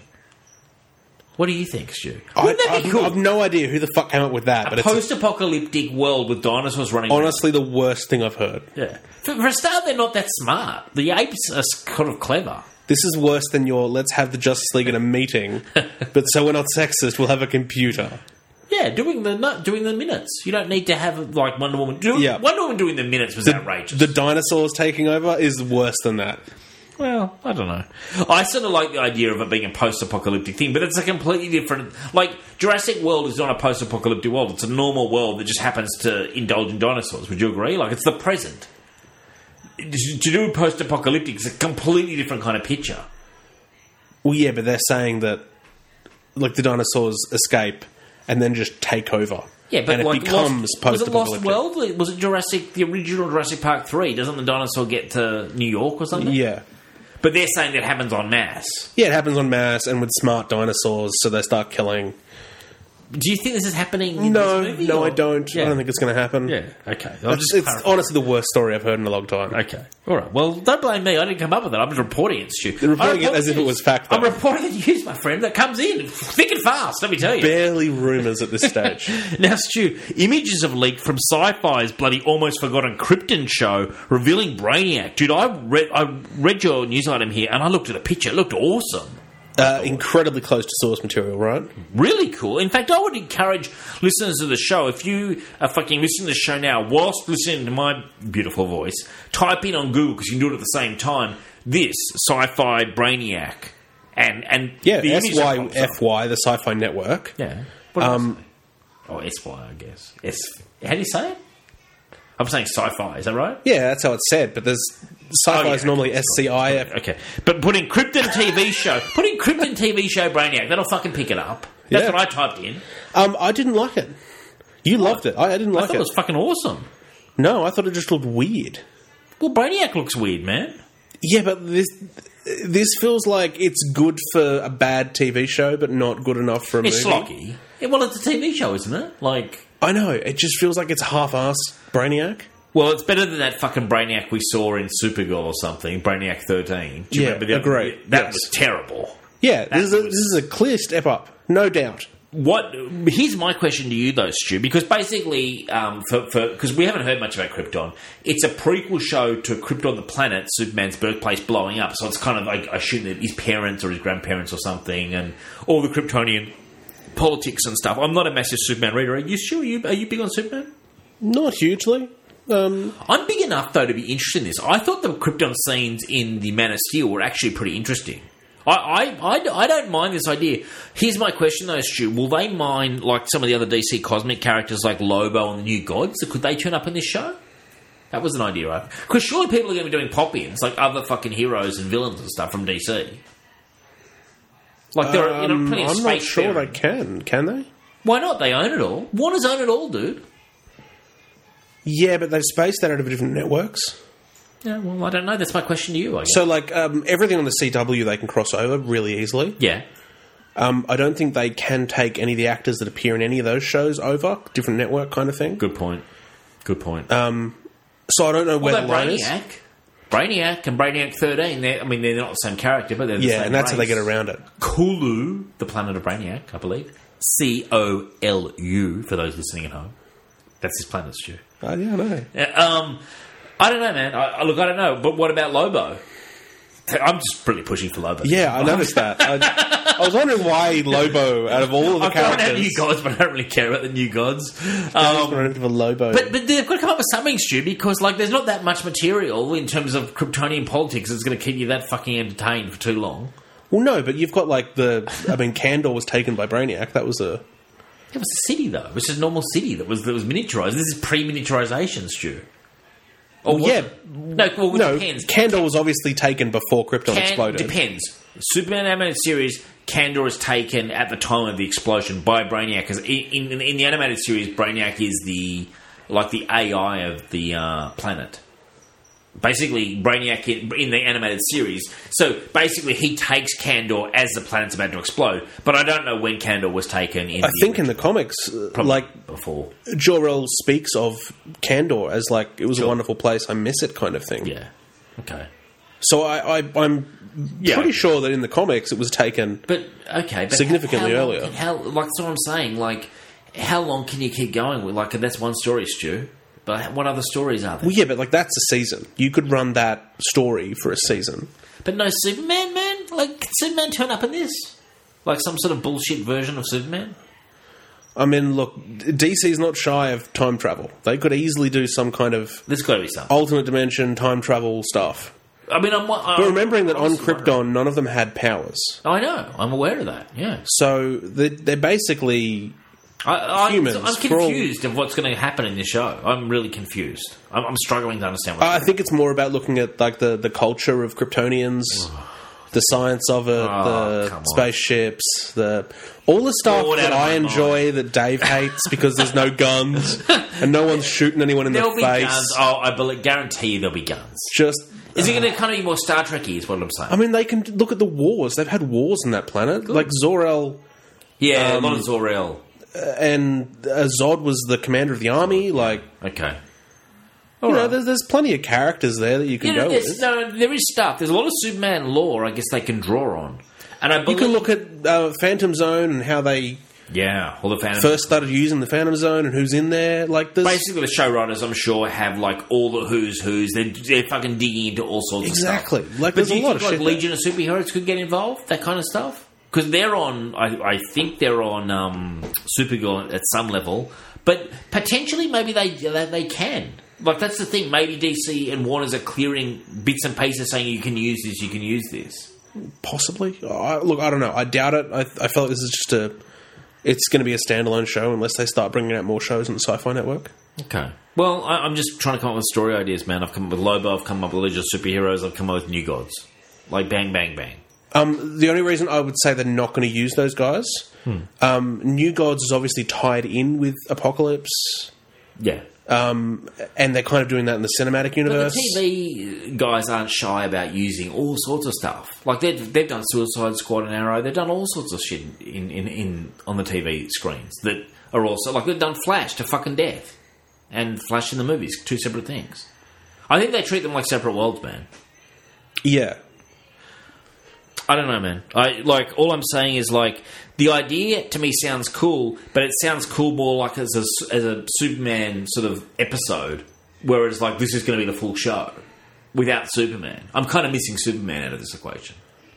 What do you think, Stu? I, Wouldn't that be I've, cool? I've no idea who the fuck came up with that, but a it's post-apocalyptic world with dinosaurs running. honestly the worst thing I've heard. Yeah. For, for a start, they're not that smart. The apes are kind of clever. This is worse than your let's have the Justice League in a meeting, but so we're not sexist, we'll have a computer. Yeah, doing the not doing the minutes. You don't need to have like Wonder Woman. Do, Yeah. Wonder Woman doing the minutes was outrageous. The dinosaurs taking over is worse than that. Well, I don't know. I sort of like the idea of it being a post-apocalyptic thing, but it's a completely different... Like, Jurassic World is not a post-apocalyptic world. It's a normal world that just happens to indulge in dinosaurs. Would you agree? Like, it's the present. To do post-apocalyptic is a completely different kind of picture. Well, yeah, but they're saying that like the dinosaurs escape and then just take over. Yeah, but and it like becomes Lost, was it Lost post-apocalyptic. World? Was it Jurassic, the original Jurassic Park three? Doesn't the dinosaur get to New York or something? Yeah. But they're saying that happens en masse. Yeah, it happens en masse and with smart dinosaurs, so they start killing. Do you think this is happening in No, this movie? no, or- I don't. Yeah. I don't think it's going to happen. Yeah, okay. I'll It's, just it's clarify. honestly the worst story I've heard in a long time. Okay. All right. Well, don't blame me. I didn't come up with it. I'm just reporting it, Stu. You're reporting I report it as if the it news. was fact, I'm though. reporting the news, my friend, that comes in thick and fast, let me tell you. Barely rumours at this stage. Now, Stu, images have leaked from Sci-Fi's bloody almost forgotten Krypton show revealing Brainiac. Dude, I read, I read your news item here and I looked at the picture. It looked awesome. Uh, incredibly close to source material, right? Really cool. In fact, I would encourage listeners of the show, if you are fucking listening to the show now, whilst listening to my beautiful voice, type in on Google, because you can do it at the same time, this, Sci-Fi Brainiac. And, and Yeah, the S image that Y pops up. F Y, the Sci-Fi Network. Yeah. What did Um, I say? Oh, S Y, I guess. S. How do you say it? I'm saying sci-fi, is that right? Yeah, that's how it's said, but there's Sci-Fi Oh, yeah, is normally okay. S C I F. Okay. But put in Krypton T V show. Put in Krypton T V show Brainiac. That'll fucking pick it up. That's Yeah. what I typed in. Um, I didn't like it. You loved it. I, I didn't I like thought it. it was fucking awesome. No, I thought it just looked weird. Well, Brainiac looks weird, man. Yeah, but this this feels like it's good for a bad T V show, but not good enough for a It's movie. schlocky. Yeah, well, it's a T V show, isn't it? Like, I know. It just feels like it's half-assed Brainiac. well, it's better than that fucking Brainiac we saw in Supergirl or something, Brainiac thirteen. Do you Yeah, remember the agree. That Yes. was terrible. Yeah, this is, a, was- this is a clear step up, no doubt. what? Here's my question to you, though, Stu, because basically, um, for because we haven't heard much about Krypton, it's a prequel show to Krypton, the planet, Superman's birthplace, blowing up. So it's kind of like, I assume that his parents or his grandparents or something, and all the Kryptonian politics and stuff. I'm not a massive Superman reader. Are you sure? Are you, are you big on Superman? Not hugely. Um, I'm big enough, though, to be interested in this. I thought the Krypton scenes in the Man of Steel were actually pretty interesting. I, I, I, I don't mind this idea. Here's my question, though, Stu. Will they mind, like, some of the other D C cosmic characters like Lobo and the New Gods? Could they turn up in this show? That was an idea, right? Because surely people are going to be doing pop-ins, like other fucking heroes and villains and stuff from D C. Like, there are you know, um, plenty of I'm space not sure faring. they can. Can they? Why not? They own it all. Warner's own it all, dude. Yeah, but they've spaced that out of different networks. Yeah, well, I don't know. That's my question to you, I guess. So, like, um, everything on the C W they can cross over really easily. yeah. Um, I don't think they can take any of the actors that appear in any of those shows over, different network kind of thing. Good point. Good point. Um, so I don't know where Although the line is. Brainiac, Brainiac and Brainiac thirteen, I mean, they're not the same character, but they're the Yeah, same and that's how they race. get around it. Colu, the planet of Brainiac, I believe. C O L U, for those listening at home. That's his planet, Stu. Oh, yeah, I know. Yeah, um, I don't know, man. I, I- look, I don't know. But what about Lobo? I'm just really pushing for Lobo. Yeah, I noticed that. I, I was wondering why Lobo, out of all of the I've got characters, new gods, but I don't really care about the new gods. goes Um, for a bit of a Lobo. But but they've got to come up with something, Stu, because like there's not that much material in terms of Kryptonian politics that's going to keep you that fucking entertained for too long. well, no, but you've got like the. I mean, Kandor was taken by Brainiac. That was a. It was a city though. It was just a normal city that was that was miniaturized. This is pre-miniaturization, Stu. Or Well, was yeah. it? No, well, it No, depends. Kandor was obviously taken before Krypton Can, exploded. depends. Superman animated series, Kandor is taken at the time of the explosion by Brainiac. Because in, in, in the animated series, Brainiac is the like the A I of the uh, planet. Basically, Brainiac in, in the animated series. So basically, he takes Kandor as the planet's about to explode. But I don't know when Kandor was taken. In I the think in the comics, uh, probably like before. Jor-El speaks of Kandor as like it was Sure. a wonderful place. I miss it, kind of thing. Yeah. Okay. So I, I, I'm Yeah. pretty sure that in the comics it was taken. But okay, but Significantly how long earlier. can- how like that's what I'm saying. Like, how long can you keep going with? Like, that's one story, Stu. But what other stories are there? Well, yeah, but like that's a season. You could run that story for a season. But no Superman, man. Like, can Superman turn up in this? Like some sort of bullshit version of Superman? I mean, look, D C's not shy of time travel. They could easily do some kind of There's got to be something. alternate dimension time travel stuff. I mean, I'm. I'm But remembering that I'm on just wondering. Krypton, none of them had powers. I know. I'm aware of that. Yeah. So they're, they're basically I, I'm, Humans, I'm for all- confused of what's going to happen in this show. I'm really confused. I'm, I'm struggling to understand what's I think it's more about looking at like the, the culture of Kryptonians, the science of it, Oh, come the on. spaceships, the all the stuff Bored that out of I my enjoy that Dave hates because there's no guns and no one's shooting anyone in There'll the be face. guns. Oh, I believe, guarantee you there'll be guns. Just Is it going to kind of be more Star Trek-y is what I'm saying? I mean, they can look at the wars. They've had wars on that planet. Like Zor-El yeah, um, a lot of Zor-El. and uh, Zod was the commander of the army. Like, Okay. you know, right. there's, there's plenty of characters there that you can You know, go there's, with. no, there is stuff. There's a lot of Superman lore, I guess, they can draw on. And I You believe, can look at uh, Phantom Zone and how they yeah, all the fans. first started using the Phantom Zone and who's in there. Like, there's Basically, the showrunners, I'm sure, have like all the who's who's. They're, they're fucking digging into all sorts exactly of stuff. like But there's do a you lot think of like shit. Legion of Superheroes could get involved? That kind of stuff? Because they're on, I, I think they're on um, Supergirl at some level, but potentially maybe they they, they can. Like that's the thing. Maybe D C and Warner's are clearing bits and pieces, saying you can use this, you can use this. there. Possibly. I, look, I don't know. I doubt it. I, I feel like this is just a. It's going to be a standalone show unless they start bringing out more shows on the Sci-Fi Network. Okay. Well, I, I'm just trying to come up with story ideas, man. I've come up with Lobo, I've come up with Legion of Superheroes, I've come up with New Gods. Like bang, bang, bang. Um, the only reason I would say they're not going to use those guys, Hmm. um, New Gods is obviously tied in with Apocalypse, Yeah. um, and they're kind of doing that in the cinematic But universe. the T V guys aren't shy about using all sorts of stuff. Like they've they've done Suicide Squad and Arrow. They've done all sorts of shit in, in, in on the T V screens that are also like they've done Flash to fucking death and Flash in the movies, two separate things. I think they treat them like separate worlds, man. Yeah. I don't know, man. I like all I'm saying is like the idea to me sounds cool, but it sounds cool more like as a as a Superman sort of episode, whereas like this is going to be the full show without Superman. I'm kind of missing Superman out of this equation.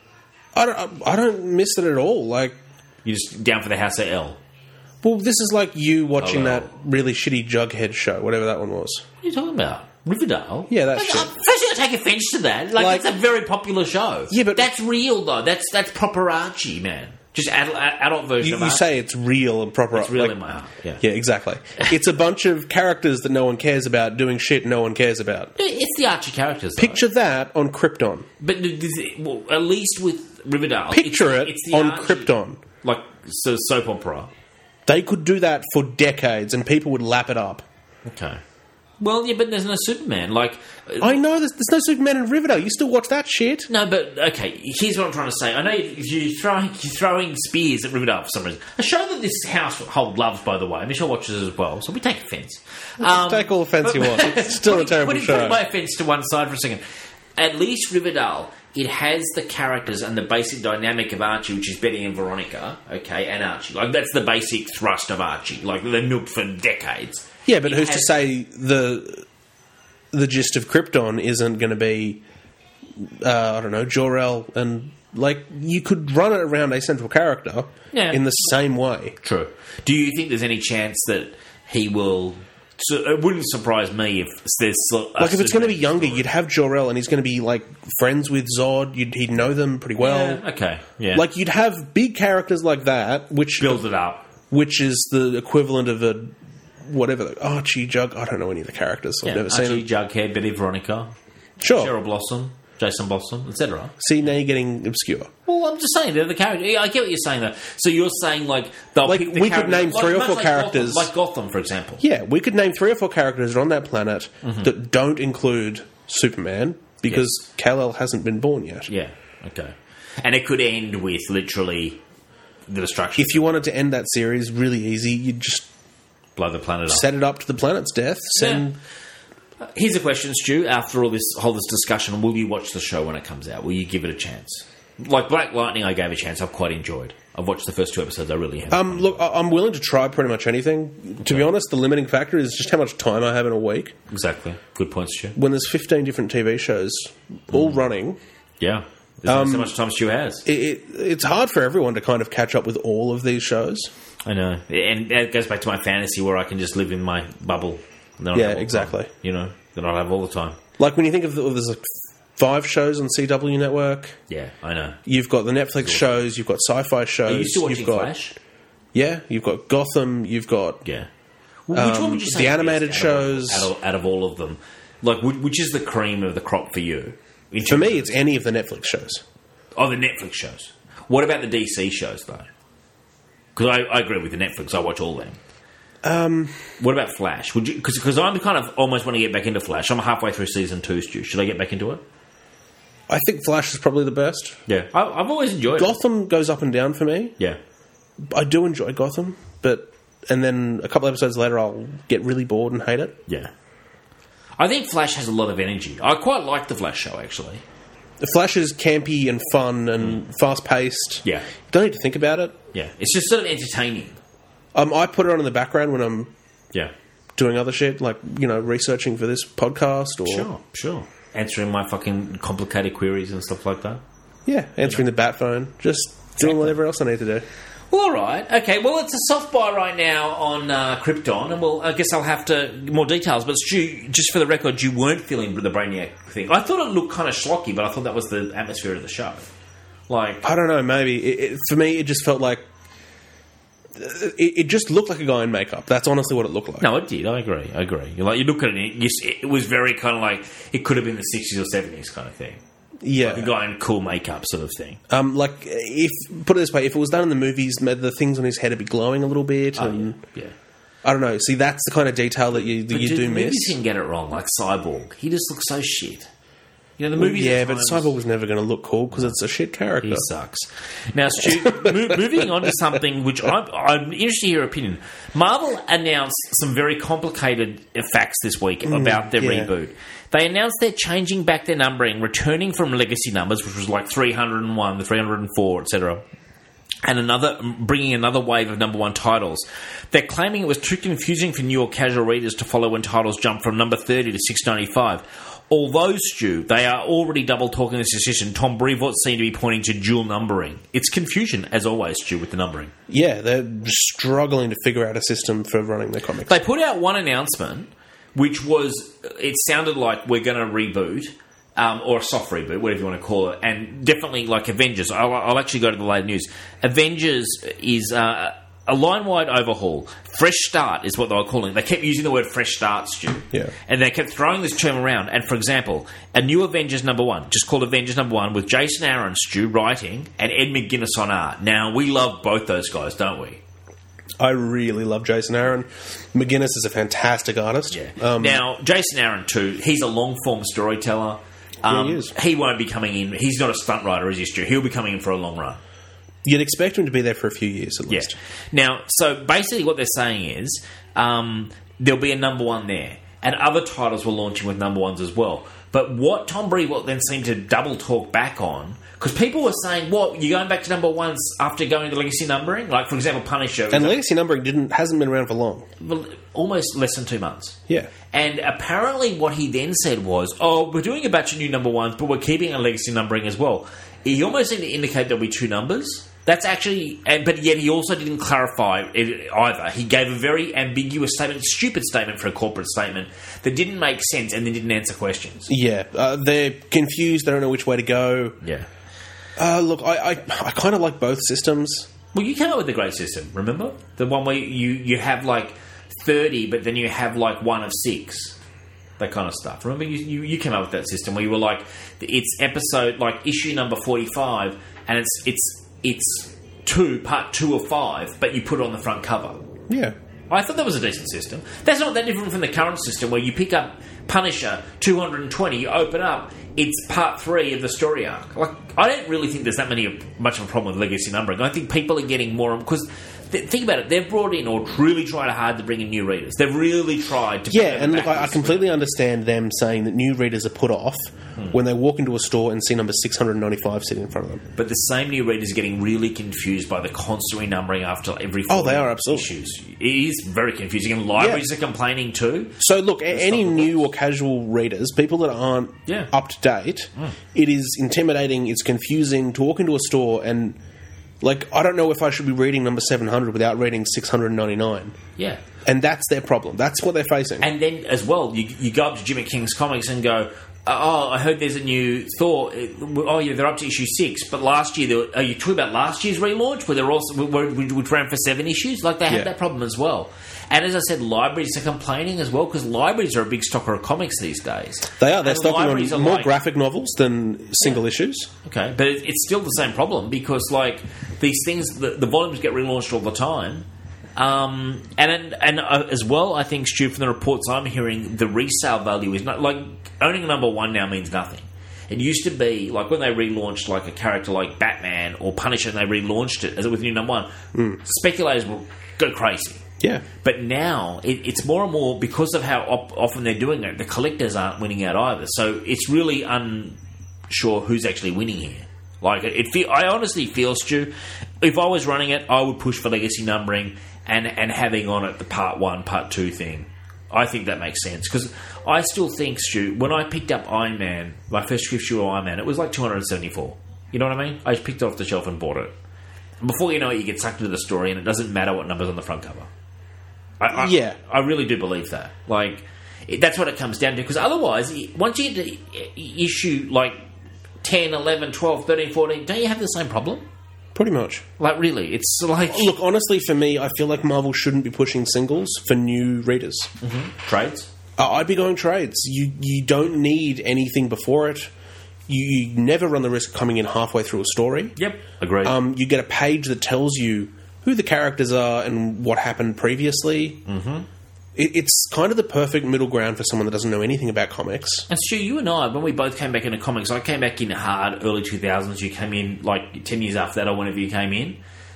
I don't. I don't miss it at all. Like You're just down for the House of L. Well, this is like you watching Oh, well. that really shitty Jughead show, whatever that one was. What are you talking about? Riverdale? Yeah, that Like, shit. uh, First, you take offence to that. Like, Like- it's a very popular show. Yeah, but- that's real though. That's that's proper Archie, man. Just adult, adult version You, of you Archie. say it's real and proper. It's real like- in my heart. Yeah. Yeah, exactly. It's a bunch of characters that no one cares about doing shit no one cares about. It's the Archie characters. Though. Picture that on Krypton. but does it- well, at least with Riverdale, Picture it's, it it's the on Archie, Krypton. like so soap opera. They could do that for decades and people would lap it up. Okay. Well, yeah, but there's no Superman. Like, uh, I know there's, there's no Superman in Riverdale. You still watch that shit? no, but okay. Here's what I'm trying to say. I know if you're throwing you're throwing spears at Riverdale for some reason. A show that this household loves, by the way. Michelle watches as well, so we take offence. Um, Take all offence you want. It's still a putting- terrible putting, show. Putting my offence to one side for a second. At least Riverdale, it has the characters and the basic dynamic of Archie, which is Betty and Veronica, okay, and Archie. Like that's the basic thrust of Archie. Like they're milked for decades. Yeah, but It who's to has- say the the gist of Krypton isn't going to be, uh, I don't know, Jor-El, and like you could run it around a central character Yeah. in the same way. True. Do you think there's any chance that he will? So it wouldn't surprise me if there's a Like if it's going to be Superman younger, story. you'd have Jor-El, and he's going to be like friends with Zod. You'd he'd know them pretty well. Yeah, okay, yeah, Like you'd have big characters like that, which build it up. which is the equivalent of a whatever Archie Jug. I don't know any of the characters. I've Yeah, never seen Archie, them. Jughead, Betty, Veronica, Sure. Cheryl Blossom, Jason Blossom, et cetera. See, now you're getting obscure. Well, I'm just saying they're the characters. Yeah, I get what you're saying though. So you're saying like they'll Like, pick the we could characters- name three or much four like characters- Gotham, like Gotham, for example. Yeah, we could name three or four characters on that planet Mm-hmm. that don't include Superman because Kal-El hasn't been born yet. Yeah, okay. And it could end with literally the destruction. If you wanted to end that series really easy, you'd just blow the planet up. set it up to the planet's death. Send Here's a question, Stu. After all this whole this discussion, will you watch the show when it comes out? Will you give it a chance? Like Black Lightning, I gave a chance. I've quite enjoyed. I've watched the first two episodes. I really have. Um, look, I- I'm willing to try pretty much anything. To be honest, the limiting factor is just how much time I have in a week. Exactly. Good points, Stu. When there's fifteen different T V shows all running, Yeah. There's Um, only so much time Stu has. it, it, it's hard for everyone to kind of catch up with all of these shows. I know. And it goes back to my fantasy where I can just live in my bubble. And then I'll Yeah, have all the exactly. time, you know, then I'll have all the time. Like when you think of the, there's like five shows on C W Network. Yeah, I know. You've got the Netflix shows. You've got sci-fi shows. Are you still watching you've got, Flash? Yeah, you've got Gotham. You've got Yeah. Well, which Um, one would you say the is animated best out of all- shows- out of, out of all of them? Like, which, which is the cream of the crop for you? In for terms me, of- it's any of the Netflix shows. Oh, the Netflix shows. What about the D C shows, though? Because I, I agree with the Netflix. I watch all them. Um, What about Flash? Would you? Because I'm kind of almost want to get back into Flash. I'm halfway through season two, Stu. Should I get back into it? I think Flash is probably the best. Yeah, I, I've always enjoyed it. Gotham goes up and down for me. Yeah, I do enjoy Gotham, but and then a couple episodes later, I'll get really bored and hate it. yeah. I think Flash has a lot of energy. I quite like the Flash show, actually. The Flash is campy and fun and fast paced. Yeah, Don't need to think about it. yeah. It's just sort of entertaining. Um, I put it on in the background when I'm Yeah, doing other shit, like you know, researching for this podcast or sure, sure. Answering my fucking complicated queries and stuff like that. yeah, answering the bat phone, just doing whatever else I need to do. Well, all right. Okay, well, it's a soft buy right now on uh, Krypton, and well, I guess I'll have to more details. But Stu, just for the record, you weren't feeling the Brainiac thing. I thought it looked kind of schlocky, but I thought that was the atmosphere of the show. Like, I don't know, maybe it, it, for me, it just felt like it, it just looked like a guy in makeup. That's honestly what it looked like. no, it did. I agree. I agree. You're like, you look at it, you, s- it was very kind of like it could have been the sixties or seventies kind of thing. yeah, Like a guy in cool makeup sort of thing. um, like if put it this way, if it was done in the movies, the things on his head would be glowing a little bit, Oh, and yeah. I don't know. See, that's the kind of detail that you that But you dude, do the miss. movies can get it wrong, like Cyborg. He just looks so shit. You know, the movies. Yeah, at but times- Cyborg was never going to look cool because it's a shit character. He sucks. Now, Stu, mo- moving on to something which I'm, I'm interested in your opinion. Marvel announced some very complicated facts this week about their yeah. reboot. They announced they're changing back their numbering, returning from legacy numbers, which was like three hundred one, the three hundred four, et cetera, and another bringing another wave of number one titles. They're claiming it was too confusing for new or casual readers to follow when titles jump from number thirty to six ninety-five. Although, Stu, they are already double talking this decision, Tom Brevoort seemed to be pointing to dual numbering. It's confusion, as always, Stu, with the numbering. Yeah, they're struggling to figure out a system for running their comics. They put out one announcement, which was, it sounded like we're going to reboot, um, or a soft reboot, whatever you want to call it, and definitely like Avengers. I'll, I'll actually go to the late news. Avengers is uh, a line-wide overhaul. Fresh start is what they were calling it. They kept using the word fresh start, Stu. Yeah. And they kept throwing this term around. And, for example, a new Avengers number one, just called Avengers number one, with Jason Aaron, Stu, writing, and Ed McGuinness on art. Now, we love both those guys, don't we? I really love Jason Aaron. McGuinness is a fantastic artist. Yeah. Um, now, Jason Aaron, too, he's a long-form storyteller. Um, he is. He won't be coming in. He's not a stunt writer, is he, Stu? He'll be coming in for a long run. You'd expect him to be there for a few years at least. Yeah. Now, so basically what they're saying is um, there'll be a number one there. And other titles were launching with number ones as well. But what Tom Brevoort then seemed to double talk back on, because people were saying, what, you're going back to number ones after going to legacy numbering? Like, for example, Punisher. And legacy numbering didn't hasn't been around for long. Almost less than two months. Yeah. And apparently what he then said was, oh, we're doing a batch of new number ones, but we're keeping a legacy numbering as well. He almost seemed to indicate there'll be two numbers. That's actually... But yet he also didn't clarify it either. He gave a very ambiguous statement, stupid statement for a corporate statement that didn't make sense and then didn't answer questions. Yeah. Uh, they're confused. They don't know which way to go. Yeah. Uh, look, I, I, I kind of like both systems. Well, you came up with the great system, remember? The one where you, you have, like, thirty, but then you have, like, one of six. That kind of stuff. Remember, you, you, you came up with that system where you were like, it's episode, like, issue number forty-five, and it's it's it's two, part two of five, but you put it on the front cover. Yeah. I thought that was a decent system. That's not that different from the current system where you pick up Punisher two hundred twenty, you open up, it's part three of the story arc. Like, I don't really think there's that many much of a problem with legacy numbering. I think people are getting more... Because, th- think about it, they've brought in or really tried hard to bring in new readers. They've really tried to... Yeah, and look, I, I completely understand them saying that new readers are put off hmm. when they walk into a store and see number six hundred ninety-five sitting in front of them. But the same new readers are getting really confused by the constant renumbering after every oh, they are absolutely issues. It is very confusing, and libraries yeah. are complaining too. So, look, a- any new or casual readers, people that aren't yeah. up to date, mm. it is intimidating, it's confusing to walk into a store and, like, I don't know if I should be reading number seven hundred without reading six hundred ninety-nine. Yeah. And that's their problem. That's what they're facing. And then, as well, you, you go up to Jimmy King's Comics and go, oh, I heard there's a new Thor. Oh, yeah, they're up to issue six. But last year, they were, are you talking about last year's relaunch where they're also which ran for seven issues? Like, they had yeah. that problem as well. And as I said, libraries are complaining as well because libraries are a big stocker of comics these days. They are. They're and stocking on more like, graphic novels than single yeah. issues. Okay, but it, it's still the same problem because, like, these things, the, the volumes get relaunched all the time. Um, and and uh, as well, I think, Stu, from the reports I'm hearing, the resale value is not... Like, owning a number one now means nothing. It used to be, like, when they relaunched, like, a character like Batman or Punisher and they relaunched it as with new number one, mm. speculators will go crazy. Yeah. But now, it, it's more and more, because of how op- often they're doing it, the collectors aren't winning out either. So it's really unsure who's actually winning here. Like, it, it feel, I honestly feel, Stu, if I was running it, I would push for legacy numbering and, and having on it the part one, part two thing. I think that makes sense. Because I still think, Stu, when I picked up Iron Man, my first issue of Iron Man, it was like two hundred seventy-four. You know what I mean? I just picked it off the shelf and bought it. And before you know it, you get sucked into the story and it doesn't matter what number's on the front cover. I, I, yeah. I really do believe that. Like, it, that's what it comes down to. Because otherwise, once you get to issue, like, ten, eleven, twelve, thirteen, fourteen, don't you have the same problem? Pretty much. Like, really, it's like... Look, honestly, for me, I feel like Marvel shouldn't be pushing singles for new readers. Mm-hmm. Trades? Uh, I'd be going trades. You you don't need anything before it. You, you never run the risk of coming in halfway through a story. Yep, agreed. Um, you get a page that tells you who the characters are and what happened previously. Mm-hmm. it, it's kind of the perfect middle ground for someone that doesn't know anything about comics. And Stu, you and I, when we both came back into comics, I came back in hard early two thousands. You came in like ten years after that, or whenever you came in.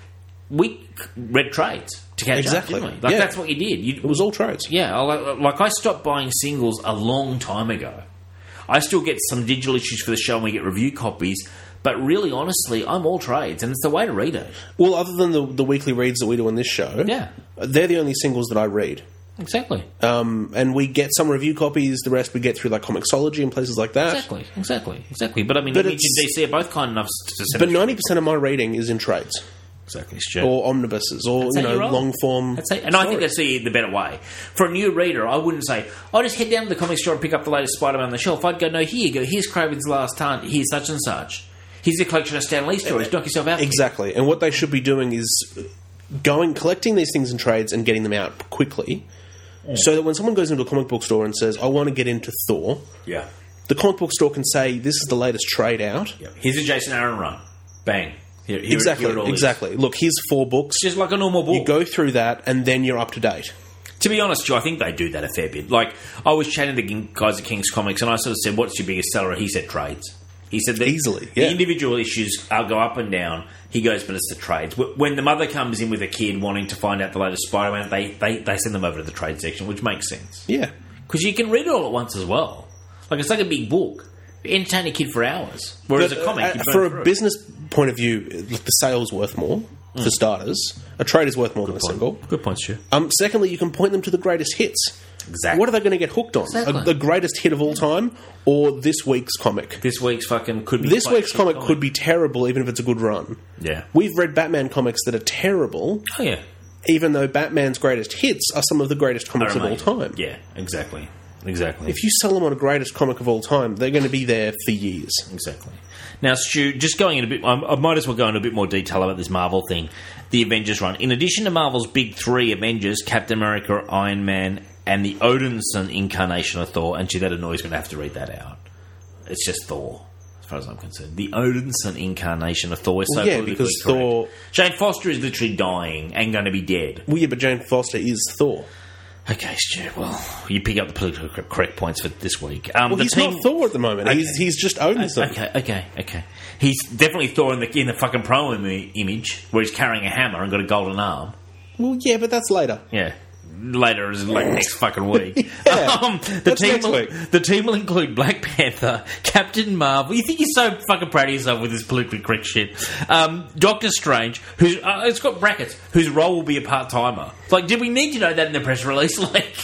We read trades to catch exactly. up, didn't we? Like yeah. that's what you did. You, it was all trades. Yeah, like, like I stopped buying singles a long time ago. I still get some digital issues for the show and we get review copies, but really, honestly, I'm all trades, and it's the way to read it. Well, other than the, the weekly reads that we do on this show, yeah, they're the only singles that I read. Exactly. Um, and we get some review copies, the rest we get through like Comixology and places like that. Exactly, exactly, exactly. But I mean, but Image and D C are both kind enough to send But ninety percent of my reading is in trades. Exactly, Stu. Or omnibuses, or That's you know, right. long form. That's and I think that's the, the better way. For a new reader, I wouldn't say, I'll just head down to the comic store and pick up the latest Spider-Man on the shelf. I'd go, no, here you go, here's Craven's Last Hunt, here's such and such. Here's a collection of Stan Lee stories, knock yourself out. Exactly. And what they should be doing is going, collecting these things in trades and getting them out quickly, yeah. so that when someone goes into a comic book store and says, I want to get into Thor, yeah, the comic book store can say, this is the latest trade out. Yeah. Here's a Jason Aaron run. Bang. Here, here, exactly, here exactly. Is. Look, here's four books. Just like a normal book. You go through that, and then you're up to date. To be honest, Joe, I think they do that a fair bit. Like, I was chatting to guys at King's Comics, and I sort of said, what's your biggest seller? He said trades. He said that easily, yeah. The individual issues uh, go up and down. He goes, but it's the trades. When the mother comes in with a kid wanting to find out the latest Spider-Man, they, they, they send them over to the trade section, which makes sense. Yeah. Because you can read it all at once as well. Like, it's like a big book. Entertain a kid for hours. Whereas but, a comic, uh, for a business point of view, like the sale's worth more, mm. for starters. A trade is worth more Good than point. a single. Good point, Stu. Um, secondly, you can point them to the greatest hits. Exactly. What are they going to get hooked on? Exactly. A, the greatest hit of all time, or this week's comic? This week's fucking could be. This week's comic, comic could be terrible, even if it's a good run. Yeah. We've read Batman comics that are terrible. Oh yeah. Even though Batman's greatest hits are some of the greatest comics of all time. Yeah, exactly. Exactly. If you sell them on a greatest comic of all time, they're going to be there for years. Exactly. Now, Stu, just going in a bit, I, I might as well go into a bit more detail about this Marvel thing, the Avengers run. In addition to Marvel's big three Avengers, Captain America, Iron Man, and the Odinson incarnation of Thor, and gee, that annoys me to have to read that out. It's just Thor, as far as I'm concerned. The Odinson incarnation of Thor is so well, yeah, politically because correct. Thor. Jane Foster is literally dying and going to be dead. Well, yeah, but Jane Foster is Thor. Okay, Stu, well, you pick up the politically correct points for this week. Um, well, the he's team... not Thor at the moment. Okay. He's he's just Odinson. Okay, okay, okay. He's definitely Thor in the, in the fucking promo image where he's carrying a hammer and got a golden arm. Well, yeah, but that's later. Yeah. Later is like next fucking week. yeah, um, the that's team next will, week. The team will include Black Panther, Captain Marvel. You think you're so fucking proud of yourself with this politically correct shit. Um, Doctor Strange, who's uh, it's got brackets, whose role will be a part timer. Like, did we need to know that in the press release? Like,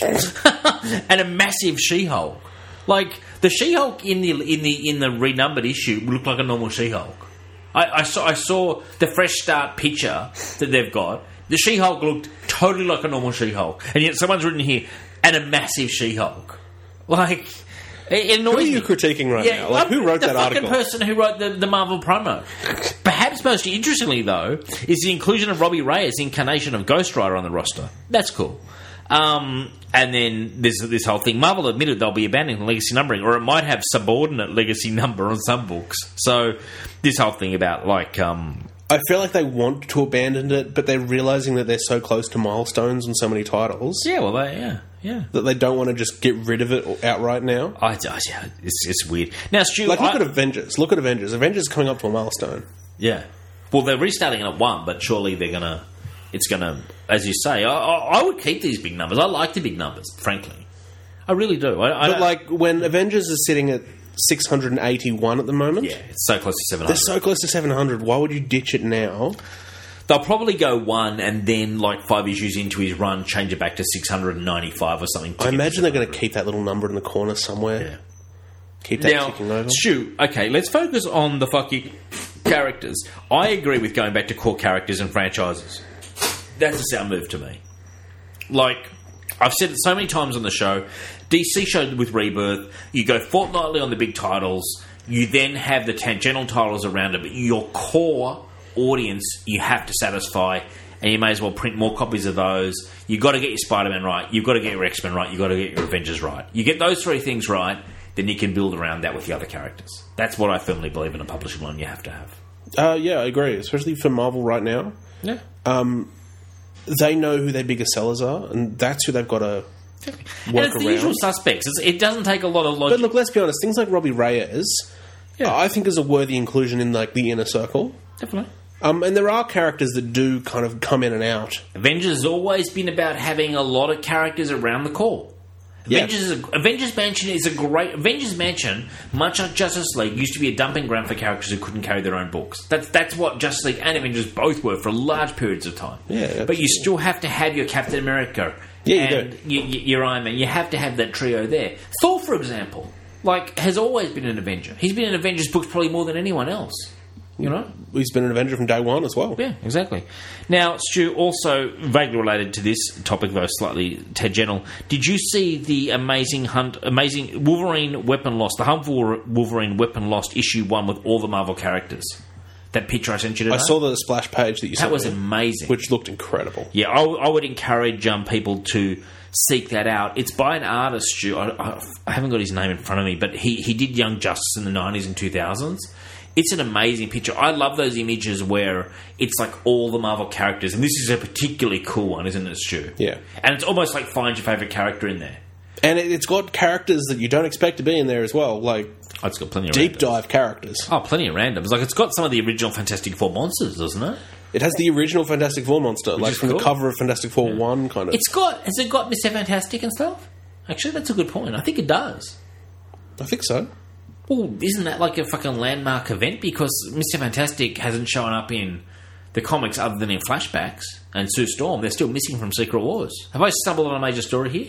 and a massive She-Hulk. Like the She-Hulk in the in the in the renumbered issue looked like a normal She-Hulk. I, I saw I saw the fresh start picture that they've got. The She-Hulk looked totally like a normal She-Hulk. And yet someone's written here, and a massive She-Hulk. Like, it annoys Who are you me. critiquing right Yeah, now? Like, who wrote the that fucking article? person who wrote the, the Marvel promo. Perhaps most interestingly, though, is the inclusion of Robbie Reyes' incarnation of Ghost Rider on the roster. That's cool. Um, and then there's this whole thing. Marvel admitted they'll be abandoning legacy numbering, or it might have subordinate legacy number on some books. So this whole thing about, like... Um, I feel like they want to abandon it, but they're realising that they're so close to milestones on so many titles. Yeah, well, they, yeah, yeah. That they don't want to just get rid of it outright now. I, I, yeah, it's, it's weird. Now, Stu... Like, look I, at Avengers. Look at Avengers. Avengers is coming up to a milestone. Yeah. Well, they're restarting it at one, but surely they're going to... It's going to... As you say, I, I, I would keep these big numbers. I like the big numbers, frankly. I really do. I, I But, like, when Avengers is sitting at six hundred eighty-one at the moment... Yeah, it's so close to seven hundred. They're so close to seven hundred. Why would you ditch it now? They'll probably go one and then, like, five issues into his run, change it back to six hundred ninety-five or something. I imagine they're going to keep that little number in the corner somewhere. Yeah. Keep that now, ticking over. Stu, okay, let's focus on the fucking characters. I agree with going back to core characters and franchises. That's a sound move to me. Like, I've said it so many times on the show, D C showed with Rebirth, you go fortnightly on the big titles, you then have the tangential titles around it, but your core audience you have to satisfy, and you may as well print more copies of those. You've got to get your Spider-Man right, you've got to get your X-Men right, you've got to get your Avengers right. You get those three things right, then you can build around that with the other characters. That's what I firmly believe in a publishing line you have to have. Uh, yeah, I agree. Especially for Marvel right now. Yeah. Um, they know who their biggest sellers are, and that's who they've got to And work it's the around. usual suspects. It's, it doesn't take a lot of logic. But look, let's be honest. Things like Robbie Reyes, Yeah. I think, is a worthy inclusion in like the inner circle. Definitely. Um, and there are characters that do kind of come in and out. Avengers has always been about having a lot of characters around the core. Yeah. Avengers, is a, Avengers Mansion is a great... Avengers Mansion, much like Justice League, used to be a dumping ground for characters who couldn't carry their own books. That's that's what Justice League and Avengers both were for large periods of time. Yeah, but you absolutely. still have to have your Captain America Yeah, you and do. y- y- your Iron Man. You have to have that trio there. Thor, for example, like has always been an Avenger. He's been in Avengers books probably more than anyone else. You know? He's been an Avenger from day one as well. Yeah, exactly. Now, Stu, also vaguely related to this topic, though slightly tangential, did you see the amazing hunt, amazing Wolverine Weapon Lost, the Hunt for Wolverine Weapon Lost issue one with all the Marvel characters? That picture I sent you today? I saw the splash page that you That sent was me, amazing. which looked incredible. Yeah, I, I would encourage um, people to seek that out. It's by an artist, Stu. I, I, I haven't got his name in front of me, but he, he did Young Justice in the nineties and two thousands. It's an amazing picture. I love those images where it's like all the Marvel characters, and this is a particularly cool one, isn't it, Stu? Yeah. And it's almost like find your favourite character in there. And it, it's got characters that you don't expect to be in there as well, like Oh, it's got plenty of deep randoms. dive characters. Oh, plenty of randoms. Like, it's got some of the original Fantastic Four monsters, doesn't it? It has the original Fantastic Four monster, like is from cool. the cover of Fantastic Four one, kind of. It's got... Has it got Mister Fantastic and stuff? Actually, that's a good point. I think it does. I think so. Well, isn't that like a fucking landmark event? Because Mister Fantastic hasn't shown up in the comics other than in flashbacks. And Sue Storm, they're still missing from Secret Wars. Have I stumbled on a major story here?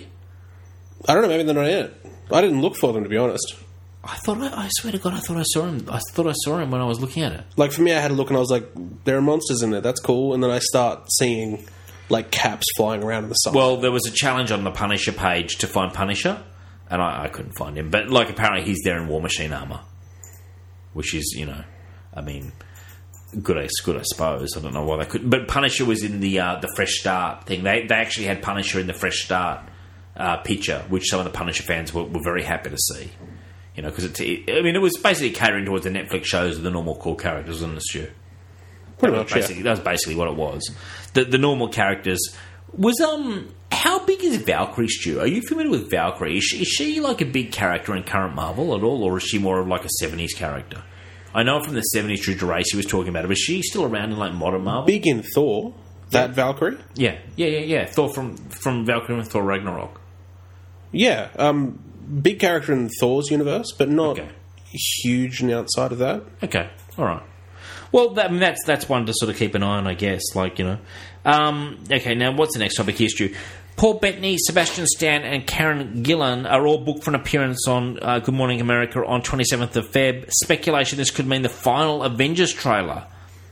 I don't know, maybe they're not in it. I didn't look for them, to be honest. I thought, I, I swear to God, I thought I saw him. I thought I saw him when I was looking at it. Like, for me, I had a look and I was like, there are monsters in there, that's cool. And then I start seeing, like, caps flying around in the sun. Well, there was a challenge on the Punisher page to find Punisher, and I, I couldn't find him. But, like, apparently he's there in War Machine armour, which is, you know, I mean, good, I, good, I suppose. I don't know why they couldn't. But Punisher was in the uh, the Fresh Start thing. They they actually had Punisher in the Fresh Start uh, picture, which some of the Punisher fans were, were very happy to see. You know, because it, it, I mean, it was basically catering towards the Netflix shows of the normal core characters in the show. Pretty That much, was basically, that was basically what it was. The the normal characters was um. How big is Valkyrie, Stu? Are you familiar with Valkyrie? Is she, is she like a big character in current Marvel at all, or is she more of like a seventies character? I know from the seventies, Drew Geraci was talking about it. Is she still around in like modern Marvel? Big in Thor, that Valkyrie. Yeah, yeah, yeah, yeah. Thor from from Valkyrie and Thor Ragnarok. Yeah, um, big character in Thor's universe, but not Okay. huge on the outside of that. Okay, all right. Well, that, I mean, that's that's one to sort of keep an eye on, I guess. Like, you know. Um, okay, now what's the next topic here, Stu? Paul Bettany, Sebastian Stan, and Karen Gillan are all booked for an appearance on uh, Good Morning America on twenty-seventh of February. Speculation this could mean the final Avengers trailer.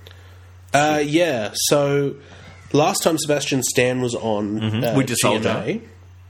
Uh, yeah, so last time Sebastian Stan was on uh, Winter G N A, Soldier.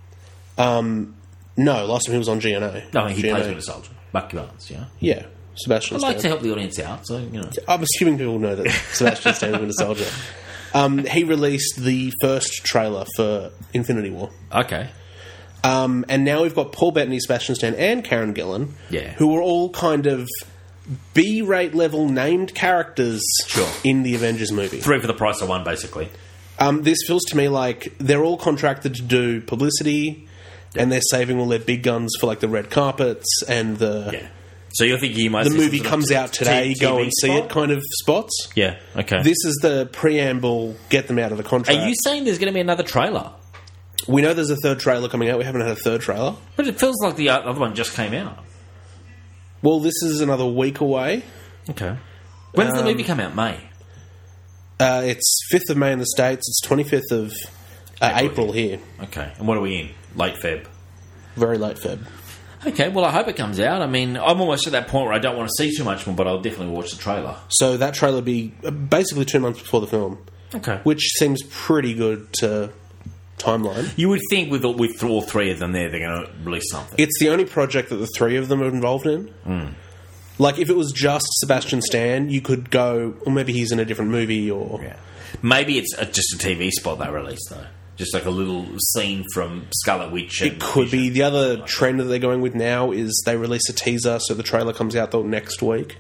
Um, no, last time he was on G N A. No, he G N A. plays Winter Soldier. Bucky Barnes, yeah. Yeah, Sebastian I'd like Stan. to help the audience out, so, you know. I'm assuming people know that Sebastian Stan is Winter Soldier. Um, he released the first trailer for Infinity War. Okay. Um, and now we've got Paul Bettany, Sebastian Stan, and Karen Gillan, Yeah. who are all kind of B-rate level named characters Sure. in the Avengers movie. Three for the price of one, basically. Um, this feels to me like they're all contracted to do publicity, and they're saving all their big guns for like the red carpets and the Yeah. So you're thinking you might the see some movie sort of comes t- out today, t- go T V and see spot? it kind of spots. Yeah, okay. This is the preamble, get them out of the contract. Are you saying there's going to be another trailer? We know there's a third trailer coming out. We haven't had a third trailer. But it feels like the other one just came out. Well, this is another week away. Okay. When does the Um, movie come out? May? Uh, it's fifth of May in the States. It's twenty-fifth of uh, April. April here. Okay. And what are we in? Late Feb? Very late Feb. Okay, well, I hope it comes out. I mean, I'm almost at that point where I don't want to see too much more, but I'll definitely watch the trailer. So that trailer will be uh, basically two months before the film, Okay. which seems pretty good to timeline. You would think with all, with all three of them there, they're going to release something. It's the only project that the three of them are involved in. Mm. Like, if it was just Sebastian Stan, you could go, or maybe he's in a different movie, or... Yeah. Maybe it's a, just a T V spot they released, though. Just like a little scene from Scarlet Witch. And It could Vision. be. The other trend that they're going with now is they release a teaser, so the trailer comes out the next week.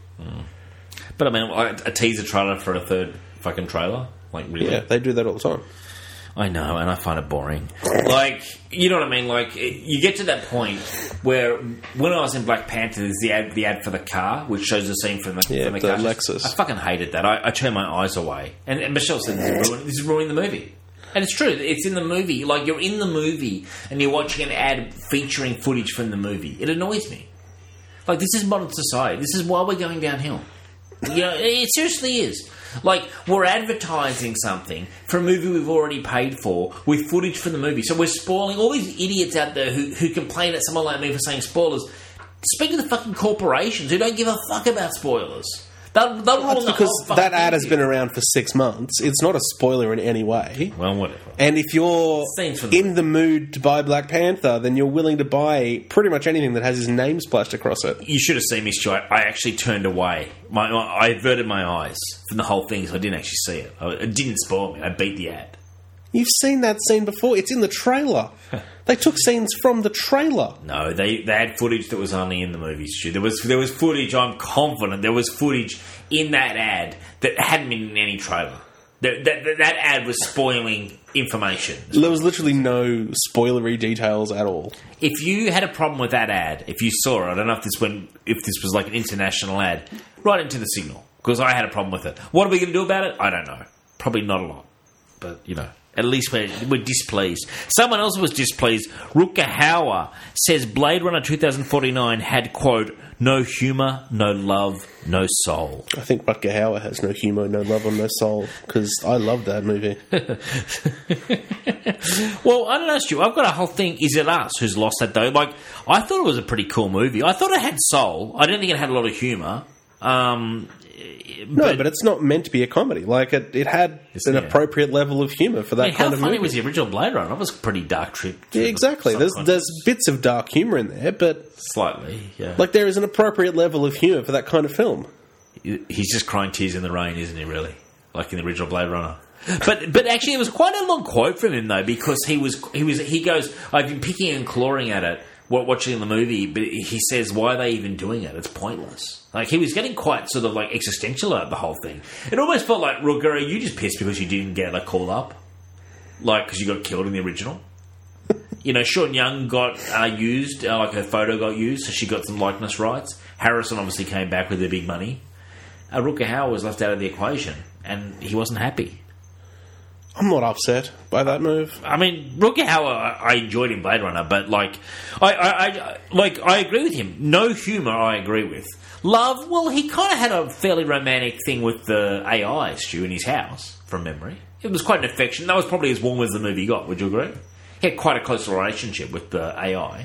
But I mean, a, a teaser trailer for a third fucking trailer? Like, really? Yeah, they do that all the time. I know, and I find it boring. Like, you know what I mean? Like, it, you get to that point where when I was in Black Panther, there's the ad, the ad for the car, which shows the scene from the, Yeah, from the, the car. Lexus. I fucking hated that. I, I turned my eyes away. And, and Michelle said, this is, ruining, this is ruining the movie. And it's true. It's in the movie. Like, you're in the movie and you're watching an ad featuring footage from the movie. It annoys me. Like, this is modern society. This is why we're going downhill. You know, it seriously is. Like, we're advertising something for a movie we've already paid for with footage from the movie. So we're spoiling all these idiots out there who, who complain at someone like me for saying spoilers. Speak to the fucking corporations who don't give a fuck about spoilers. They'll, they'll That's ruin the because whole fucking that ad has thing. been around for six months. It's not a spoiler in any way. Well, whatever. And if you're Scenes from the- in the mood to buy Black Panther, then you're willing to buy pretty much anything that has his name splashed across it. You should have seen me, Stuart. I actually turned away. My, my I averted my eyes from the whole thing, so I didn't actually see it. I, it didn't spoil me. I beat the ad. You've seen that scene before. It's in the trailer. They took scenes from the trailer. No, they, they had footage that was only in the movie, Stu. There was there was footage. I'm confident there was footage in that ad that hadn't been in any trailer. That that, that, that ad was spoiling information. There was literally no spoilery details at all. If you had a problem with that ad, if you saw it, I don't know if this went, if this was like an international ad, write into the Signal, because I had a problem with it. What are we going to do about it? I don't know. Probably not a lot, but you know. At least we're, we're displeased. Someone else was displeased. Rutger Hauer says Blade Runner twenty forty-nine had, quote, no humour, no love, no soul. I think Rutger Hauer has no humour, no love, or no soul, because I love that movie. Well, I don't know, Stu. I've got a whole thing. Is it us who's lost that, though? Like, I thought it was a pretty cool movie. I thought it had soul. I didn't think it had a lot of humour. Um... No, but, but it's not meant to be a comedy. Like, it, it had an yeah. appropriate level of humour for that I mean, kind how of funny movie. was the original Blade Runner? It was a pretty dark trip. Yeah, exactly. There's there's bits of dark humour in there, but Slightly, yeah. like there is an appropriate level of humour for that kind of film. He's just crying tears in the rain, isn't he, really? Like in the original Blade Runner. But but actually, it was quite a long quote from him, though, because he was he was he goes, I've been picking and clawing at it, watching the movie, but he says, why are they even doing it? It's pointless. Like, he was getting quite sort of, like, existential about the whole thing. It almost felt like, Rutger, you just pissed because you didn't get a call up. Like, because you got killed in the original. You know, Sean Young got uh, used, uh, like her photo got used, so she got some likeness rights. Harrison obviously came back with the big money. Uh, Rutger Hauer was left out of the equation, and he wasn't happy. I'm not upset by that move. I mean, Rutger Hauer, I, I enjoyed in Blade Runner, but like, I, I, I, like, I agree with him. No humour, I agree with. Love, well, he kind of had a fairly romantic thing with the A I, Stu, in his house, from memory. It was quite an affection. That was probably as warm as the movie got, would you agree? He had quite a close relationship with the A I.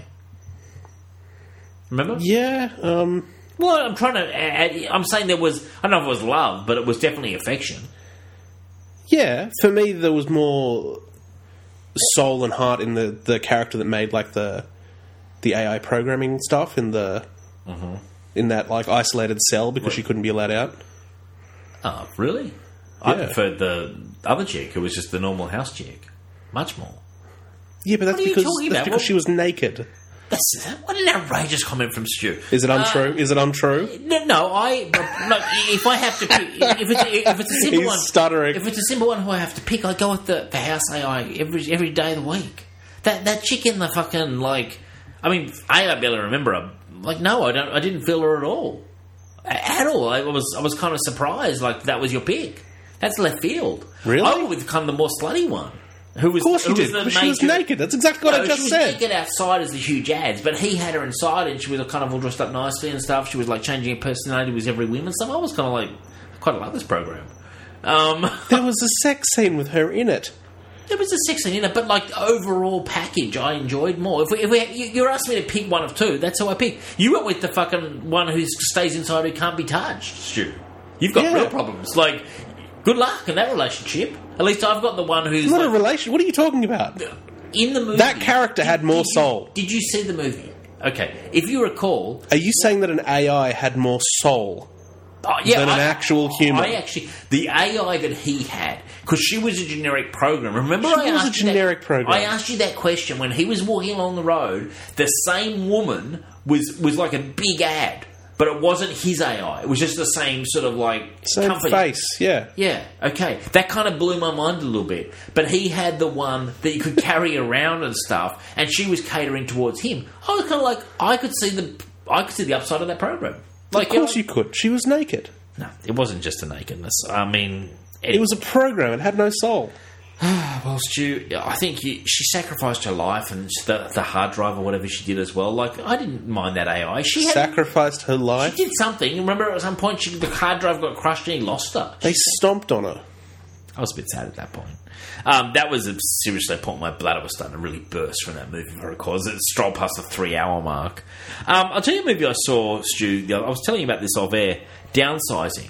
Remember? Yeah, um... Well, I'm trying to add, I'm saying there was, I don't know if it was love, but it was definitely affection. Yeah, for me there was more soul and heart in the, the character that made, like, the the A I programming stuff in the... Mm-hmm. in that, like, isolated cell because she couldn't be allowed out. Oh, really? I Yeah. preferred the other chick, who was just the normal house chick. Much more. Yeah, but that's What are you because, talking that's about? because What- she was naked. That's, what an outrageous comment from Stu. Is it untrue? Uh, Is it untrue? No, no, I. No, if I have to pick, if it's a, if it's a simple He's one, stuttering. If it's a simple one who I have to pick, I go with the, the house A I every every day of the week. That that chick in the fucking, like, I mean, A, I barely remember her. Like, no, I don't. I didn't feel her at all, A- at all. I was I was kind of surprised. Like, that was your pick. That's left field. Really? I went with kind of the more slutty one. Who was, Of course who you was did, the because she was major- naked. That's exactly what No, I just she was said. naked outside as the huge ads, but he had her inside, and she was kind of all dressed up nicely and stuff. She was like changing her personality with every whim and stuff. I was kind of like, I quite like this program. Um, There was a sex scene with her in it. there was a sex scene in it, but like the overall package, I enjoyed more. If, we, if we, you, you're asking me to pick one of two, that's how I pick. You went with the fucking one who stays inside who can't be touched, Stu. You've got Yeah. real problems. Like, good luck in that relationship. At least I've got the one who's It's not like, a relation. What are you talking about? in the movie. That character had more did you- soul. Did you see the movie? Okay, if you recall, Are you saying that an A I had more soul? oh, yeah, than an I- actual human? I actually, the A I that he had, because she was a generic program. Remember, She I was a asked you that- generic program. I asked you that question when he was walking along the road. The same woman was was like a big ad. but it wasn't his A I. It was just the same sort of like Same company. face, yeah. Yeah, okay. That kind of blew my mind a little bit. But he had the one that you could carry around and stuff, and she was catering towards him. I was kind of like, I could see the, I could see the upside of that program. Like, Of course you, you could. She was naked. know, no, it wasn't just a nakedness. I mean, It was a program. It had no soul. Well, Stu, I think you, she sacrificed her life and the, the hard drive or whatever she did as well. Like, I didn't mind that A I. She had, Sacrificed her life. She did something. Remember, at some point, she, the hard drive got crushed and he lost her. They stomped on her. I was a bit sad at that point. Um, that was a, seriously a point my bladder was starting to really burst from that movie because it strolled past the three-hour mark. Um, I'll tell you a movie I saw, Stu. I was telling you about this off-air. Downsizing.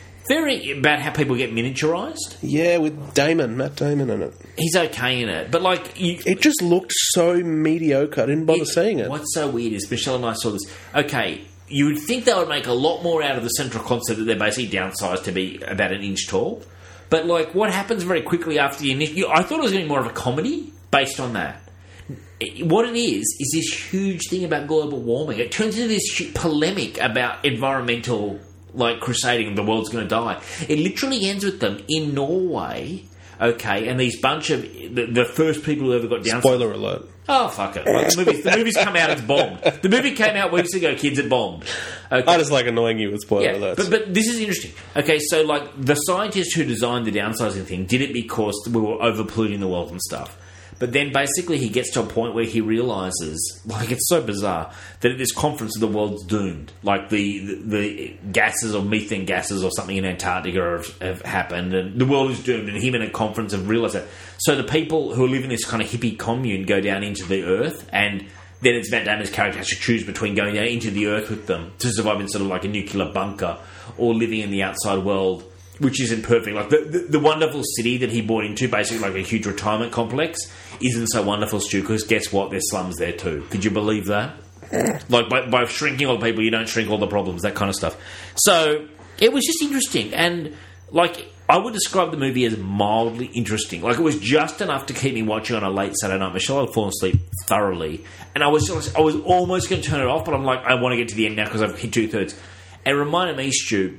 Very about how people get miniaturized. Yeah, with Damon, Matt Damon in it. He's okay in it, but like you, It just looked so mediocre. I didn't bother it- seeing it. What's so weird is Michelle and I saw this. Okay, you would think they would make a lot more out of the central concept that they're basically downsized to be about an inch tall. But like, what happens very quickly after the initial? I thought it was going to be more of a comedy based on that. It- what it is is this huge thing about global warming. It turns into this hu- polemic about environmental. Like crusading, the world's going to die. It literally ends with them in Norway, okay, and these bunch of the, the first people who ever got down. Spoiler alert. Oh fuck it! Like, the, movies, the movie's come out, it's bombed. The movie came out weeks ago, kids. It bombed. Okay. I just like annoying you with spoiler Yeah, alerts. but but this is interesting. Okay, so like the scientists who designed the downsizing thing did it because we were over polluting the world and stuff. But then basically he gets to a point where he realises, like it's so bizarre, that at this conference the world's doomed. Like the, the, the gases or methane gases or something in Antarctica have, have happened and the world is doomed, and him in a conference have realised that. So the people who live in this kind of hippie commune go down into the earth, and then it's Matt Damon's character has to choose between going down into the earth with them to survive in sort of like a nuclear bunker or living in the outside world, which isn't perfect. Like the, the, the wonderful city that he bought into, basically like a huge retirement complex, isn't so wonderful, Stu, because guess what? There's slums there too. Could you believe that? Like by, by shrinking all the people, you don't shrink all the problems, that kind of stuff. So it was just interesting, and like I would describe the movie as mildly interesting. Like it was just enough to keep me watching on a late Saturday night. Michelle had fallen asleep thoroughly, and I was just, I was almost going to turn it off, but I'm like, I want to get to the end now because I've hit two thirds. It reminded me, Stu,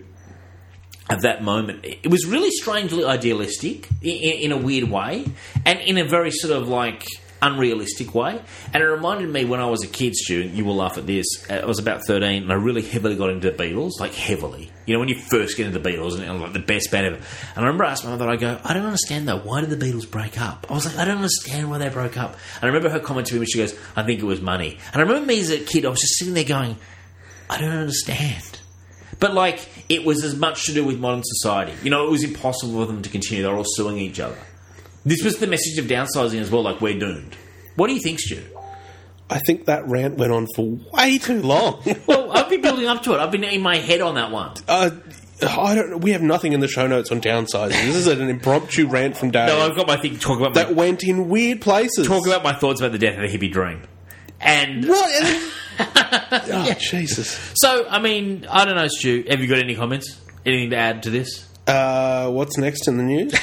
of that moment. It was really strangely idealistic in, in a weird way, and in a very sort of like unrealistic way. And it reminded me when I was a kid, Stu, you will laugh at this, I was about thirteen and I really heavily got into the Beatles, like heavily. You know, when you first get into the Beatles and, and like the best band ever. And I remember asking my mother, I go, I don't understand though, why did the Beatles break up? I was like, I don't understand why they broke up. And I remember her comment to me when she goes, I think it was money. And I remember me as a kid, I was just sitting there going, I don't understand. But, like, it was as much to do with modern society. You know, it was impossible for them to continue. They were all suing each other. This was the message of downsizing as well, like, we're doomed. What do you think, Stu? I think that rant went on for way too long. Well, I've been building up to it. I've been in my head on that one. uh, I don't. We have nothing in the show notes on downsizing. This is an impromptu rant from Dave No, I've got my thing to talk about. My, that went in weird places. talk about my thoughts about the death of the hippie dream. And... What? Oh, yeah. Jesus. So, I mean, I don't know, Stu. Have you got any comments? Anything to add to this? Uh, what's next in the news?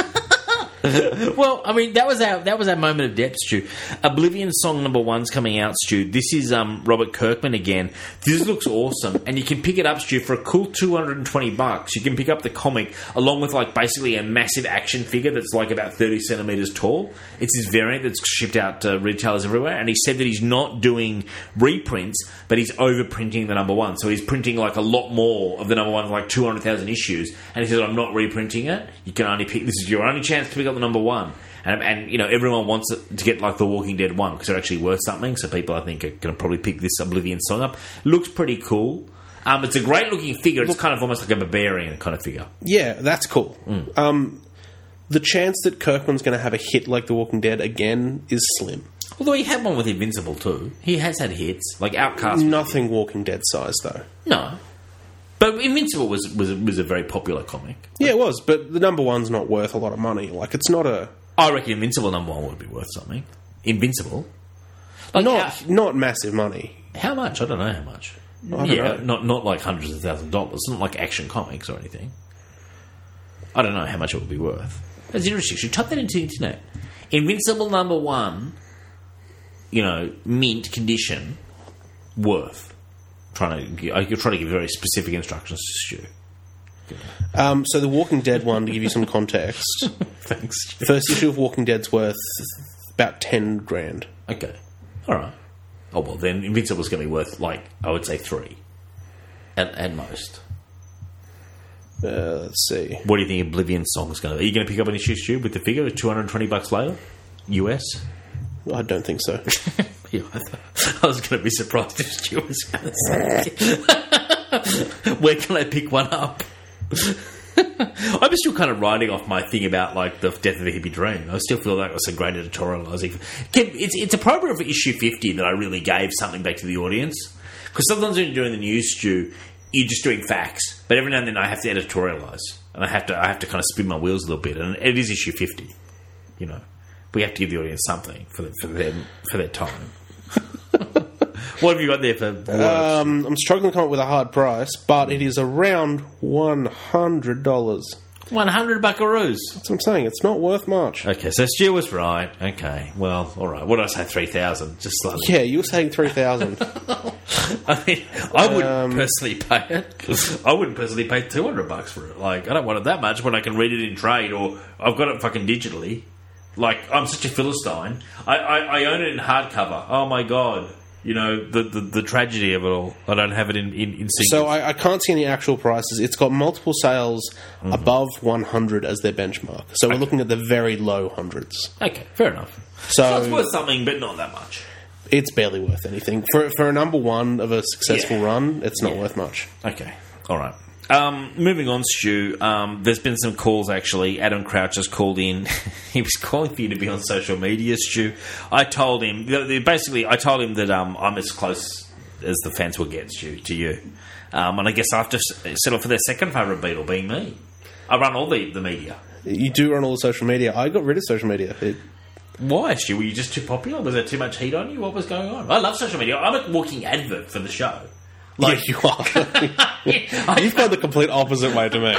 Well, I mean, that was our that was our moment of depth, Stu. Oblivion song number one's coming out, Stu. This is um, Robert Kirkman again. This looks awesome, and you can pick it up, Stu, for a cool two hundred and twenty bucks. You can pick up the comic along with like basically a massive action figure that's like about thirty centimeters tall. It's his variant that's shipped out to retailers everywhere, and he said that he's not doing reprints, but he's overprinting the number one. So he's printing like a lot more of the number one, like two hundred thousand issues. And he says, "I'm not reprinting it. You can only pick. This is your only chance to pick up the number one." And, and you know, everyone wants it to get like the Walking Dead one because they're actually worth something. So people, I think, are going to probably pick this Oblivion song up. Looks pretty cool. Um, it's a great looking figure. It's kind of almost like a barbarian kind of figure. Yeah, that's cool. Mm. Um, the chance that Kirkman's going to have a hit like The Walking Dead again is slim. Although he had one with Invincible too. He has had hits like Outcast. Nothing Walking Dead size though. No. But Invincible was, was was a very popular comic. Yeah, it was, but the number one's not worth a lot of money. Like, it's not a... I reckon Invincible number one would be worth something. Invincible? Like not how, not massive money. How much? I don't know how much. I don't yeah, know. not not like hundreds of thousands of dollars. It's not like Action Comics or anything. I don't know how much it would be worth. That's interesting. You should type that into the internet. Invincible number one, you know, mint condition, worth. trying to you're trying to give very specific instructions to Stu. Um, so the Walking Dead one, to give you some context. Thanks, Stu. First issue of Walking Dead's worth about ten grand. Okay. All right. Oh, well, then Invincible's going to be worth, like, I would say three. At, at most. Uh, let's see. What do you think Oblivion Song's going to be? Are you going to pick up an issue, Stu, with the figure of two hundred twenty bucks later? U S? I don't think so. Yeah, I, thought, I was going to be surprised if Stu was going to say. Where can I pick one up? I'm still kind of riding off my thing about like the death of a hippie dream. I still feel like it was some great editorialising. It's it's appropriate for issue fifty that I really gave something back to the audience, because sometimes when you're doing the news, Stu, you're just doing facts, but every now and then I have to editorialise, and I have to I have to kind of spin my wheels a little bit, and it is issue fifty. You know, we have to give the audience something for the, for them for their time. What have you got there for? Um, I'm struggling to come up with a hard price, but it is around one hundred dollars. One hundred buckaroos. That's what I'm saying. It's not worth much. Okay, so Stu was right. Okay, well, all right. What did I say? Three thousand. Just slightly. Yeah, you were saying three thousand. I mean, I wouldn't Um, personally pay it. I wouldn't personally pay two hundred bucks for it. Like, I don't want it that much when I can read it in trade, or I've got it fucking digitally. Like, I'm such a philistine. I, I, I own it in hardcover. Oh my god. You know, the, the, the tragedy of it all. I don't have it in, in, in sync. So I, I can't see any actual prices. It's got multiple sales Mm-hmm. above one hundred as their benchmark. So we're looking at the very low hundreds. Okay, fair enough. So, So it's worth something, but not that much. it's barely worth anything. For for a number one of a successful Yeah. run, it's not Yeah. worth much. Okay, all right. Um, moving on, Stu, um, there's been some calls, actually. Adam Crouch has called in. He was calling for you to be on social media, Stu. I told him, basically, I told him that um, I'm as close as the fans will get, Stu, to you. Um, and I guess I have to settle for their second favourite Beatle, being me. I run all the, the media. You do run all the social media. I got rid of social media. It, Why, Stu? Were you just too popular? Was there too much heat on you? What was going on? I love social media. I'm a walking advert for the show. like you are. You've gone the complete opposite way to me.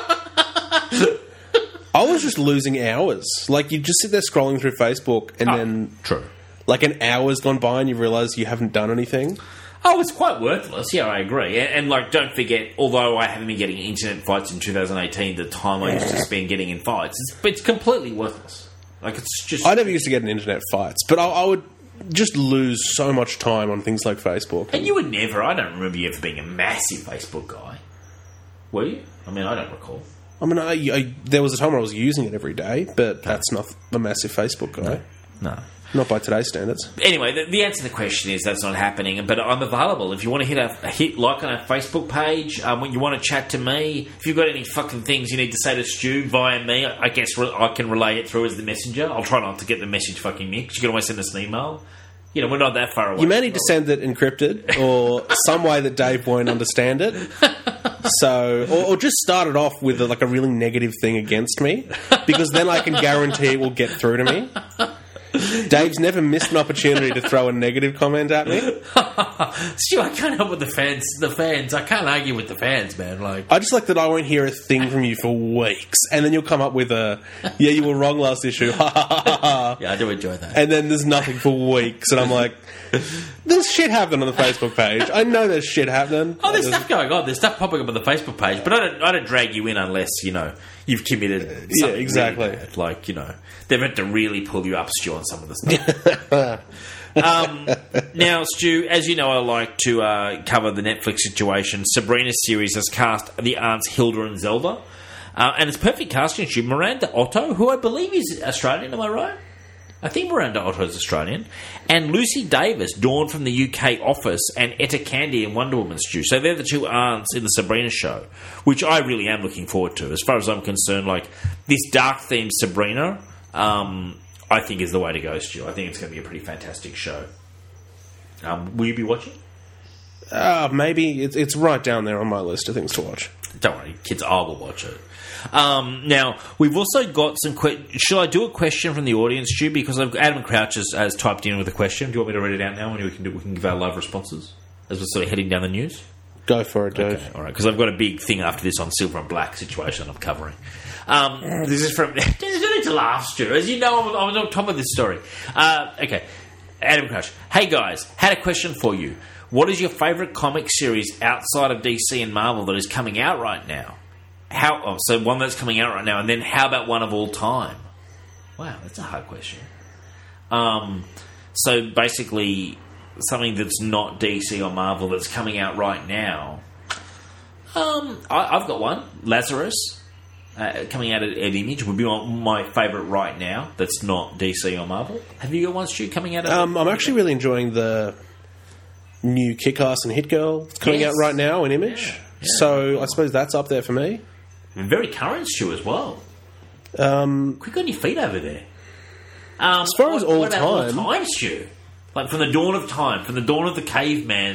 I was just losing hours. Like, you just sit there scrolling through Facebook, and Oh, then true. like an hour's gone by, and you realise you haven't done anything. Oh, it's quite worthless. Yeah, I agree. And, and like, don't forget, although I haven't been getting internet fights in two thousand eighteen, the time I used to spend getting in fights, it's, it's completely worthless. Like, it's just... I never used to get in internet fights, but I, I would just lose so much time on things like Facebook. And you would never... I don't remember you ever being a massive Facebook guy. Were you? I mean, I don't recall. I mean, I, I, there was a time when I was using it every day, but that's not a massive Facebook guy. No. Not by today's standards. Anyway, the, the answer to the question is that's not happening, but I'm available. If you want to hit a, a hit like on our Facebook page, um, when you want to chat to me, if you've got any fucking things you need to say to Stu via me, I guess re- I can relay it through as the messenger. I'll try not to get the message fucking mixed. You can always send us an email. You know, we're not that far away. You may need to send it encrypted or some way that Dave won't understand it. So, or, or just start it off with a, like a really negative thing against me, because then I can guarantee it will get through to me. Dave's never missed an opportunity to throw a negative comment at me. Stu, I can't help with the fans. The fans, I can't argue with the fans, man. Like, I just like that I won't hear a thing from you for weeks, and then you'll come up with a, yeah, you were wrong last issue, ha ha ha ha. yeah, I do enjoy that. And then there's nothing for weeks, and I'm like, there's shit happening on the Facebook page. I know there's shit happening. Oh, there's There's- stuff going on. There's stuff popping up on the Facebook page, but I don't. I don't drag you in unless you know you've committed. Something Yeah, exactly. Really bad. Like you know, they've had to really pull you up, Stu, on some of the stuff. um, now, Stu, as you know, I like to uh, cover the Netflix situation. Sabrina series has cast the aunts Hilda and Zelda, uh, and it's perfect casting. Stu, Miranda Otto, who I believe is Australian. Am I right? I think Miranda Otto is Australian. And Lucy Davis, Dawn from the U K Office, and Etta Candy in Wonder Woman, Stu. So they're the two aunts in the Sabrina show, which I really am looking forward to. As far as I'm concerned, like, this dark-themed Sabrina, um, I think is the way to go, Stu. I think it's going to be a pretty fantastic show. Um, will you be watching? Uh, maybe. It's, it's right down there on my list of things to watch. Don't worry, kids, I will watch it. Um, now, we've also got some... Que- Shall I do a question from the audience, Stu? Because I've, Adam Crouch has, has typed in with a question. Do you want me to read it out now and we can, do, we can give our live responses as we're sort of heading down the news? Go for it, Dave. Okay, all right, because I've got a big thing after this on Silver and Black situation I'm covering. Um, this is from... There's no need to laugh, Stu. As you know, I'm, I'm on top of this story. Uh, okay, Adam Crouch. Hey, guys, had a question for you. What is your favourite comic series outside of D C and Marvel that is coming out right now? How? Oh, so one that's coming out right now, and then how about one of all time? Wow, that's a hard question. Um, so basically, something that's not D C or Marvel that's coming out right now. Um, I, I've got one, Lazarus, uh, coming out at, at Image would be my, my favourite right now. That's not D C or Marvel. Have you got one, Stu, coming out? At um, I'm actually really enjoying the new Kick-Ass and Hit Girl coming Yes. out right now in Image. Yeah, yeah. So I suppose that's up there for me. Very current, Stu, as well. Um, Quick on your feet over there. Um, As far as all what about time- all time, Stu? Like from the dawn of time, from the dawn of the caveman.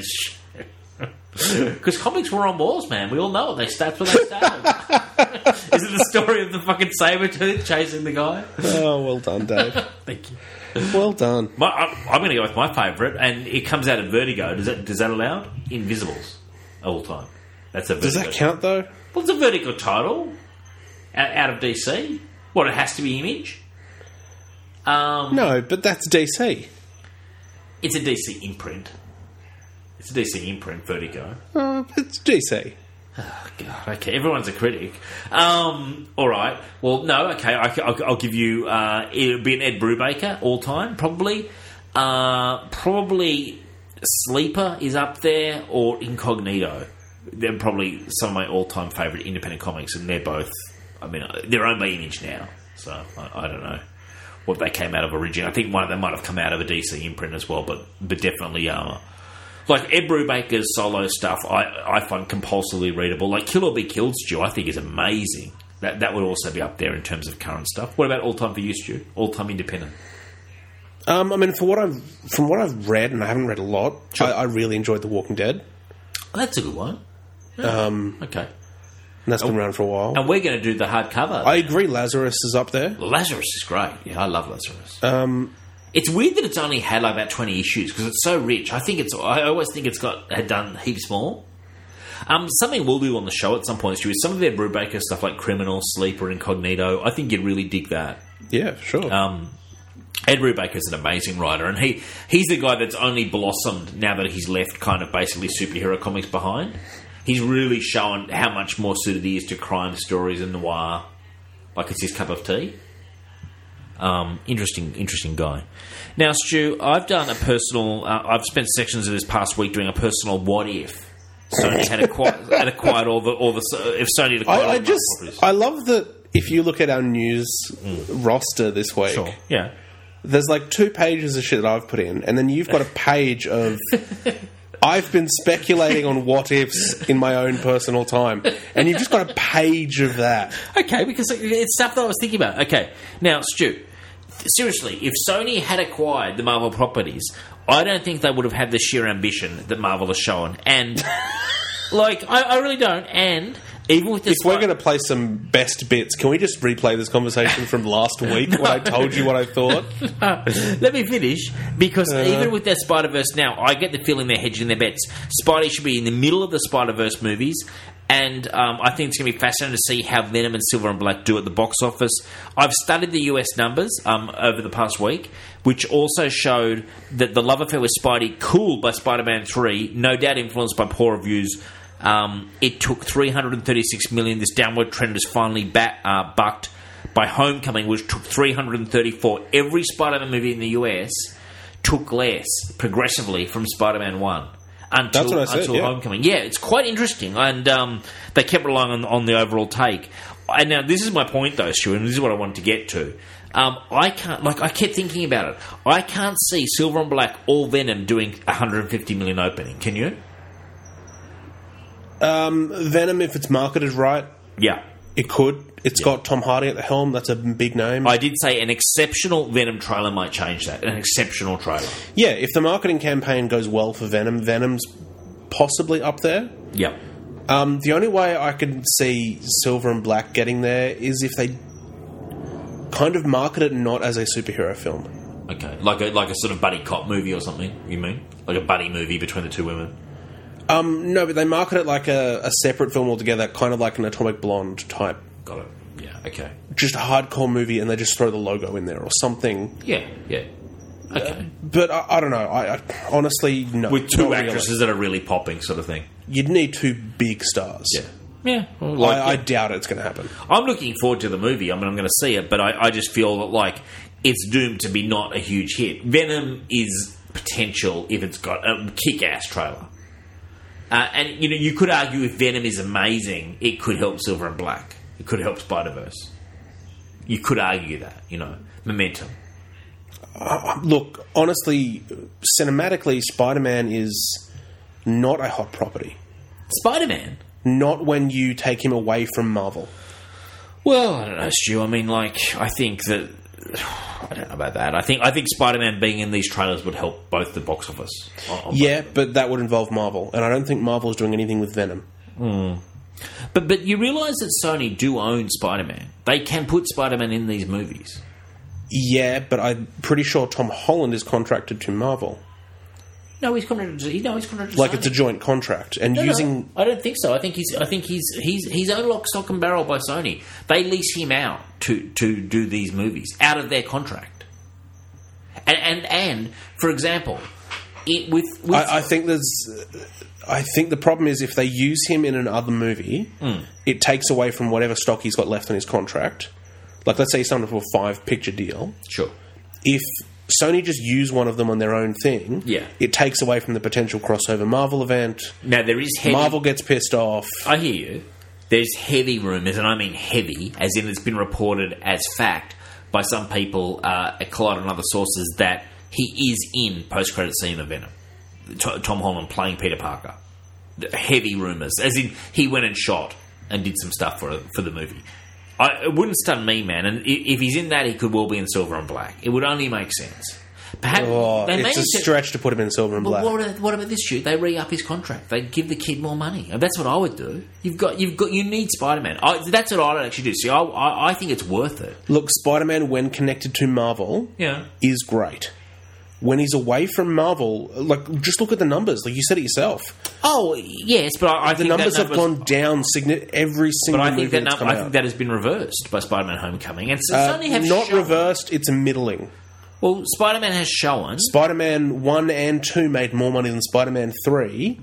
Because comics were on walls, man. We all know it. They that's where they started. Is it the story of the fucking Sabretooth chasing the guy? oh, well done, Dave. Thank you. Well done. My, I, I'm going to go with my favourite, and it comes out of Vertigo. Does that does that allow Invisibles all time? That's a Vertigo. Does that count, though? Well, it's a Vertigo title out, out of D C. What, it has to be Image? Um, No, but that's D C. It's a D C imprint. It's a D C imprint, Vertigo. Oh, it's D C. Oh, God, okay, everyone's a critic. Um, all right. Well, no, okay, I, I'll, I'll give you... Uh, it'll be an Ed Brubaker all-time, probably. Uh, probably Sleeper is up there, or Incognito. They're probably some of my all-time favourite independent comics, and they're both... I mean, they're owned by Image now, so I, I don't know what they came out of originally. I think one of them might have come out of a D C imprint as well, but, but definitely... Uh, Like Ed Brubaker's solo stuff, I, I find compulsively readable. Like Kill or Be Killed, Stu, I think is amazing. That that would also be up there in terms of current stuff. What about all time for you, Stu? All time independent. Um, I mean, for what I've from what I've read, and I haven't read a lot, Sure. I, I really enjoyed The Walking Dead. Oh, that's a good one. Yeah. Um, Okay, and that's been around for a while. and we're going to do the hardcover. I agree. Lazarus is up there. Lazarus is great. Yeah, I love Lazarus. Um, It's weird that it's only had like about twenty issues because it's so rich. I think it's. I always think it's got had done heaps more. Um, something we'll do on the show at some point, Stu, is some of their Brubaker stuff like Criminal, Sleeper, Incognito. I think you'd really dig that. yeah, sure. Um, Ed Brubaker's an amazing writer, and he he's the guy that's only blossomed now that he's left kind of basically superhero comics behind. He's really shown how much more suited he is to crime stories and noir. Like it's his cup of tea. Um, interesting, interesting guy. Now, Stu, I've done a personal. Uh, I've spent sections of this past week doing a personal what if Sony had acquired, had acquired all the all the if Sony had acquired all I, I the just properties. I love that if you look at our news roster this week, Sure. Yeah. there's like two pages of shit that I've put in, and then you've got a page of I've been speculating on what ifs in my own personal time, and you've just got a page of that. Okay, because it's stuff that I was thinking about. Okay, now, Stu, seriously, if Sony had acquired the Marvel properties, I don't think they would have had the sheer ambition that Marvel has shown. And, like, I, I really don't. And even with this, If we're going to play some best bits, can we just replay this conversation from last week when I told you what I thought? let me finish, because Uh. even with their Spider-Verse now, I get the feeling they're hedging their bets. Spidey should be in the middle of the Spider-Verse movies, and um, I think it's going to be fascinating to see how Venom and Silver and Black do at the box office. I've studied the U S numbers um, over the past week, which also showed that the love affair with Spidey, cooled by Spider-Man three, no doubt influenced by poor reviews. Um, it took three hundred thirty-six million. This downward trend is finally bat, uh, bucked by Homecoming, which took three hundred thirty-four. Every Spider-Man movie in the U S took less progressively from Spider-Man one until, That's what I said, until yeah. Homecoming. Yeah, it's quite interesting, and um, they kept relying on, on the overall take. And now this is my point, though, Stuart, and this is what I wanted to get to. Um, I can't, like, I kept thinking about it. I can't see Silver and Black or Venom doing one hundred fifty million opening. Can you? Um, Venom, if it's marketed right, Yeah. it could. It's got Tom Hardy at the helm. That's a big name. I did say an exceptional Venom trailer might change that. An exceptional trailer. yeah, if the marketing campaign goes well for Venom, Venom's possibly up there. Yeah. Um, the only way I could see Silver and Black getting there is if they kind of market it not as a superhero film. Okay. Like a like a sort of buddy cop movie or something, you mean? Like a buddy movie between the two women? Um, no, but they market it like a, a separate film altogether, kind of like an Atomic Blonde type. Got it. Yeah, okay. Just a hardcore movie, and they just throw the logo in there or something. Yeah, yeah. Okay. But I, I don't know. I, I honestly no. With two not actresses really. that are really popping, sort of thing. You'd need two big stars. Yeah. Yeah. Well, I, like, I doubt it's going to happen. I'm looking forward to the movie. I mean, I'm going to see it, but I, I just feel that, like, it's doomed to be not a huge hit. Venom is potential if it's got a kick-ass trailer. Uh, and, you know, you could argue if Venom is amazing, it could help Silver and Black. It could help Spider-Verse. You could argue that, you know, momentum. Uh, look, honestly, cinematically, Spider-Man is not a hot property. Spider-Man? Not when you take him away from Marvel. Well, I don't know, Stu. I mean, like, I think that... I don't know about that. I think I think Spider-Man being in these trailers would help both the box office. On, on Yeah, but that would involve Marvel, and I don't think Marvel's doing anything with Venom. Mm. But but you realise that Sony do own Spider-Man. They can put Spider-Man in these movies. Yeah, but I'm pretty sure Tom Holland is contracted to Marvel. No, he's contracted to, no, he's contracted to Like Sony. it's a joint contract, and No, using no, I don't think so. I think he's. I think he's. He's. He's owned lock, stock, and barrel by Sony. They lease him out to to do these movies out of their contract. And and, and for example, it with. with I, I think there's. I think the problem is if they use him in another movie, mm. it takes away from whatever stock he's got left on his contract. Like, let's say he's signed for a five picture deal. Sure. If Sony just use one of them on their own thing, yeah. it takes away from the potential crossover Marvel event. Now there is heavy, Marvel gets pissed off. I hear you. There's heavy rumours, and I mean heavy, as in it's been reported as fact by some people, uh, at Collider and other sources, that he is in post-credit scene of Venom. T- Tom Holland playing Peter Parker. Heavy rumours, as in he went and shot and did some stuff for for the movie. I, it wouldn't stun me, man. And if he's in that, he could well be in Silver and Black. It would only make sense. Perhaps Oh, they it's may a to, stretch to put him in Silver and but Black. what about, what about this shoot? They re-up his contract. They give the kid more money. And that's what I would do. You've got, you've got, you need Spider-Man. I, that's what I would actually do. See, I, I, I think it's worth it. Look, Spider-Man, when connected to Marvel, Yeah. is great. When he's away from Marvel, like, just look at the numbers. Like you said it yourself. Oh yes, but I, I The think numbers that have gone down signi- every single But I movie think that that's num- come I out. think that has been reversed by Spider-Man: Homecoming, and so Uh, Sony have not shown, reversed, it's a middling. Well, Spider-Man has shown. Spider-Man one and two made more money than Spider-Man three,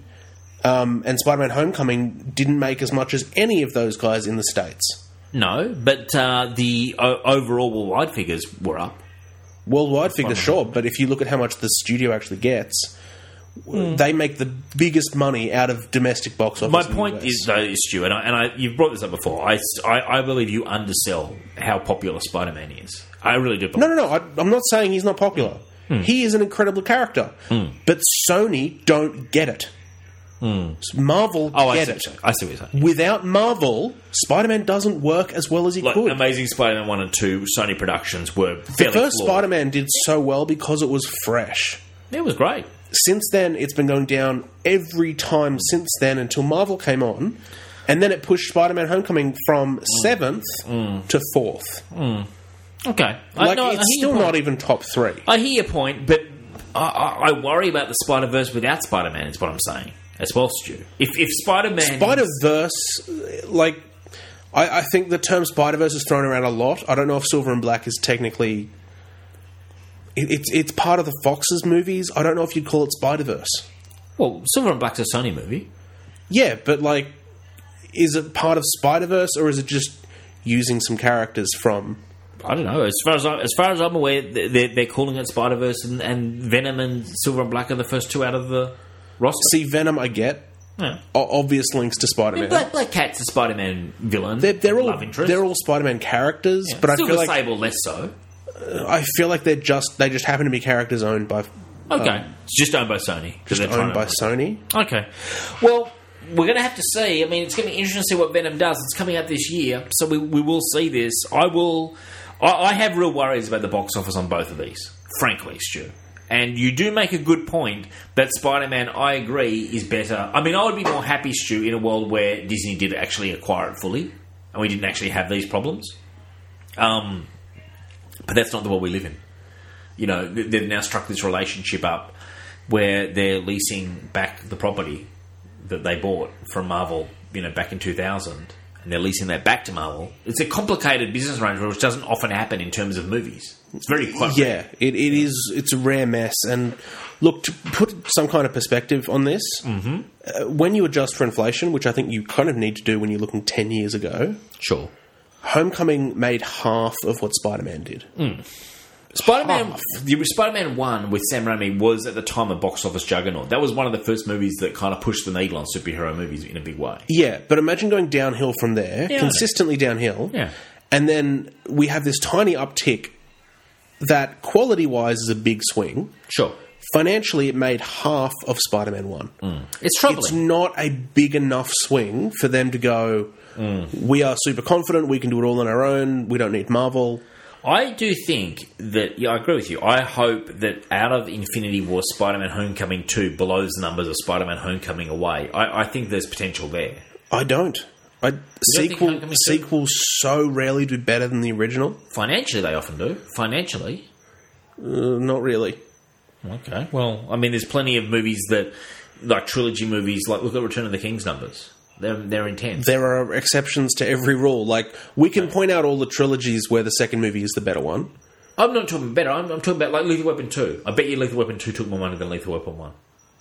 um, and Spider-Man Homecoming didn't make as much as any of those guys in the States. No, but uh, the o- overall worldwide figures were up. Worldwide figures, sure, but if you look at how much the studio actually gets, mm. they make the biggest money out of domestic box office. My in the point U S. is, though, Stu, and, I, and I, you've brought this up before, I, I, I believe you undersell how popular Spider-Man is. I really do. No, no, no. I, I'm not saying he's not popular. Hmm. He is an incredible character. Hmm. But Sony don't get it. Hmm. Marvel Oh, I get see, it. I see what you're saying. Without Marvel, Spider-Man doesn't work as well as he Like, could. Amazing Spider-Man one and two, Sony Productions were The fairly first flawed. Spider-Man did so well because it was fresh. It was great. Since then, it's been going down every time since then until Marvel came on. And then it pushed Spider-Man Homecoming from seventh Mm. to fourth. Mm. Okay. I, Like, no, I it's hear still your point. not even top three. I hear your point, but I, I, I worry about the Spider-Verse without Spider-Man, is what I'm saying. As well, Stu. If, if Spider-Man... Spider-Verse, like, I, I think the term Spider-Verse is thrown around a lot. I don't know if Silver and Black is technically... It, it's it's part of the Fox's movies. I don't know if you'd call it Spider-Verse. Well, Silver and Black's a Sony movie. Yeah, but, like, is it part of Spider-Verse, or is it just using some characters from... I don't know. As far as I, as far as I'm aware, they're, they're calling it Spider-Verse, and, and Venom and Silver and Black are the first two out of the roster. See, Venom, I get. Yeah. O- obvious links to I Spider-Man. mean, Black, Black Cat's a Spider-Man villain. They're, they're all love interest. they're all Spider-Man characters, Yeah. but I Silver feel like Sable less so. I feel like they're just they just happen to be characters owned by Okay, um, it's just owned by Sony. 'cause just they're trying owned by to- Sony. Okay. Well, we're going to have to see. I mean, it's going to be interesting to see what Venom does. It's coming out this year, so we, we will see this. I will. I, I have real worries about the box office on both of these, frankly, Stu. And you do make a good point that Spider-Man, I agree, is better. I mean, I would be more happy, Stu, in a world where Disney did actually acquire it fully, and we didn't actually have these problems. Um, but that's not the world we live in. You know, they've now struck this relationship up where they're leasing back the property that they bought from Marvel, you know, back in two thousand, and they're leasing that back to Marvel. It's a complicated business arrangement, which doesn't often happen in terms of movies. It's very quite Yeah, it, it is. It's a rare mess. And look, to put some kind of perspective on this, mm-hmm. uh, when you adjust for inflation, which I think you kind of need to do when you're looking ten years ago, Sure. Homecoming made half of what Spider-Man did. Mm. Spider-Man, Half. the Spider-Man one with Sam Raimi was at the time a box office juggernaut. That was one of the first movies that kind of pushed the needle on superhero movies in a big way. Yeah, but imagine going downhill from there, Yeah, I know. consistently downhill, Yeah. and then we have this tiny uptick that quality-wise is a big swing. Sure. Financially, it made half of Spider-Man one. It's troubling. It's not a big enough swing for them to go, we are super confident, we can do it all on our own, we don't need Marvel. I do think that, yeah, I agree with you. I hope that out of Infinity War, Spider-Man Homecoming two blows the numbers of Spider-Man Homecoming away. I, I think there's potential there. I don't. I, think sequel, Homecoming two? sequels so rarely do better than the original. Financially, they often do. Financially. Uh, not really. Okay. Well, I mean, there's plenty of movies that, like trilogy movies, like look at Return of the King's numbers. They're, they're intense. There are exceptions to every rule. Like, we can point out all the trilogies where the second movie is the better one. I'm not talking better. I'm, I'm talking about like Lethal Weapon two. I bet you Lethal Weapon two took more money than Lethal Weapon one.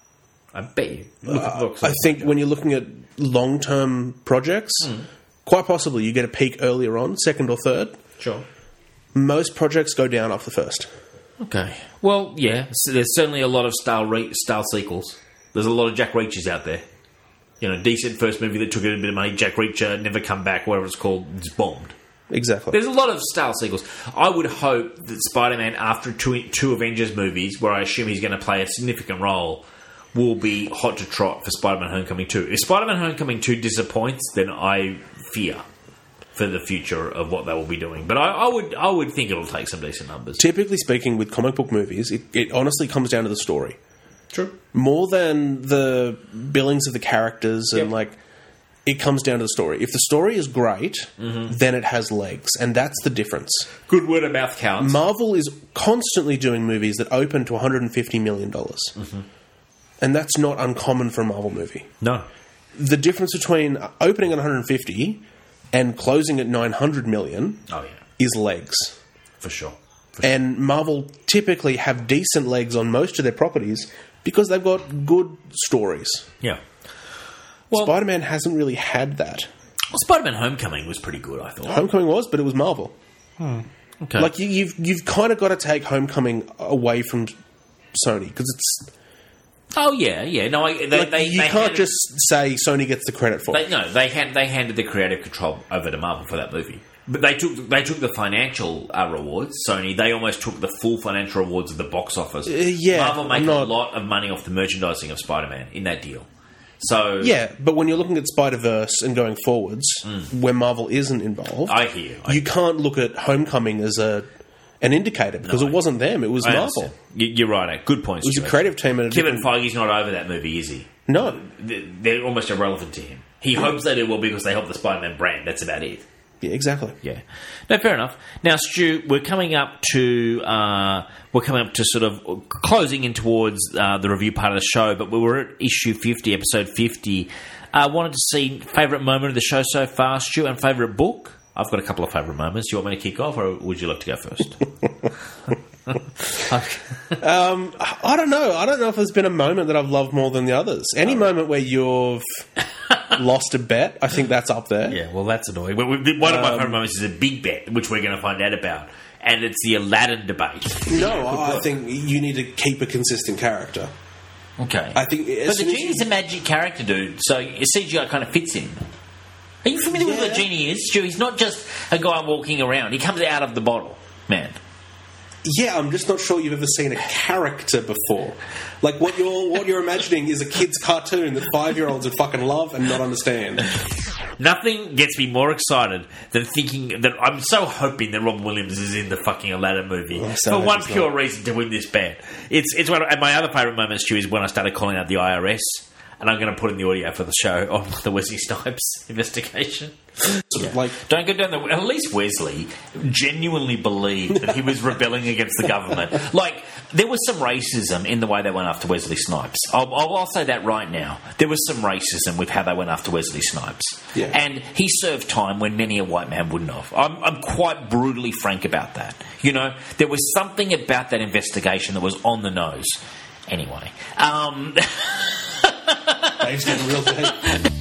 I bet you. Look at the box I office. think when you're looking at long-term projects, quite possibly you get a peak earlier on, second or third. Sure. Most projects go down after the first. Okay. Well, yeah. So there's certainly a lot of style re- style sequels. There's a lot of Jack Reachers out there. You know, decent first movie that took a bit of money. Jack Reacher, Never Come Back, whatever it's called, it's bombed. Exactly. There's a lot of style sequels. I would hope that Spider-Man, after two, two Avengers movies, where I assume he's going to play a significant role, will be hot to trot for Spider-Man Homecoming two. If Spider-Man Homecoming two disappoints, then I fear for the future of what they will be doing. But I, I would I would think it'll take some decent numbers. Typically speaking, with comic book movies, it, it honestly comes down to the story. True. More than the billings of the characters and, Yep. like, it comes down to the story. If the story is great, Mm-hmm. then it has legs, and that's the difference. Good word of mouth counts. Marvel is constantly doing movies that open to one hundred fifty million dollars. Mm-hmm. And that's not uncommon for a Marvel movie. no. The difference between opening at one hundred fifty and closing at nine hundred million Oh, yeah. is legs. For sure. And Marvel typically have decent legs on most of their properties because they've got good stories. Yeah. Well, Spider-Man hasn't really had that. well, Spider-Man Homecoming was pretty good, I thought. Homecoming was, but it was Marvel. Okay. Like, you, you've you've kind of got to take Homecoming away from Sony because it's oh, yeah, yeah. No, I, they, like, they, you they can't handed, just say Sony gets the credit for They, it. no, they hand, they handed the creative control over to Marvel for that movie. But they took they took the financial uh, rewards. Sony, they almost took the full financial rewards of the box office. Uh, yeah, Marvel make I'm not- a lot of money off the merchandising of Spider-Man in that deal. So Yeah, but when you're looking at Spider-Verse and going forwards, where Marvel isn't involved, Mm. I hear you. I you can't look at Homecoming as a an indicator because No. it wasn't them; it was I Marvel. understand. You- You're right. eh? Good points. It was a Stuart. creative team. And a Kevin different- Feige's not over that movie, is he? No, They- They're almost irrelevant to him. He hopes they do well because they help the Spider-Man brand. That's about it. yeah, exactly. Yeah, no, fair enough. Now, Stu, we're coming up to uh, we're coming up to sort of closing in towards uh, the review part of the show, but we were at issue fifty, episode fifty. I uh, wanted to see favourite moment of the show so far, Stu, and favourite book. I've got a couple of favourite moments. Do you want me to kick off, or would you like to go first? Um, I don't know. I don't know if there's been a moment that I've loved more than the others. Any moment where you've lost a bet, I think that's up there. Yeah, well, that's annoying. But we- one of my Um, favourite moments is a big bet, which we're going to find out about, and it's the Aladdin debate. No, I think you need to keep a consistent character. Okay. I think, But as the soon as genie's you- a magic character, dude, so C G I kind of fits him. Are you familiar with Yeah. what a genie is, Stu? He's not just a guy walking around. He comes out of the bottle, man. Yeah, I'm just not sure you've ever seen a character before. Like, what you're what you're imagining is a kid's cartoon that five-year-olds would fucking love and not understand. Nothing gets me more excited than thinking that I'm so hoping that Robin Williams is in the fucking Aladdin movie Oh, so for hope one he's pure not. reason to win this bet. It's it's one of, and my other favourite moment, Stu, is when I started calling out the I R S and I'm going to put in the audio for the show on the Wesley Snipes investigation. Yeah. Like, Don't go down the... At least Wesley genuinely believed that he was rebelling against the government. Like, there was some racism in the way they went after Wesley Snipes. I'll, I'll, I'll say that right now. There was some racism with how they went after Wesley Snipes. Yeah. And he served time when many a white man wouldn't have. I'm, I'm quite brutally frank about that. You know, there was something about that investigation that was on the nose. Anyway. Um... Dave's getting real dead.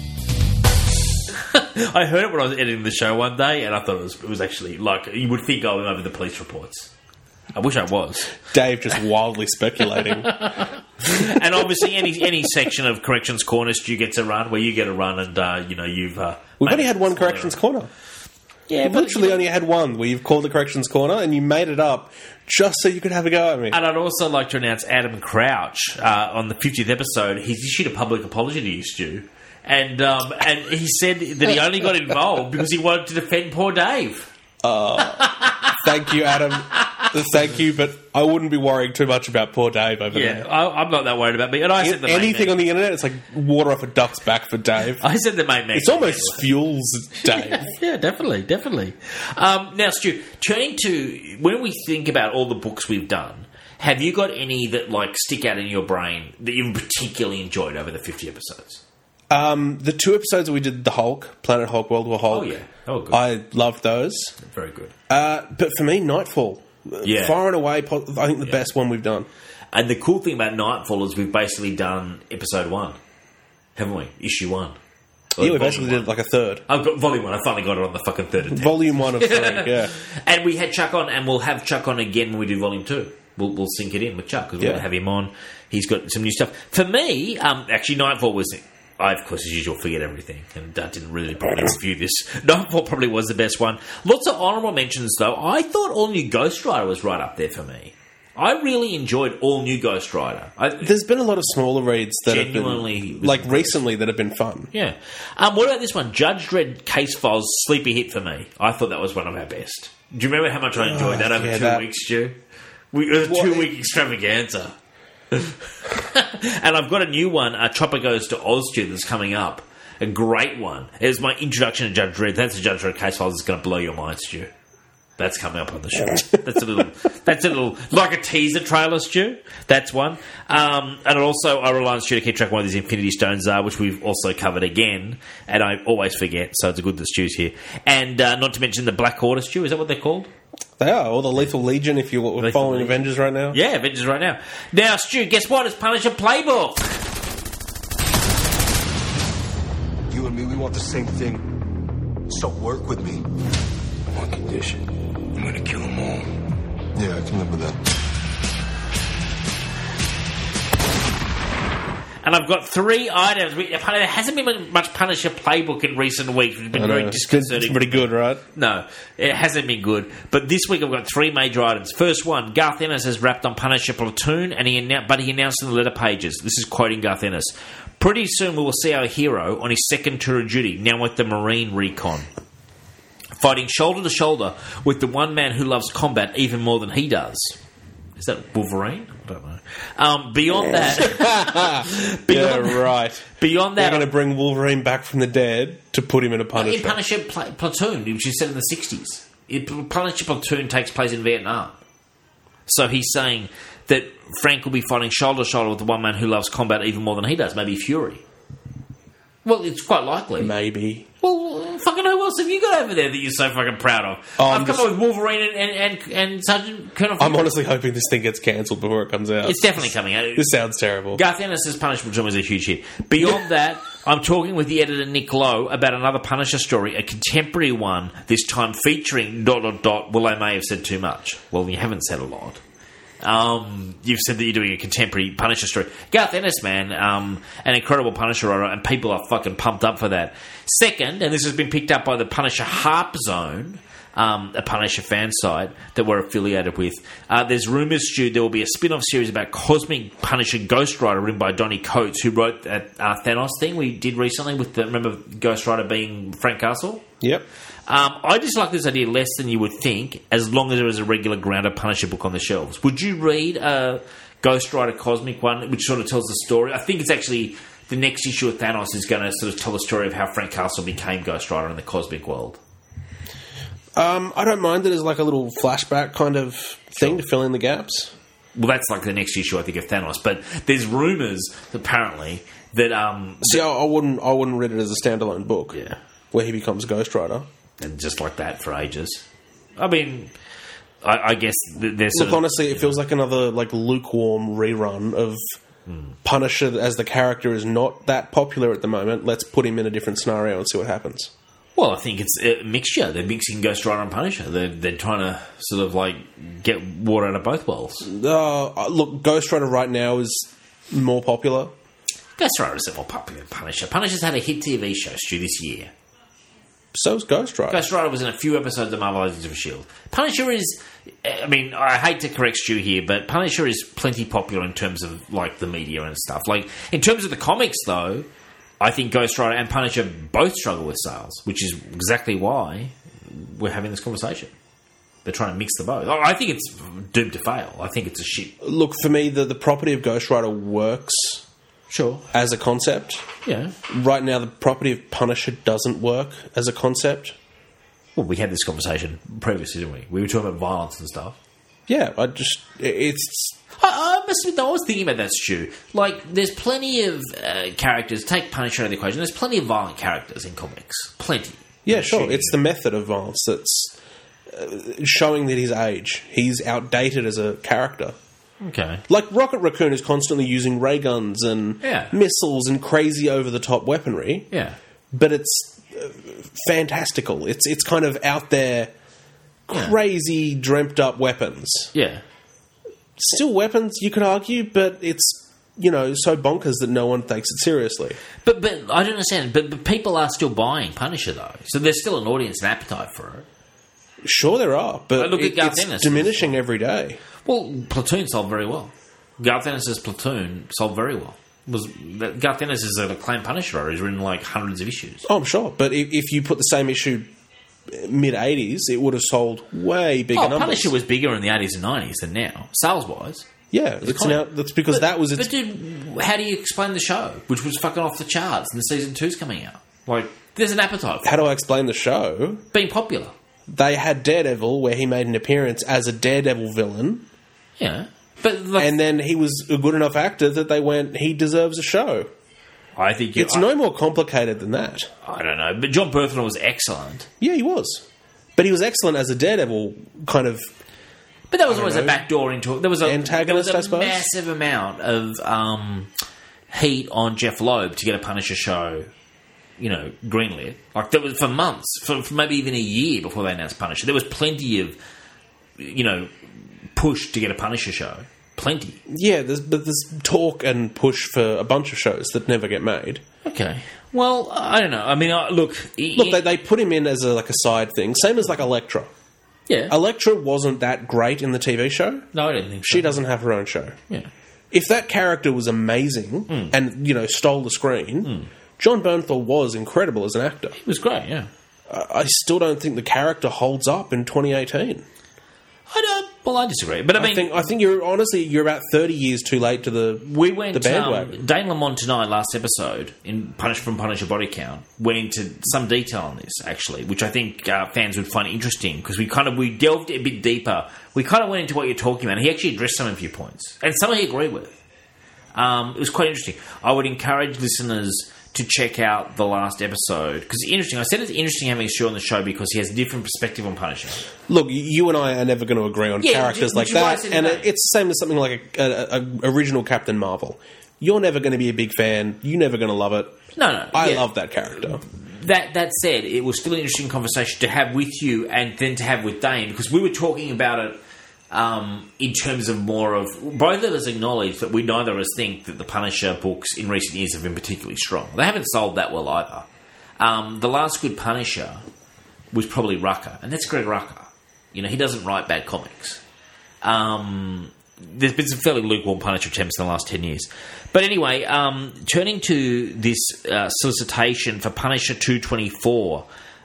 I heard it when I was editing the show one day, and I thought it was, it was actually like you would think I went over the police reports. I wish I was. Dave just wildly speculating. And obviously, any any section of Corrections Corner, Stu gets a run where you get a run, and uh, you know you've. Uh, We've only had one Corrections Corner. Yeah, You've but literally you know, only had one where you've called the Corrections Corner and you made it up just so you could have a go at me. And I'd also like to announce Adam Crouch uh, on the fiftieth episode. He's issued a public apology to you, Stu. And um, and he said that he only got involved because he wanted to defend poor Dave. Uh, thank you, Adam. Thank you, but I wouldn't be worrying too much about poor Dave over Yeah, there. I, I'm not that worried about me. And I said the main Anything man, on the internet, it's like water off a duck's back for Dave. I said the main man. It's almost fuels Dave. Yeah, definitely, definitely. Um, now, Stu, turning to when we think about all the books we've done, have you got any that like stick out in your brain that you've particularly enjoyed over the fifty episodes? Um, the two episodes that we did, the Hulk, Planet Hulk, World War Hulk. Oh yeah, oh good, I loved those. very good. Uh, but for me, Nightfall, Yeah. far and away, po- I think the Yeah. best one we've done. And the cool thing about Nightfall is we've basically done episode one, haven't we? Issue one. Or Yeah, we volume basically one. did like a third. I've got volume one. I finally got it on the fucking third attempt. Volume one of three, yeah. And we had Chuck on, and we'll have Chuck on again when we do volume two. We'll, we'll sync it in with Chuck because we're Yeah. going to have him on. He's got some new stuff. For me, um, actually, Nightfall was... I, of course, as usual, forget everything, and I didn't really probably review this. Nightfall probably was the best one. Lots of honourable mentions, though. I thought All New Ghost Rider was right up there for me. I really enjoyed All New Ghost Rider. I, There's been a lot of smaller reads that Genuinely have been, was like impressed. recently, that have been fun. yeah. Um, what about this one? Judge Dredd Case Files, sleeper hit for me. I thought that was one of our best. Do you remember how much I enjoyed Oh, that over yeah, two that- weeks, Stu? We, it was a What- two-week extravaganza. And I've got a new one, uh, Chopper Goes to Oz, Stu, that's coming up. A great one. It was my introduction to Judge Dredd. That's a Judge Dredd Case Files that's going to blow your mind, Stu. That's coming up on the show. That's a little, that's a little, like a teaser trailer, Stu. That's one. Um, and also, I rely on Stu to keep track of what these Infinity Stones are, which we've also covered again. And I always forget, so it's good that Stu's here. And uh, not to mention the Black Order, Stu. Is that what they're called? They are, or the Lethal Legion, if you're Lethal following Legion. Avengers right now. Yeah, Avengers right now. Now, Stu, guess what? It's Punisher Playbook. You and me, we want the same thing. So work with me. One condition. I'm gonna kill them all. Yeah, I can live with that. And I've got three items. We- There hasn't been much Punisher Playbook in recent weeks, which has been I know. very It's been- disconcerting. it's pretty good, right? No, it hasn't been good. But this week I've got three major items. First one, Garth Ennis has wrapped on Punisher Platoon, and he annou- but he announced in the letter pages. This is quoting Garth Ennis. Pretty soon we will see our hero on his second tour of duty, now with the Marine Recon, fighting shoulder to shoulder with the one man who loves combat even more than he does. Is that Wolverine? I don't know. Um, beyond that, beyond, Yeah, right. beyond They're that, going to bring Wolverine back from the dead to put him in a Punisher. in Punisher Pla- Platoon, which is set in the sixties. It, Punisher Platoon takes place in Vietnam. So he's saying that Frank will be fighting shoulder to shoulder with the one man who loves combat even more than he does, maybe Fury. Well, it's quite likely. Maybe. Well, fucking who else have you got over there that you're so fucking proud of? Oh, I've I'm come just- up with Wolverine and, and, and, and Sergeant Colonel I'm Fury. honestly hoping this thing gets cancelled before it comes out. It's definitely coming out. This sounds terrible. Garth Ennis' Punisher Platoon was a huge hit. Beyond that, I'm talking with the editor Nick Lowe about another Punisher story, a contemporary one, this time featuring dot dot dot. Well, I may have said too much. Well, you haven't said a lot. Um, you've said that you're doing a contemporary Punisher story. Garth Ennis, man, um, an incredible Punisher writer, and people are fucking pumped up for that. Second, and this has been picked up by the Punisher Harp Zone, um, a Punisher fan site that we're affiliated with. Uh, there's rumours, Stu, there will be a spin-off series about Cosmic Punisher Ghost Rider written by Donny Coates, who wrote that uh, Thanos thing we did recently with the, remember Ghost Rider being Frank Castle? Yep. Um, I just like this idea less than you would think, as long as there is a regular grounded Punisher book on the shelves. Would you read a Ghost Rider Cosmic one, which sort of tells the story? I think it's actually the next issue of Thanos is going to sort of tell the story of how Frank Castle became Ghost Rider in the cosmic world. Um, I don't mind it as like a little flashback kind of thing to fill in the gaps. Well, that's like the next issue, I think, of Thanos. But there's rumours, apparently, that... Um, See, I, I wouldn't I wouldn't read it as a standalone book. Yeah. Where he becomes Ghost Rider. And just like that for ages. I mean, I, I guess th- there's sort Look, of, honestly, it feels like another like lukewarm rerun of mm. Punisher as the character is not that popular at the moment. Let's put him in a different scenario and see what happens. Well, I think it's a mixture. They're mixing Ghost Rider and Punisher. They're, they're trying to sort of like get water out of both wells. Uh, look, Ghost Rider right now is more popular. Ghost Rider isn't more popular than Punisher. Punisher's had a hit T V show, Stu, this year. So is Ghost Rider. Ghost Rider was in a few episodes of Marvel Agents of S H I E L D. Punisher is... I mean, I hate to correct Stu here, but Punisher is plenty popular in terms of, like, the media and stuff. Like, in terms of the comics, though, I think Ghost Rider and Punisher both struggle with sales, which is exactly why we're having this conversation. They're trying to mix the both. I think it's doomed to fail. I think it's a shit... Look, for me, the, the property of Ghost Rider works... Sure. As a concept. Yeah. Right now, the property of Punisher doesn't work as a concept. Well, we had this conversation previously, didn't we? We were talking about violence and stuff. Yeah, I just... It's... I, I must admit, I was thinking about that, Stu. Like, there's plenty of uh, characters... Take Punisher out of the equation. There's plenty of violent characters in comics. Plenty. Yeah, sure. It's the method of violence that's uh, showing that his age. He's outdated as a character. Okay. Like, Rocket Raccoon is constantly using ray guns and yeah. missiles and crazy over-the-top weaponry. Yeah. But it's uh, fantastical. It's it's kind of out there, crazy, dreamt-up weapons. Yeah. Still weapons, you could argue, but it's, you know, so bonkers that no one takes it seriously. But but I don't understand. But, but people are still buying Punisher, though. So there's still an audience and appetite for it. Sure there are, but look at it, Garth it's Ennis. diminishing every day. Well, Platoon sold very well. Garth Ennis' Platoon sold very well. Was Garth Ennis is an acclaimed Punisher. He's written like hundreds of issues. Oh, I'm sure. But if, if you put the same issue mid-eighties, it would have sold way bigger oh, numbers. Punisher was bigger in the eighties and nineties than now, sales-wise. Yeah, it's now, that's because but, that was its... But dude, how do you explain the show, which was fucking off the charts, and the season two's coming out? Like, there's an appetite for How do I explain the show? Being popular. They had Daredevil, where he made an appearance as a Daredevil villain. Yeah. But like, and then he was a good enough actor that they went, he deserves a show. I think you, It's I, no more complicated than that. I don't know, but John Berthel was excellent. Yeah, he was. But he was excellent as a Daredevil kind of... But that was always know, a backdoor into it. There was a, antagonist, there I was a suppose? massive amount of um, heat on Jeff Loeb to get a Punisher show, you know, greenlit. Like, there was for months, for, for maybe even a year before they announced Punisher. There was plenty of, you know, push to get a Punisher show. Plenty. Yeah, there's, but there's talk and push for a bunch of shows that never get made. Okay. Well, I don't know. I mean, uh, look... Look, it, they, they put him in as a, like a side thing. Same as like Elektra. Yeah. Elektra wasn't that great in the T V show. No, I didn't think so. She doesn't have her own show. Yeah. If that character was amazing Mm. and, you know, stole the screen, Mm. John Bernthal was incredible as an actor. It was great, yeah. I, I still don't think the character holds up in twenty eighteen. I don't... Well, I disagree. But I mean... I think, I think you're, honestly, you're about thirty years too late to the We went... the bandwagon. Um, Dane Lamont tonight, last episode, in Punish from Punisher Body Count, went into some detail on this, actually, which I think uh, fans would find interesting, because we kind of... We delved a bit deeper. We kind of went into what you're talking about, and he actually addressed some of your points. And some he agreed with. Um, it was quite interesting. I would encourage listeners to check out the last episode, because it's interesting. I said it's interesting having Stu on the show because he has a different perspective on Punisher. Look, you and I are never going to agree on Yeah, characters which- like which is why I that, said and no. it, it's the same as something like a, a, a original Captain Marvel. You're never going to be a big fan. You're never going to love it. No, no. I yeah. love that character. That that said, it was still an interesting conversation to have with you and then to have with Dane, because we were talking about it um, in terms of more of... Both of us acknowledge that we neither of us think that the Punisher books in recent years have been particularly strong. They haven't sold that well either. Um, the last good Punisher was probably Rucker, and that's Greg Rucker. You know, he doesn't write bad comics. Um, there's been some fairly lukewarm Punisher attempts in the last ten years. But anyway, um, turning to this uh, solicitation for Punisher two twenty-four,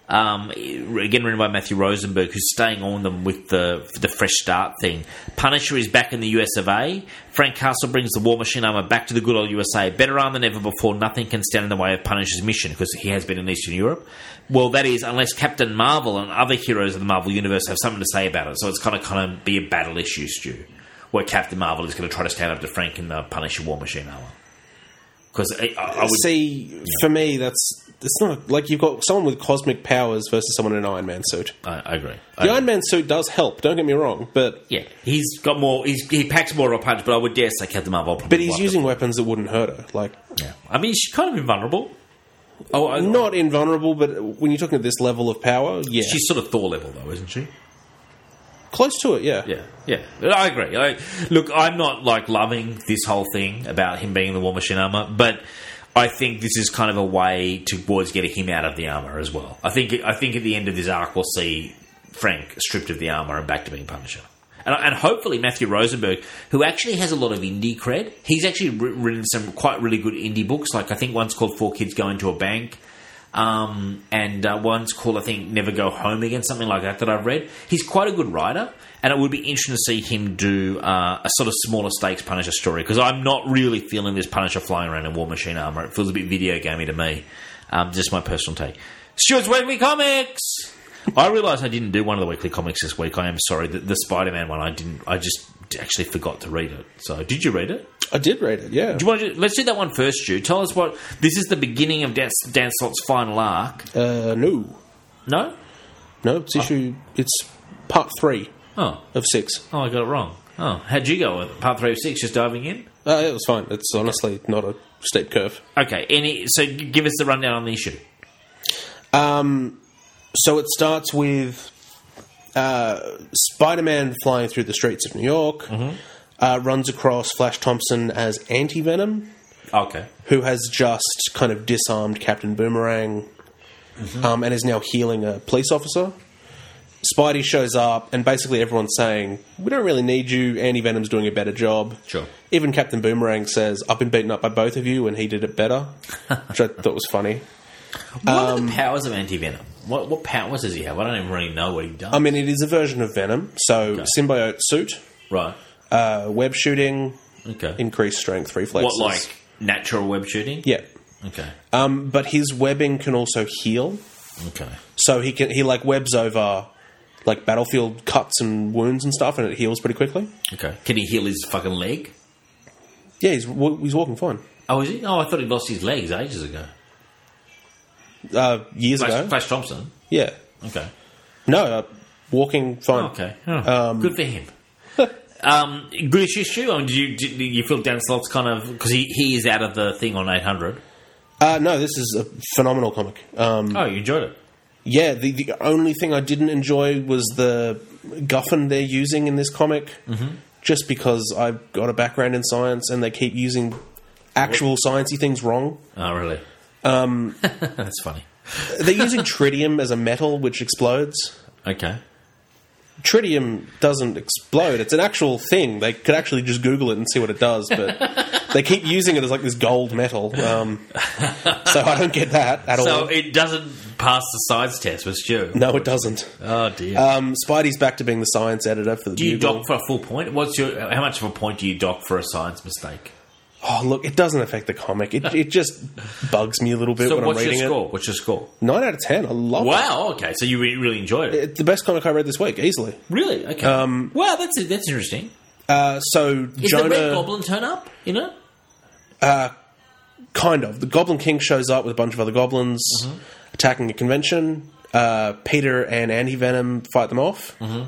Um, again, written by Matthew Rosenberg, who's staying on them with the the fresh start thing. Punisher is back in the U S of A. Frank Castle brings the War Machine armor back to the good old U S A. Better armed than ever before, nothing can stand in the way of Punisher's mission, because he has been in Eastern Europe. Well, that is, unless Captain Marvel and other heroes of the Marvel Universe have something to say about it. So it's kind of kind of be a battle issue, Stu, where Captain Marvel is going to try to stand up to Frank in the Punisher War Machine armor. Because I, I would see, for me, that's it's not like you've got someone with cosmic powers versus someone in an Iron Man suit. I, I agree. The I agree. Iron Man suit does help. Don't get me wrong, but yeah, he's got more. He's, he packs more of a punch. But I would dare say Captain Marvel. But he's using it. weapons that wouldn't hurt her. Like, yeah, I mean, she's kind of invulnerable. Oh, I, not invulnerable, but when you're talking at this level of power, yeah, she's sort of Thor level, though, isn't she? Close to it, yeah. Yeah, yeah. I agree. I, look, I'm not like loving this whole thing about him being in the War Machine armor, but I think this is kind of a way towards getting him out of the armour as well. I think I think at the end of this arc we'll see Frank stripped of the armour and back to being Punisher. And, and hopefully Matthew Rosenberg, who actually has a lot of indie cred, he's actually written some quite really good indie books. Like I think one's called Four Kids Go Into a Bank, um, and uh, one's called I think Never Go Home Again, something like that that I've read. He's quite a good writer. And it would be interesting to see him do uh, a sort of smaller stakes Punisher story, because I'm not really feeling this Punisher flying around in War Machine armour. It feels a bit video gamey to me. Um, just my personal take. Stuart's Weekly Comics! I realised I didn't do one of the weekly comics this week. I am sorry. The, the Spider-Man one, I didn't. I just actually forgot to read it. So, did you read it? I did read it, yeah. Do you want to do, let's do that one first, Stu. Tell us what... This is the beginning of Dan, Dan Slott's final arc. Uh, no. No? No, it's issue... It's part three. Oh. Of six. Oh, I got it wrong. Oh, how'd you go with part three of six, just diving in? Uh, it was fine. It's honestly not a steep curve. Okay, any so give us the rundown on the issue. Um, so it starts with uh, Spider-Man flying through the streets of New York, mm-hmm. uh, runs across Flash Thompson as Anti-Venom, okay, who has just kind of disarmed Captain Boomerang, mm-hmm. um, and is now healing a police officer. Spidey shows up, and basically everyone's saying, we don't really need you, Anti-Venom's doing a better job. Sure. Even Captain Boomerang says, I've been beaten up by both of you, and he did it better, which I thought was funny. What um, are the Um, powers of Anti-Venom? What, what powers does he have? I don't even really know what he does. I mean, it is a version of Venom, so Okay. symbiote suit, Right. uh, web shooting, Okay. increased strength, reflexes. What, like natural web shooting? Yeah. Okay. Um, but his webbing can also heal, Okay. so he can he like webs over like battlefield cuts and wounds and stuff, and it heals pretty quickly. Okay. Can he heal his fucking leg? Yeah, he's wa- he's walking fine. Oh, is he? Oh, I thought he lost his legs ages ago. Uh, years Flash, ago, Flash Thompson? yeah, Okay. no, uh, walking fine. Okay. Oh, Um, good for him. um, good issue. I mean, did you, did you feel Dan Slott's kind of... Because he, he is out of the thing on eight hundred. Uh, no, this is a phenomenal comic. Um, Oh, you enjoyed it? yeah, the the only thing I didn't enjoy was the guffin they're using in this comic, mm-hmm. just because I've got a background in science and they keep using actual sciencey things wrong. Oh, really? Um, That's funny. They're using tritium as a metal which explodes. Okay. Tritium doesn't explode. It's an actual thing. They could actually just Google it and see what it does, but they keep using it as like this gold metal. Um, so I don't get that at So all. it doesn't pass the science test with Stu? No, it doesn't. Oh, dear. Um, Spidey's back to being the science editor for the do you Bugle. dock for a full point? What's your? How much of a point do you dock for a science mistake? Oh, look, it doesn't affect the comic. It, it just bugs me a little bit So when what's I'm your reading score? What's your score? it. nine out of ten. I love it. Wow, okay. So you re- really enjoyed it. It's the best comic I read this week, easily. Really? Okay. Um, wow, that's that's interesting. Uh, so Is Jonah, the Red Goblin turn up? You know? Uh, kind of. The Goblin King shows up with a bunch of other goblins Mm-hmm. attacking a convention. Uh, Peter and Anti-Venom fight them off. Mm-hmm.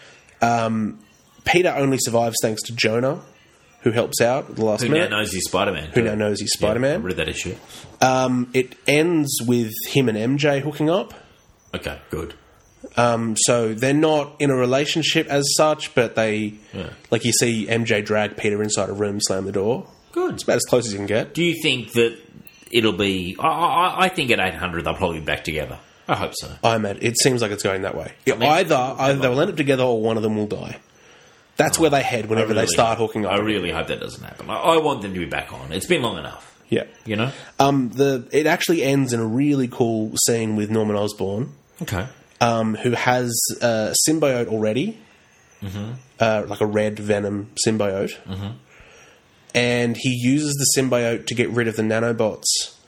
Um, Peter only survives thanks to Jonah, who helps out at the last Who minute. now knows he's Spider-Man. who now knows he's Yeah, I Spider-Man. read that issue. Um, it ends with him and M J hooking up. Okay, good. Um, so they're not in a relationship as such, but they, Yeah. like you see M J drag Peter inside a room, slam the door. Good. It's about as close as you can get. Do you think that it'll be... I, I, I think at eight hundred they'll probably be back together. I hope so. I'm at. It seems like it's going that way. mean, either either they'll end up together or one of them will die. That's where they head whenever I really- they start hooking up. I really hope that doesn't happen. I, I want them to be back on. It's been long enough. Yeah. You know? Um, the it actually ends in a really cool scene with Norman Osborn, Okay. um, who has a symbiote already, mm-hmm. uh, like a red Venom symbiote, mm-hmm. and he uses the symbiote to get rid of the nanobots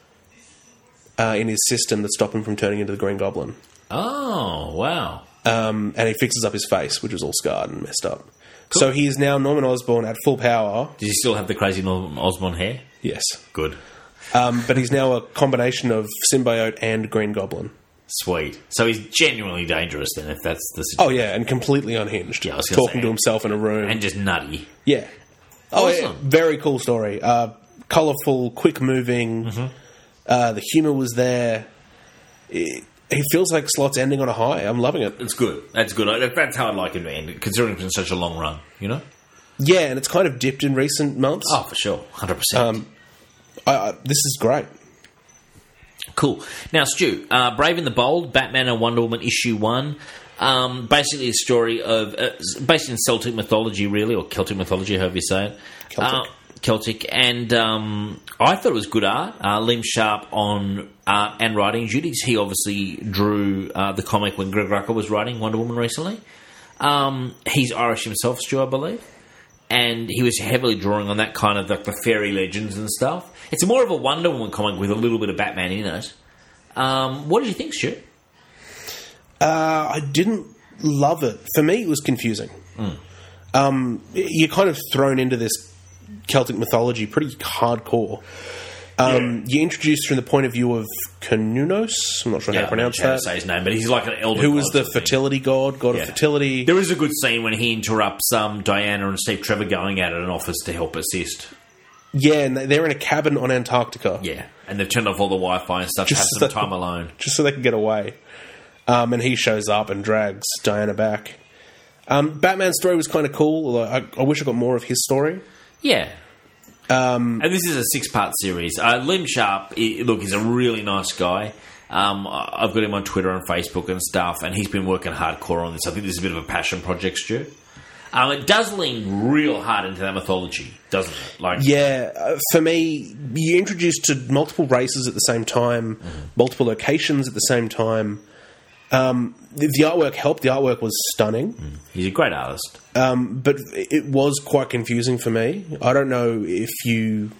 uh, in his system that stop him from turning into the Green Goblin. Oh, wow. Um, and he fixes up his face, which was all scarred and messed up. Cool. So he is now Norman Osborn at full power. Does he still have the crazy Norman Osborn hair? Yes. Good. Um, but he's now a combination of symbiote and Green Goblin. Sweet. So he's genuinely dangerous then, if that's the situation. Oh, yeah, and completely unhinged. Yeah, I was gonna talking say. to himself in a room. And just nutty. Yeah. Oh, yeah. Awesome. Very cool story. Uh, colourful, quick-moving. Mm-hmm. Uh, the humour was there. It, he feels like Slot's ending on a high. I'm loving it. It's good. That's good. I- That's how I'd like him to end, considering it's been such a long run, you know? Yeah, and it's kind of dipped in recent months. Oh, for sure. one hundred percent. Um, I, I, this is great. Cool. Now, Stu, uh, Brave and the Bold, Batman and Wonder Woman issue one. Um, basically a story of, uh, based in Celtic mythology, really, or Celtic mythology, however you say it. Celtic. Uh, Celtic. And um, I thought it was good art. Uh, Liam Sharp on art and writing duties. He obviously drew uh, the comic when Greg Rucka was writing Wonder Woman recently. Um, he's Irish himself, Stu, I believe. And he was heavily drawing on that kind of like the fairy legends and stuff. It's more of a Wonder Woman comic with a little bit of Batman in it. Um, what did you think, Stu? Uh, I didn't love it. For me, it was confusing. Mm. Um, you're kind of thrown into this Celtic mythology pretty hardcore. Um, Yeah. You're introduced from the point of view of Cernunnos. I'm not sure how to pronounce I don't know how that. to say his name, but he's like an elder. Who was god the sort of thing. fertility god, god Yeah. of fertility. There is a good scene when he interrupts um, Diana and Steve Trevor going at it and offers to help assist. Yeah, and they're in a cabin on Antarctica. Yeah, and they've turned off all the Wi-Fi and stuff to Just have some so- time alone. Just so they can get away. Um, and he shows up and drags Diana back. Um, Batman's story was kind of cool, although I, I wish I got more of his story. Yeah. Um, and this is a six-part series. Uh, Liam Sharp, he, look, he's a really nice guy. Um, I- I've got him on Twitter and Facebook and stuff, and he's been working hardcore on this. I think this is a bit of a passion project, Stu. Um, it does lean real hard into that mythology, doesn't it? Like, Yeah, uh, for me, you're introduced to multiple races at the same time, Mm-hmm. multiple locations at the same time. Um, the, the artwork helped. The artwork was stunning, he's a great artist. um, but it was quite confusing for me. I don't know if you...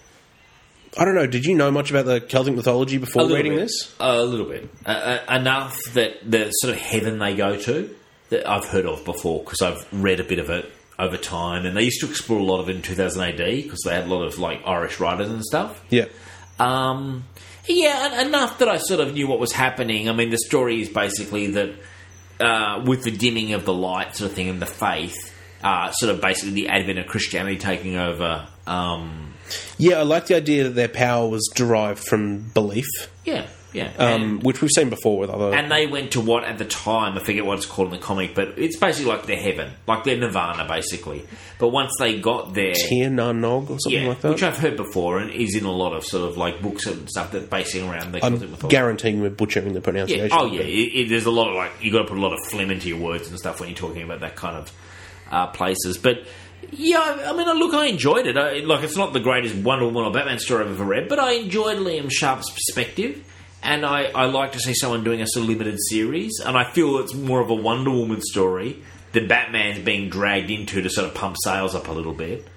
I don't know, did you know much about the Celtic mythology before little reading bit. this? A little bit. Uh, uh, enough that the sort of heaven they go to that I've heard of before because I've read a bit of it over time. And they used to explore a lot of it in two thousand A D because they had a lot of like Irish writers and stuff. Yeah. Um, yeah, en- enough that I sort of knew what was happening. I mean, the story is basically that uh, with the dimming of the light sort of thing and the faith, uh, sort of basically the advent of Christianity taking over. Um, Yeah, I like the idea that their power was derived from belief, yeah, yeah. um, And- which we've seen before with other... And they went to what at the time, I forget what it's called in the comic, but it's basically like their heaven, like their nirvana, basically. But once they got there, Tir na Nog or something yeah, like that. which I've heard before, and is in a lot of sort of like books and stuff that basing around the Celtic I'm mythology. guaranteeing we're butchering the Yeah. pronunciation. Oh yeah, it, it, there's a lot of like you got to put a lot of phlegm into your words and stuff when you're talking about that kind of uh, places. But yeah, I mean, look, I enjoyed it. I, like, it's not the greatest Wonder Woman or Batman story I've ever read, but I enjoyed Liam Sharp's perspective. And I, I like to see someone doing a sort of limited series, and I feel it's more of a Wonder Woman story than Batman's being dragged into to sort of pump sales up a little bit.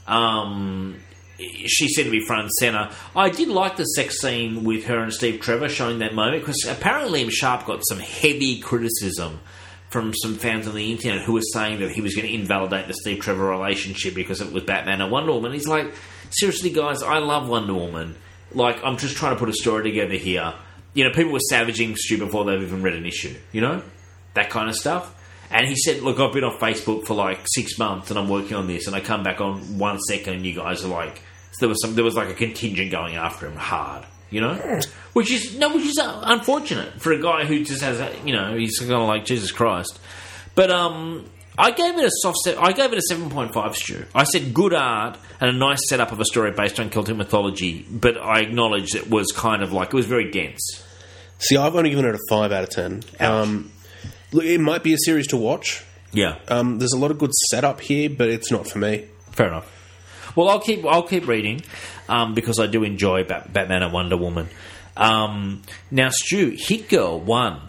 Um, she seemed to be front and centre. I did like the sex scene with her and Steve Trevor showing that moment, because apparently Liam Sharp got some heavy criticism from some fans on the internet who were saying that he was going to invalidate the Steve Trevor relationship because it was Batman and Wonder Woman. He's like, seriously, guys, I love Wonder Woman. Like, I'm just trying to put a story together here. You know, people were savaging Stu before they've even read an issue, you know? That kind of stuff. And he said, look, I've been on Facebook for like six months and I'm working on this, and I come back on one second and you guys are like... So there was some, there was like a contingent going after him hard, you know? Which is, no, which is uh, unfortunate for a guy who just has, a, you know, he's kind of like, Jesus Christ. But, um... I gave it a soft set. I gave it a seven point five, Stu. I said good art and a nice setup of a story based on Celtic mythology, but I acknowledge it was kind of like, it was very dense. See, I've only given it a five out of ten. Um, look, it might be a series to watch. Yeah. Um, there's a lot of good setup here, but it's not for me. Fair enough. Well, I'll keep I'll keep reading um, because I do enjoy Bat- Batman and Wonder Woman. Um, now, Stu, Hit Girl one.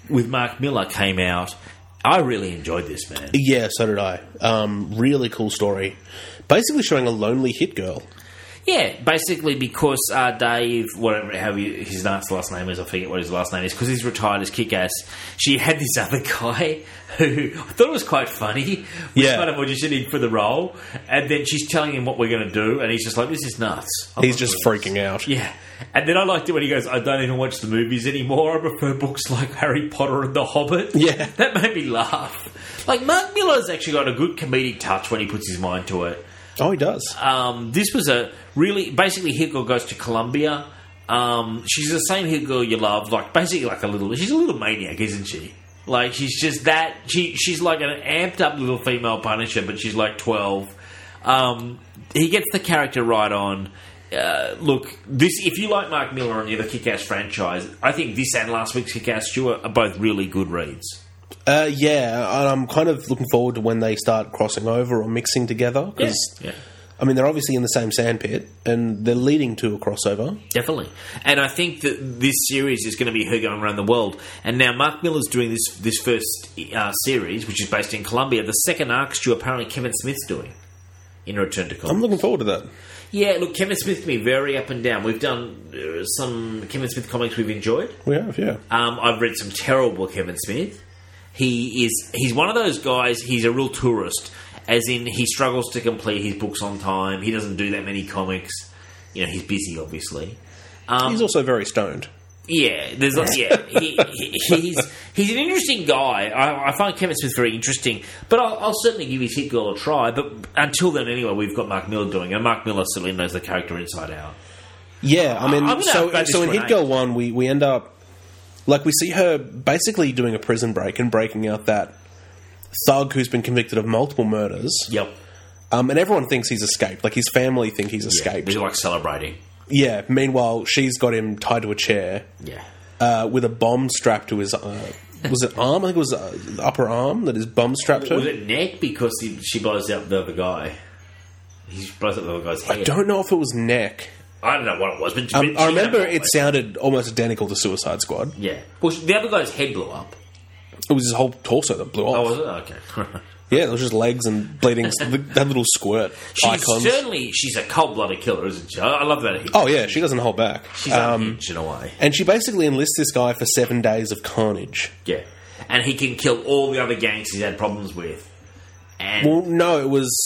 with Mark Miller came out, I really enjoyed this, man. Yeah, so did I. Um, really cool story. Basically showing a lonely hit girl. Yeah, basically because uh, Dave, whatever how he, his last name is, I forget what his last name is, because he's retired as Kick-Ass, she had this other guy who I thought it was quite funny, was yeah. kind of auditioning for the role, and then she's telling him what we're going to do, and he's just like, this is nuts. I'm he's just freaking this. out. Yeah. And then I liked it when he goes, I don't even watch the movies anymore, I prefer books like Harry Potter and The Hobbit. Yeah. That made me laugh. Like, Mark Miller's actually got a good comedic touch when he puts his mind to it. Oh, he does. Um, this was a really... Basically, Hit Girl goes to Colombia. Um, she's the same Hit Girl you love. Like, basically like a little... She's a little maniac, isn't she? Like, she's just that... She She's like an amped-up little female Punisher, but she's like twelve. Um, he gets the character right on. Uh, look, this if you like Mark Miller and the other Kick-Ass franchise, I think this and last week's Kick-Ass Stuart are both really good reads. Uh, yeah, and I'm kind of looking forward to when they start crossing over or mixing together. Cause, Yeah, yeah. I mean, they're obviously in the same sandpit, and they're leading to a crossover. Definitely. And I think that this series is going to be her going around the world. And now Mark Miller's doing this this first uh, series, which is based in Colombia. The second arc, Stu, apparently Kevin Smith's doing in Return to Comics. I'm looking forward to that. Yeah, look, Kevin Smith can be very up and down. We've done uh, some Kevin Smith comics we've enjoyed. We have, yeah. Um, I've read some terrible Kevin Smith. He is he's one of those guys, he's a real tourist, as in he struggles to complete his books on time. He doesn't do that many comics. You know, he's busy, obviously. Um, He's also very stoned. Yeah, there's lots, yeah. He, he, he's he's an interesting guy. I, I find Kevin Smith very interesting, but I'll, I'll certainly give his Hit Girl a try. But until then, anyway, we've got Mark Miller doing it, and Mark Miller certainly knows the character inside out. Yeah, I mean, I'm gonna so upgrade this so in to an Hit Girl eight. one, we, we end up like we see her basically doing a prison break and breaking out that thug who's been convicted of multiple murders. Yep. Um, and everyone thinks he's escaped. Like his family think he's escaped. They're like celebrating. Yeah. Meanwhile, she's got him tied to a chair. Yeah. Uh, with a bomb strapped to his uh, was it arm? I think it was uh, upper arm that his bomb strapped to. Was it neck because he, she blows out the other guy? He blows out the other guy's head. I don't know if it was neck. I don't know what it was, but Um, she I remember had it sounded almost identical to Suicide Squad. Yeah. Well, the other guy's head blew up. It was his whole torso that blew off. Oh, was it? Okay. Yeah, it was just legs and bleeding. That little squirt She's icons. certainly she's a cold-blooded killer, isn't she? I, I love that. Oh yeah, she doesn't hold back. She's Um, unhinged in a way. and she basically enlists this guy for seven days of carnage. Yeah, and he can kill all the other gangs he's had problems with. And Well, no, it was.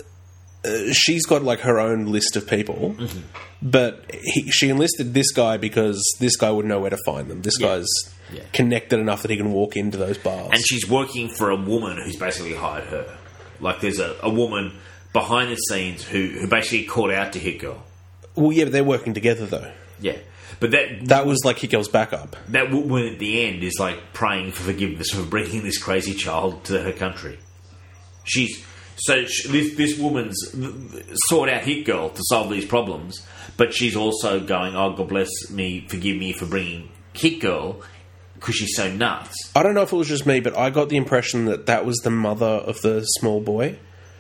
Uh, she's got like her own list of people, Mm-hmm. but he, she enlisted this guy because this guy would know where to find them. This Yeah. guy's Yeah. connected enough that he can walk into those bars. and she's working for a woman who's basically hired her. Like there's a, a woman behind the scenes who, who basically called out to Hit Girl. well, yeah, but they're working together though. Yeah, but that That was like Hit Girl's backup. that woman at the end is like praying for forgiveness for bringing this crazy child to her country. She's so she, this this woman's sought out Hit Girl to solve these problems, but she's also going, "Oh, God bless me, forgive me for bringing Hit Girl." Because she's so nuts. I don't know if it was just me, but I got the impression that that was the mother of the small boy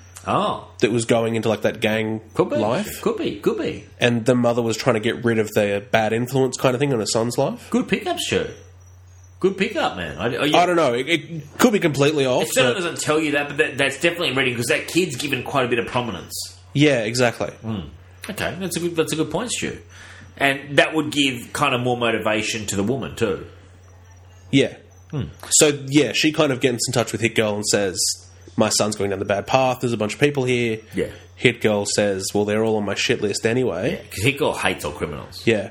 Oh, that was going into like that gang could be. life, Could be. Could be. and the mother was trying to get rid of the bad influence kind of thing on her son's life. Good pickup, Stu. Good pickup, man. I, I, I don't know. It, it could be completely off. It certainly but- doesn't tell you that, but that, that's definitely reading because that kid's given quite a bit of prominence. yeah, exactly. Okay, that's a good. That's a good point, Stu. And that would give kind of more motivation to the woman too. Yeah. Hmm. So yeah, she kind of gets in touch with Hit Girl and says, "My son's going down the bad path. There's a bunch of people here." Yeah. Hit Girl says, "Well, they're all on my shit list anyway." Because Hit Girl hates all criminals. Yeah.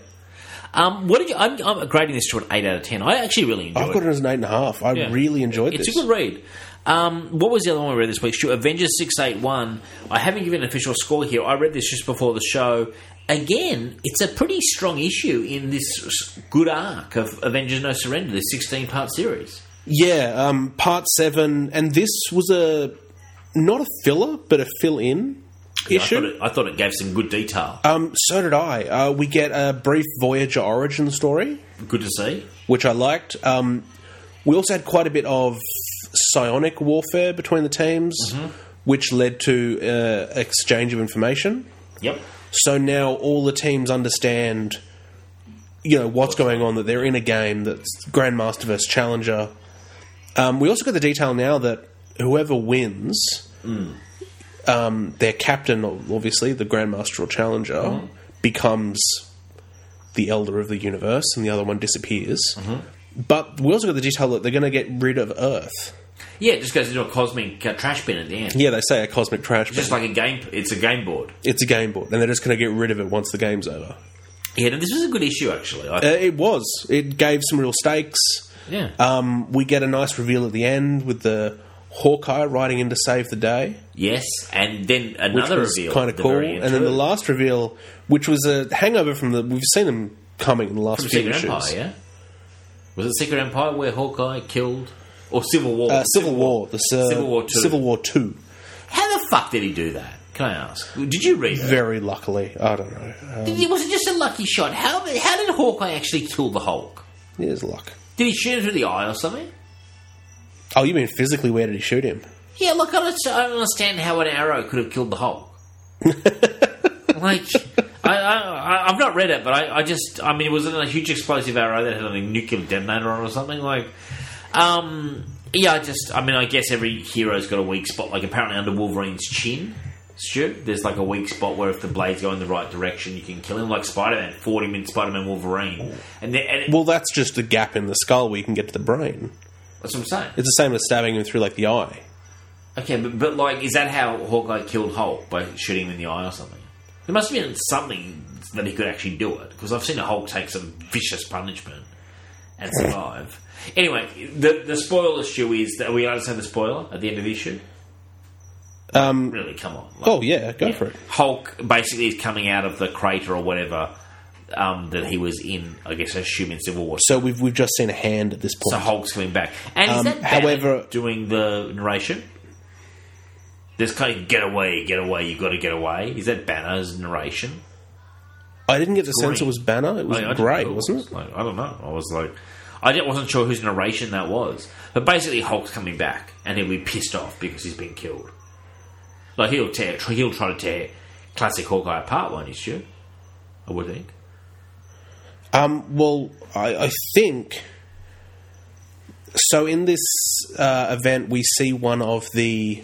Um, what did you? I'm, I'm grading this to an eight out of ten. I actually really enjoyed I've got it. it as an eight and a half. I Yeah. really enjoyed It's this. a good read. Um, what was the other one we read this week? Stu? Avengers six eight one. I haven't given an official score here. I read this just before the show. Again, it's a pretty strong issue in this good arc of Avengers No Surrender, this sixteen-part series. Yeah, um, part seven, and this was a not a filler, but a fill-in Yeah, I, issue. thought it, I thought it gave some good detail. Um, so did I. Uh, we get a brief Voyager origin story, Good to see. which I liked. Um, we also had quite a bit of psionic warfare between the teams, Mm-hmm. which led to uh, exchange of information. Yep. So now all the teams understand you know, what's going on, that they're in a game that's Grandmaster versus Challenger. Um, we also got the detail now that whoever wins, mm. um, their captain, obviously, the Grandmaster or Challenger, mm. becomes the Elder of the Universe, and the other one disappears. Mm-hmm. But we also got the detail that they're going to get rid of Earth. Yeah, it just goes into a cosmic uh, trash bin at the end. Yeah, they say a cosmic trash bin. Just like a game, it's a game board. It's a game board, and they're just going to get rid of it once the game's over. Yeah, no, this was a good issue, actually. I uh, it was. It gave some real stakes. Yeah. Um, we get a nice reveal at the end with the Hawkeye riding in to save the day. Yes, and then another which was reveal. kind of cool. And then the last reveal, which was a hangover from the... We've seen them coming in the last from few Secret issues. Empire, yeah? Was it Secret Empire where Hawkeye killed... Or Civil War? Uh, Civil, Civil War. War. The, uh, Civil War two. Civil War two. How the fuck did he do that? Can I ask? Did you read it? Very luckily. I don't know. Um, did he, was it just a lucky shot? How, how did Hawkeye actually kill the Hulk? It is luck. Did he shoot him through the eye or something? Oh, you mean physically? Where did he shoot him? Yeah, look, I don't, I don't understand how an arrow could have killed the Hulk. Like, I, I, I've not read it, but I, I just, I mean, was it a huge explosive arrow that had a nuclear detonator on it or something? Like, um, yeah, I just, I mean, I guess every hero's got a weak spot. Like, apparently under Wolverine's chin, Stu, there's like a weak spot where if the blades go in the right direction, you can kill him. Like Spider-Man, fought him in Spider-Man Wolverine. And, then, and it, well, that's just a gap in the skull where you can get to the brain. That's what I'm saying. It's the same as stabbing him through, like, the eye. Okay, but, but like, is that how Hawkeye killed Hulk? By shooting him in the eye or something? There must have been something that he could actually do it. Because I've seen a Hulk take some vicious punishment and survive. Anyway, the the spoiler, Stu, is... That, are we allowed to say the spoiler at the end of the issue? Um, really, come on. Like, oh, yeah, go yeah. for it. Hulk basically is coming out of the crater or whatever um, that he was in, I guess, I assume in Civil War. So we've we've just seen a hand at this point. So Hulk's coming back. And is um, that Banner however, doing the narration? There's kind of, get away, get away, you've got to get away. Is that Banner's narration? I didn't get the sense it was Banner. It was like, Grey, wasn't it? Like, I don't know. I was like... I wasn't sure whose narration that was. But basically, Hulk's coming back, and he'll be pissed off because he's been killed. Like, he'll tear, he'll try to tear classic Hawkeye apart, won't he, Stu? I would think. Um, well, I, I think... So in this uh, event, we see one of the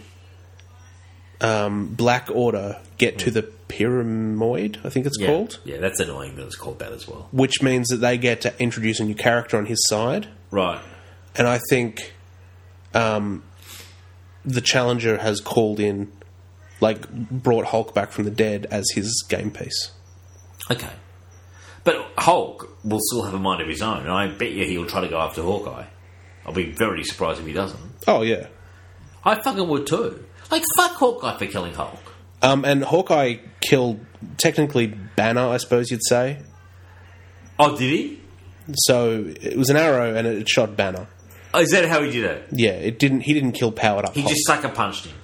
um, Black Order get mm. to the Pyramoid, I think it's yeah. called. Yeah, that's annoying that it's called that as well. Which means that they get to introduce a new character on his side. Right. And I think um, the Challenger has called in, like, brought Hulk back from the dead as his game piece. Okay. But Hulk will still have a mind of his own, and I bet you he'll try to go after Hawkeye. I'll be very surprised if he doesn't. Oh, yeah. I fucking would too. Like, fuck Hawkeye for killing Hulk. Um, and Hawkeye killed, technically, Banner, I suppose you'd say. Oh, did he? So, it was an arrow and it shot Banner. Oh, is that how he did it? Yeah, it didn't. He didn't kill powered up He Hulk. just sucker punched him.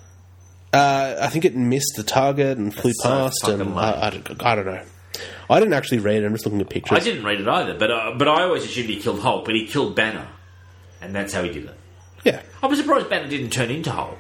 Uh, I think it missed the target and flew That's so past, fucking and lame. I, I, don't, I don't know. I didn't actually read it. I'm just looking at pictures. I didn't read it either, but uh, but I always assumed he killed Hulk, but he killed Banner, and that's how he did it. Yeah, I was surprised Banner didn't turn into Hulk.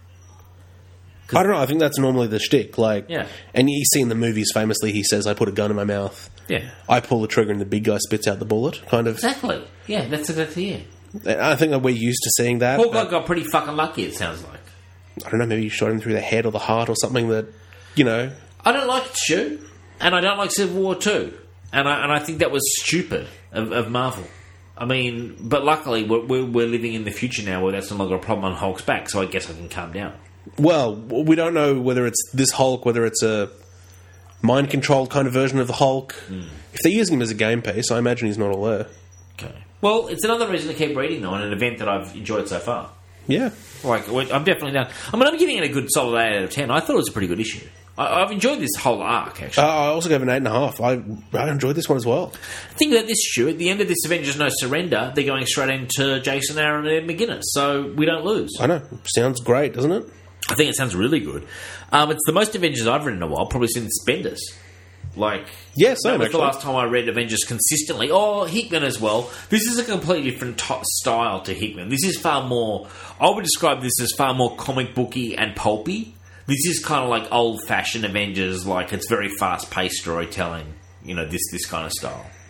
I don't know. I think that's normally the shtick. Like, yeah. And you see in the movies, famously, he says, "I put a gun in my mouth." Yeah. I pull the trigger, and the big guy spits out the bullet. Kind of. Exactly. Yeah, that's exactly it. And I think that we're used to seeing that. Hawkeye got pretty fucking lucky. It sounds like. I don't know. Maybe you shot him through the head or the heart or something that, you know. I don't like it, Stu, and I don't like Civil War two, and I and I think that was stupid of, of Marvel. I mean, but luckily we're, we're we're living in the future now where that's no longer a problem on Hulk's back, so I guess I can calm down. Well, we don't know whether it's this Hulk, whether it's a mind-controlled kind of version of the Hulk. Mm. If they're using him as a game piece, I imagine he's not all there. Okay. Well, it's another reason to keep reading, though, and an event that I've enjoyed so far. Yeah. Like, I'm definitely down. I mean, I'm giving it a good solid eight out of ten. I thought it was a pretty good issue. I, I've enjoyed this whole arc, actually. Uh, I also gave it an eight and a half. I, I enjoyed this one as well. Think about this, Stu. At the end of this Avengers No Surrender, they're going straight into Jason Aaron and Ed McGuinness, so we don't lose. I know. Sounds great, doesn't it? I think it sounds really good. Um, it's the most Avengers I've read in a while, probably since Bendis. Like, yeah, that same, was actually. the last time I read Avengers consistently. Oh, Hickman as well. This is a completely different t- style to Hickman. This is far more... I would describe this as far more comic booky and pulpy. This is kind of like old-fashioned Avengers, like it's very fast-paced storytelling. You know, this this kind of style.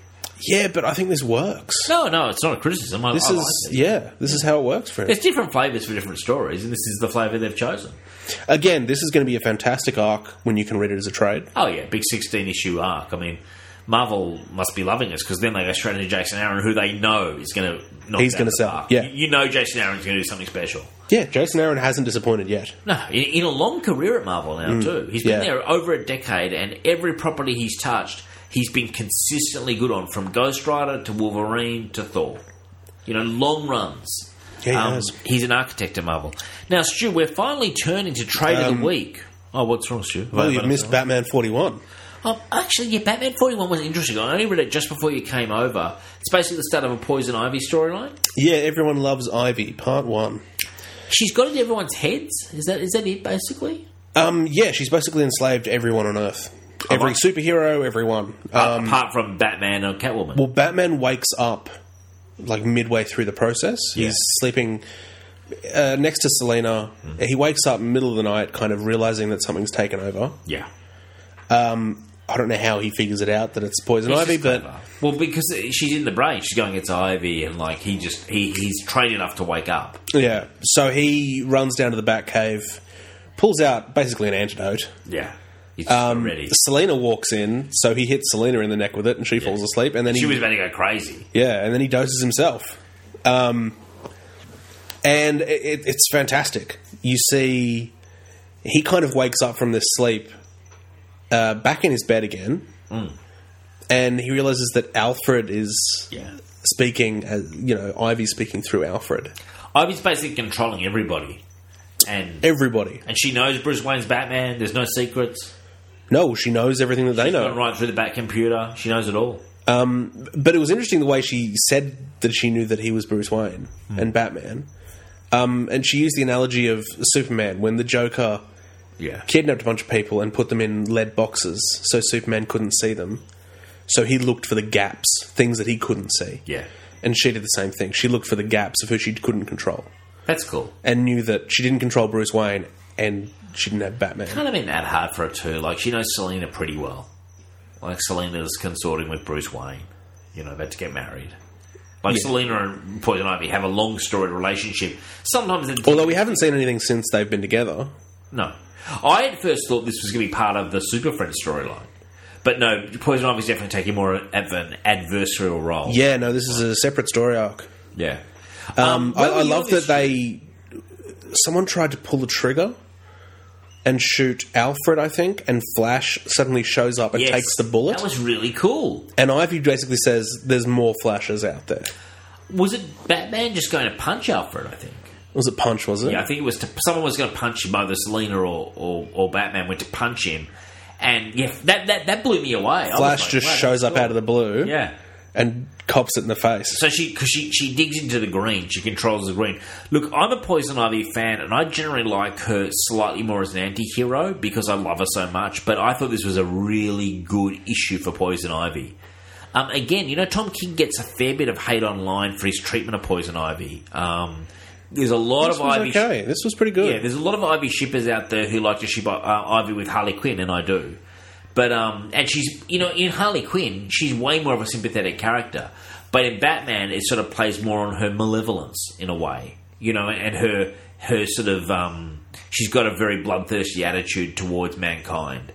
Yeah, but I think this works. No, no, it's not a criticism. I, This I is like it. yeah, this is how it works for him. There's different flavours for different stories, and this is the flavour they've chosen. Again, this is going to be a fantastic arc when you can read it as a trade. Oh yeah, big sixteen issue arc. I mean, Marvel must be loving this because then they go straight into Jason Aaron, who they know is going to knock He's down gonna the sell, park. yeah. You, you know Jason Aaron's going to do something special. Yeah, Jason Aaron hasn't disappointed yet. No, in, in a long career at Marvel now too. He's been yeah. there over a decade, and every property he's touched, he's been consistently good on, from Ghost Rider to Wolverine to Thor. You know, long runs. Yeah, he Um, has. he's an architect at Marvel. Now, Stu, we're finally turning to Trade of Um, the Week. Oh, what's wrong, Stu? Well, Have I you've done missed something? Batman forty-one. Oh, actually, yeah, Batman forty-one was interesting. I only read it just before you came over. It's basically the start of a Poison Ivy storyline. Yeah, everyone loves Ivy, part one. She's got into everyone's heads. Is that is that it, basically? Um, yeah, she's basically enslaved everyone on Earth. Every right. superhero, everyone. Uh, Um, apart from Batman and Catwoman. well, Batman wakes up like midway through the process. Yeah. He's sleeping uh, next to Selena. He wakes up middle of the night, kind of realizing that something's taken over. yeah. I don't know how he figures it out that it's Poison He's Ivy, just but clever. Well, because she's in the brain, she's going, it's Ivy, and like he just he, he's trained enough to wake up. yeah. So he runs down to the Batcave, pulls out basically an antidote. Yeah, he's Um, ready. Selena walks in, so he hits Selena in the neck with it, and she falls asleep. And then She he, was about to go crazy. yeah, and then he doses himself. Um, and it, it's fantastic. You see, he kind of wakes up from this sleep, uh, back in his bed again, and he realizes that Alfred is Yeah, speaking, as, you know, Ivy speaking through Alfred. Ivy's basically controlling everybody, and Everybody. and she knows Bruce Wayne's Batman. There's no secrets. No, she knows everything that they She's know. gone right through the Bat computer. She knows it all. Um, but it was interesting the way she said that she knew that he was Bruce Wayne Hmm. and Batman. Um, and she used the analogy of Superman when the Joker Yeah, kidnapped a bunch of people and put them in lead boxes so Superman couldn't see them. So he looked for the gaps, things that he couldn't see. yeah, And she did the same thing. She looked for the gaps of who she couldn't control that's cool. and knew that she didn't control Bruce Wayne and she didn't have Batman. Kind of been that hard for her too. Like she knows Selena pretty well. Like Selena's consorting with Bruce Wayne. You know, about to get married. Like Yeah. Selena and Poison Ivy have a long storied relationship. Sometimes, it, Although we haven't seen anything since they've been together. no. I at first thought this was going to be part of the Super Friends storyline, but no. Poison Ivy's definitely taking more of an adversarial role. Yeah, no, this is a separate story arc. yeah. Um, I, where were I you love on that this they. Someone tried to pull the trigger and shoot Alfred, I think, and Flash suddenly shows up and Yes, takes the bullet. That was really cool. And Ivy basically says there's more Flashes out there. Was it Batman just going to punch Alfred? I think. Was it Punch, was it? Yeah, I think it was to, someone was going to punch him, either Selena or, or, or Batman went to punch him, and yeah, that that, that blew me away. I was Flash like, just wow, that's shows up cool. out of the blue Yeah. and cops it in the face. So she, because she, she digs into the green, she controls the green. Look, I'm a Poison Ivy fan, and I generally like her slightly more as an anti-hero because I love her so much. But I thought this was a really good issue for Poison Ivy. Um, again, you know, Tom King gets a fair bit of hate online for his treatment of Poison Ivy. Um, there's a lot This of was Ivy. okay. This was pretty good. Yeah, there's a lot of Ivy shippers out there who like to ship uh, Ivy with Harley Quinn, and I do. But um, and she's, you know, in Harley Quinn, she's way more of a sympathetic character. But in Batman, it sort of plays more on her malevolence in a way, you know, and her her sort of um, she's got a very bloodthirsty attitude towards mankind.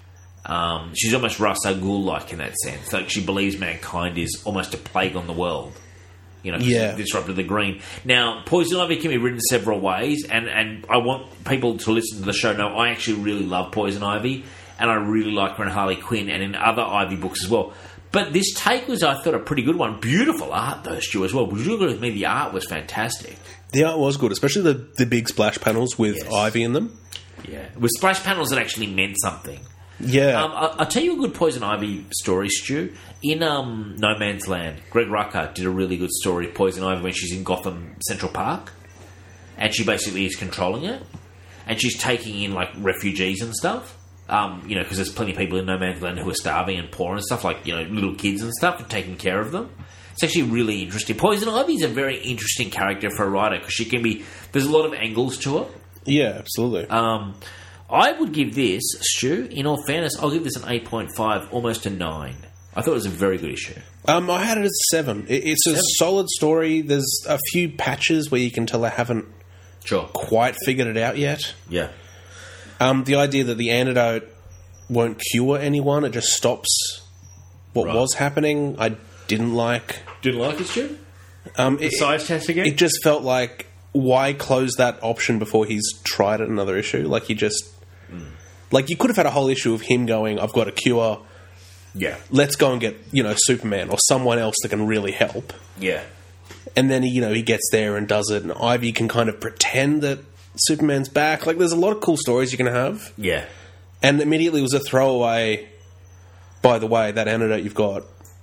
Um, she's almost Ra's al Ghul like in that sense. Like she believes mankind is almost a plague on the world. You know, 'cause Yeah. it disrupted the green. Now, Poison Ivy can be written several ways, and, and I want people to listen to the show know I actually really love Poison Ivy, and I really like her in Harley Quinn and in other Ivy books as well. But this take was, I thought, a pretty good one. Beautiful art, though, Stu, as well. Would you agree with me? The art was fantastic. The art was good, especially the, the big splash panels with Yes. Ivy in them. Yeah. With splash panels that actually meant something. Yeah. Um, I, I'll tell you a good Poison Ivy story, Stu. In um, No Man's Land, Greg Rucka did a really good story of Poison Ivy when she's in Gotham Central Park. And she basically is controlling it. And she's taking in, like, refugees and stuff. Um, you know, because there's plenty of people in No Man's Land who are starving and poor and stuff, like, you know, little kids and stuff, and taking care of them. It's actually really interesting. Poison Ivy is a very interesting character for a writer because she can be... There's a lot of angles to her. yeah, absolutely. Um, I would give this, Stu, in all fairness, I'll give this an eight point five, almost a nine. I thought it was a very good issue. Um, I had it as seven. It, it's Seven. a solid story. There's a few patches where you can tell they haven't Sure. quite figured it out yet. Yeah. Um, the idea that the antidote won't cure anyone, it just stops what Right. was happening, I didn't like. Didn't like it, Stu? Um, The it, size test again? it just felt like, why close that option before he's tried it another issue? Like, you just... Like, you could have had a whole issue of him going, I've got a cure, yeah. let's go and get, you know, Superman or someone else that can really help. Yeah. And then, he, you know, he gets there and does it, and Ivy can kind of pretend that Superman's back. Like, there's a lot of cool stories you can have. Yeah. And immediately it was a throwaway, by the way, that antidote you've got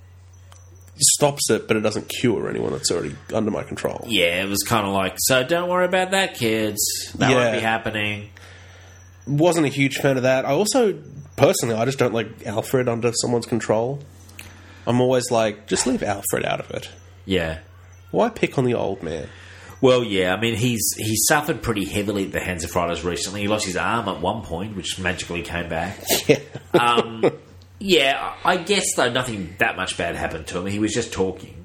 stops it, but it doesn't cure anyone. It's already under my control. Yeah, it was kind of like, so don't worry about that, kids. That Yeah. won't be happening. Wasn't a huge fan of that. I also, personally, I just don't like Alfred under someone's control. I'm always like, just leave Alfred out of it. Yeah. Why pick on the old man? Well, yeah, I mean, he's he suffered pretty heavily at the hands of Fridays recently. He lost his arm at one point, which magically came back. Yeah. Um, yeah, I guess, though, nothing that much bad happened to him. He was just talking.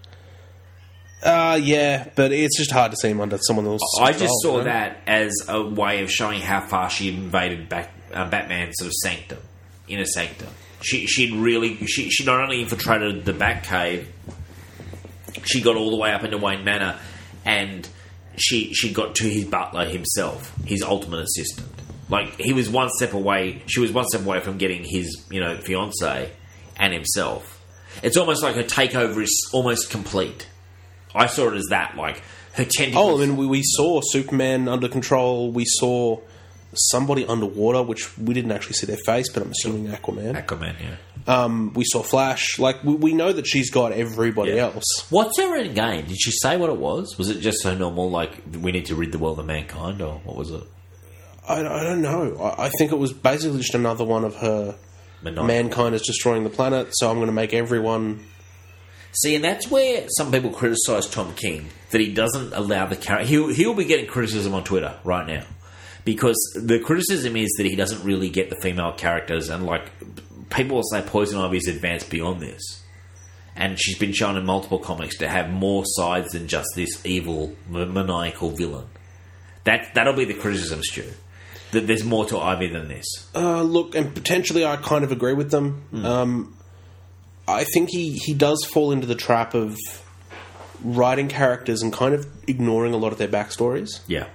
Uh, yeah, but it's just hard to see him under someone else's I control, just saw you know? that as a way of showing how far she had invaded back, uh, Batman's sort of sanctum, inner sanctum. She she'd really she she not only infiltrated the Batcave, she got all the way up into Wayne Manor, and she she got to his butler himself, his ultimate assistant. Like, he was one step away. She was one step away from getting his, you know, fiance and himself. It's almost like her takeover is almost complete. I saw it as that, like, her tentacles... Oh, I mean, we, we saw Superman under control. We saw somebody underwater, which we didn't actually see their face, but I'm assuming Aquaman. Aquaman, yeah. Um, we saw Flash. Like, we, we know that she's got everybody Yeah. else. What's her end game? Did she say what it was? Was it just so normal, like, we need to rid the world of mankind, or what was it? I, I don't know. I, I think it was basically just another one of her... Maniacal. Mankind is destroying the planet, so I'm going to make everyone... See, and that's where some people criticise Tom King, that he doesn't allow the character... He'll, he'll be getting criticism on Twitter right now, because the criticism is that he doesn't really get the female characters, and, like, people will say Poison Ivy's advanced beyond this. And she's been shown in multiple comics to have more sides than just this evil, maniacal villain. That, that'll be the criticism, Stu. That there's more to Ivy than this. Uh, look, and potentially I kind of agree with them. Mm. Um, I think he, he does fall into the trap of writing characters and kind of ignoring a lot of their backstories. Yeah.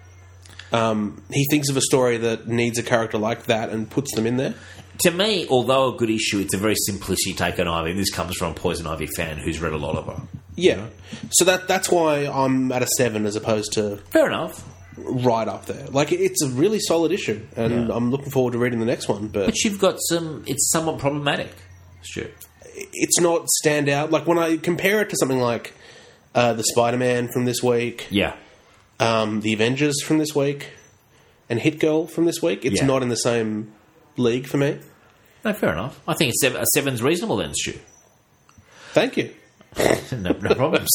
Um, he thinks of a story that needs a character like that and puts them in there. To me, although a good issue, it's a very simplistic take on Ivy. This comes from a Poison Ivy fan who's read a lot of her. Yeah. So that that's why I'm at a seven as opposed to Fair enough. right up there. Like, it's a really solid issue, and Yeah. I'm looking forward to reading the next one. But But you've got some... It's somewhat problematic, Stu. it's not standout. Like, when I compare it to something like uh, the Spider-Man from this week, Yeah. um, the Avengers from this week, and Hit Girl from this week, it's Yeah. not in the same league for me. No, fair enough. I think a, seven, a seven's reasonable then, Stu. Thank you. no, no problems.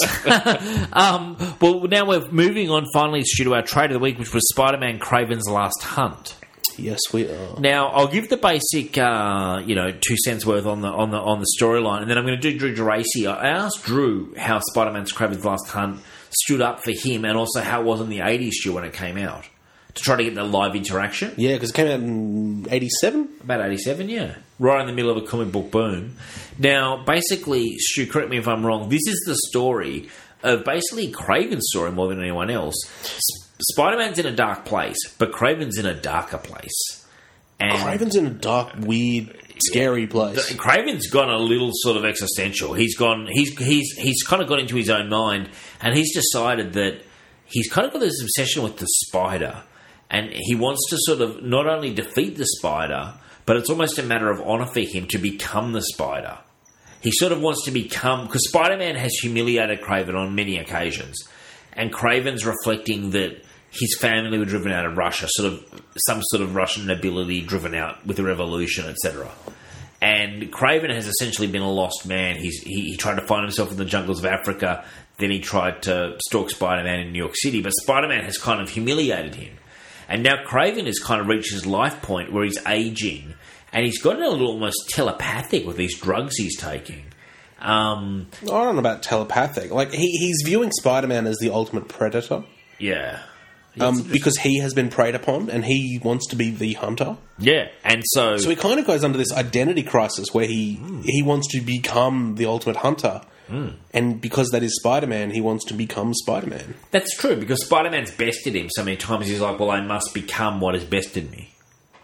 um, well, now we're moving on finally, Stu, to our trade of the week, which was Spider-Man Kraven's Last Hunt. Yes, we are. Now, I'll give the basic, uh, you know, two cents worth on the on the on the storyline, and then I'm going to do Drew Geraci. I asked Drew how Spider-Man's Kraven's Last Hunt stood up for him, and also how it was in the eighties, Stu, when it came out, to try to get the live interaction. Yeah, because it came out in eighty-seven. About eighty-seven, yeah. Right in the middle of a comic book boom. Now, basically, Stu, correct me if I'm wrong, this is the story of basically Kraven's story more than anyone else. S- Spider-Man's in a dark place, but Kraven's in a darker place. And Kraven's in a dark, weird, scary place. Kraven's gone a little sort of existential. He's gone. He's he's he's kind of got into his own mind, and he's decided that he's kind of got this obsession with the spider, and he wants to sort of not only defeat the spider, but it's almost a matter of honor for him to become the spider. He sort of wants to become, because Spider-Man has humiliated Kraven on many occasions, and Kraven's reflecting that his family were driven out of Russia, sort of some sort of Russian nobility driven out with the revolution, et cetera. And Kraven has essentially been a lost man. He's, he, he tried to find himself in the jungles of Africa. Then he tried to stalk Spider-Man in New York City. But Spider-Man has kind of humiliated him. And now Kraven has kind of reached his life point where he's aging. and he's got a little almost telepathic with these drugs he's taking. Um, I don't know about telepathic. Like, he, he's viewing Spider-Man as the ultimate predator. yeah. Um, because he has been preyed upon and he wants to be the hunter. Yeah, and so... So he kind of goes under this identity crisis where he mm. he wants to become the ultimate hunter. Mm. And because that is Spider-Man, he wants to become Spider-Man. That's true, because Spider-Man's bested him so many times. He's like, well, I must become what has bested me.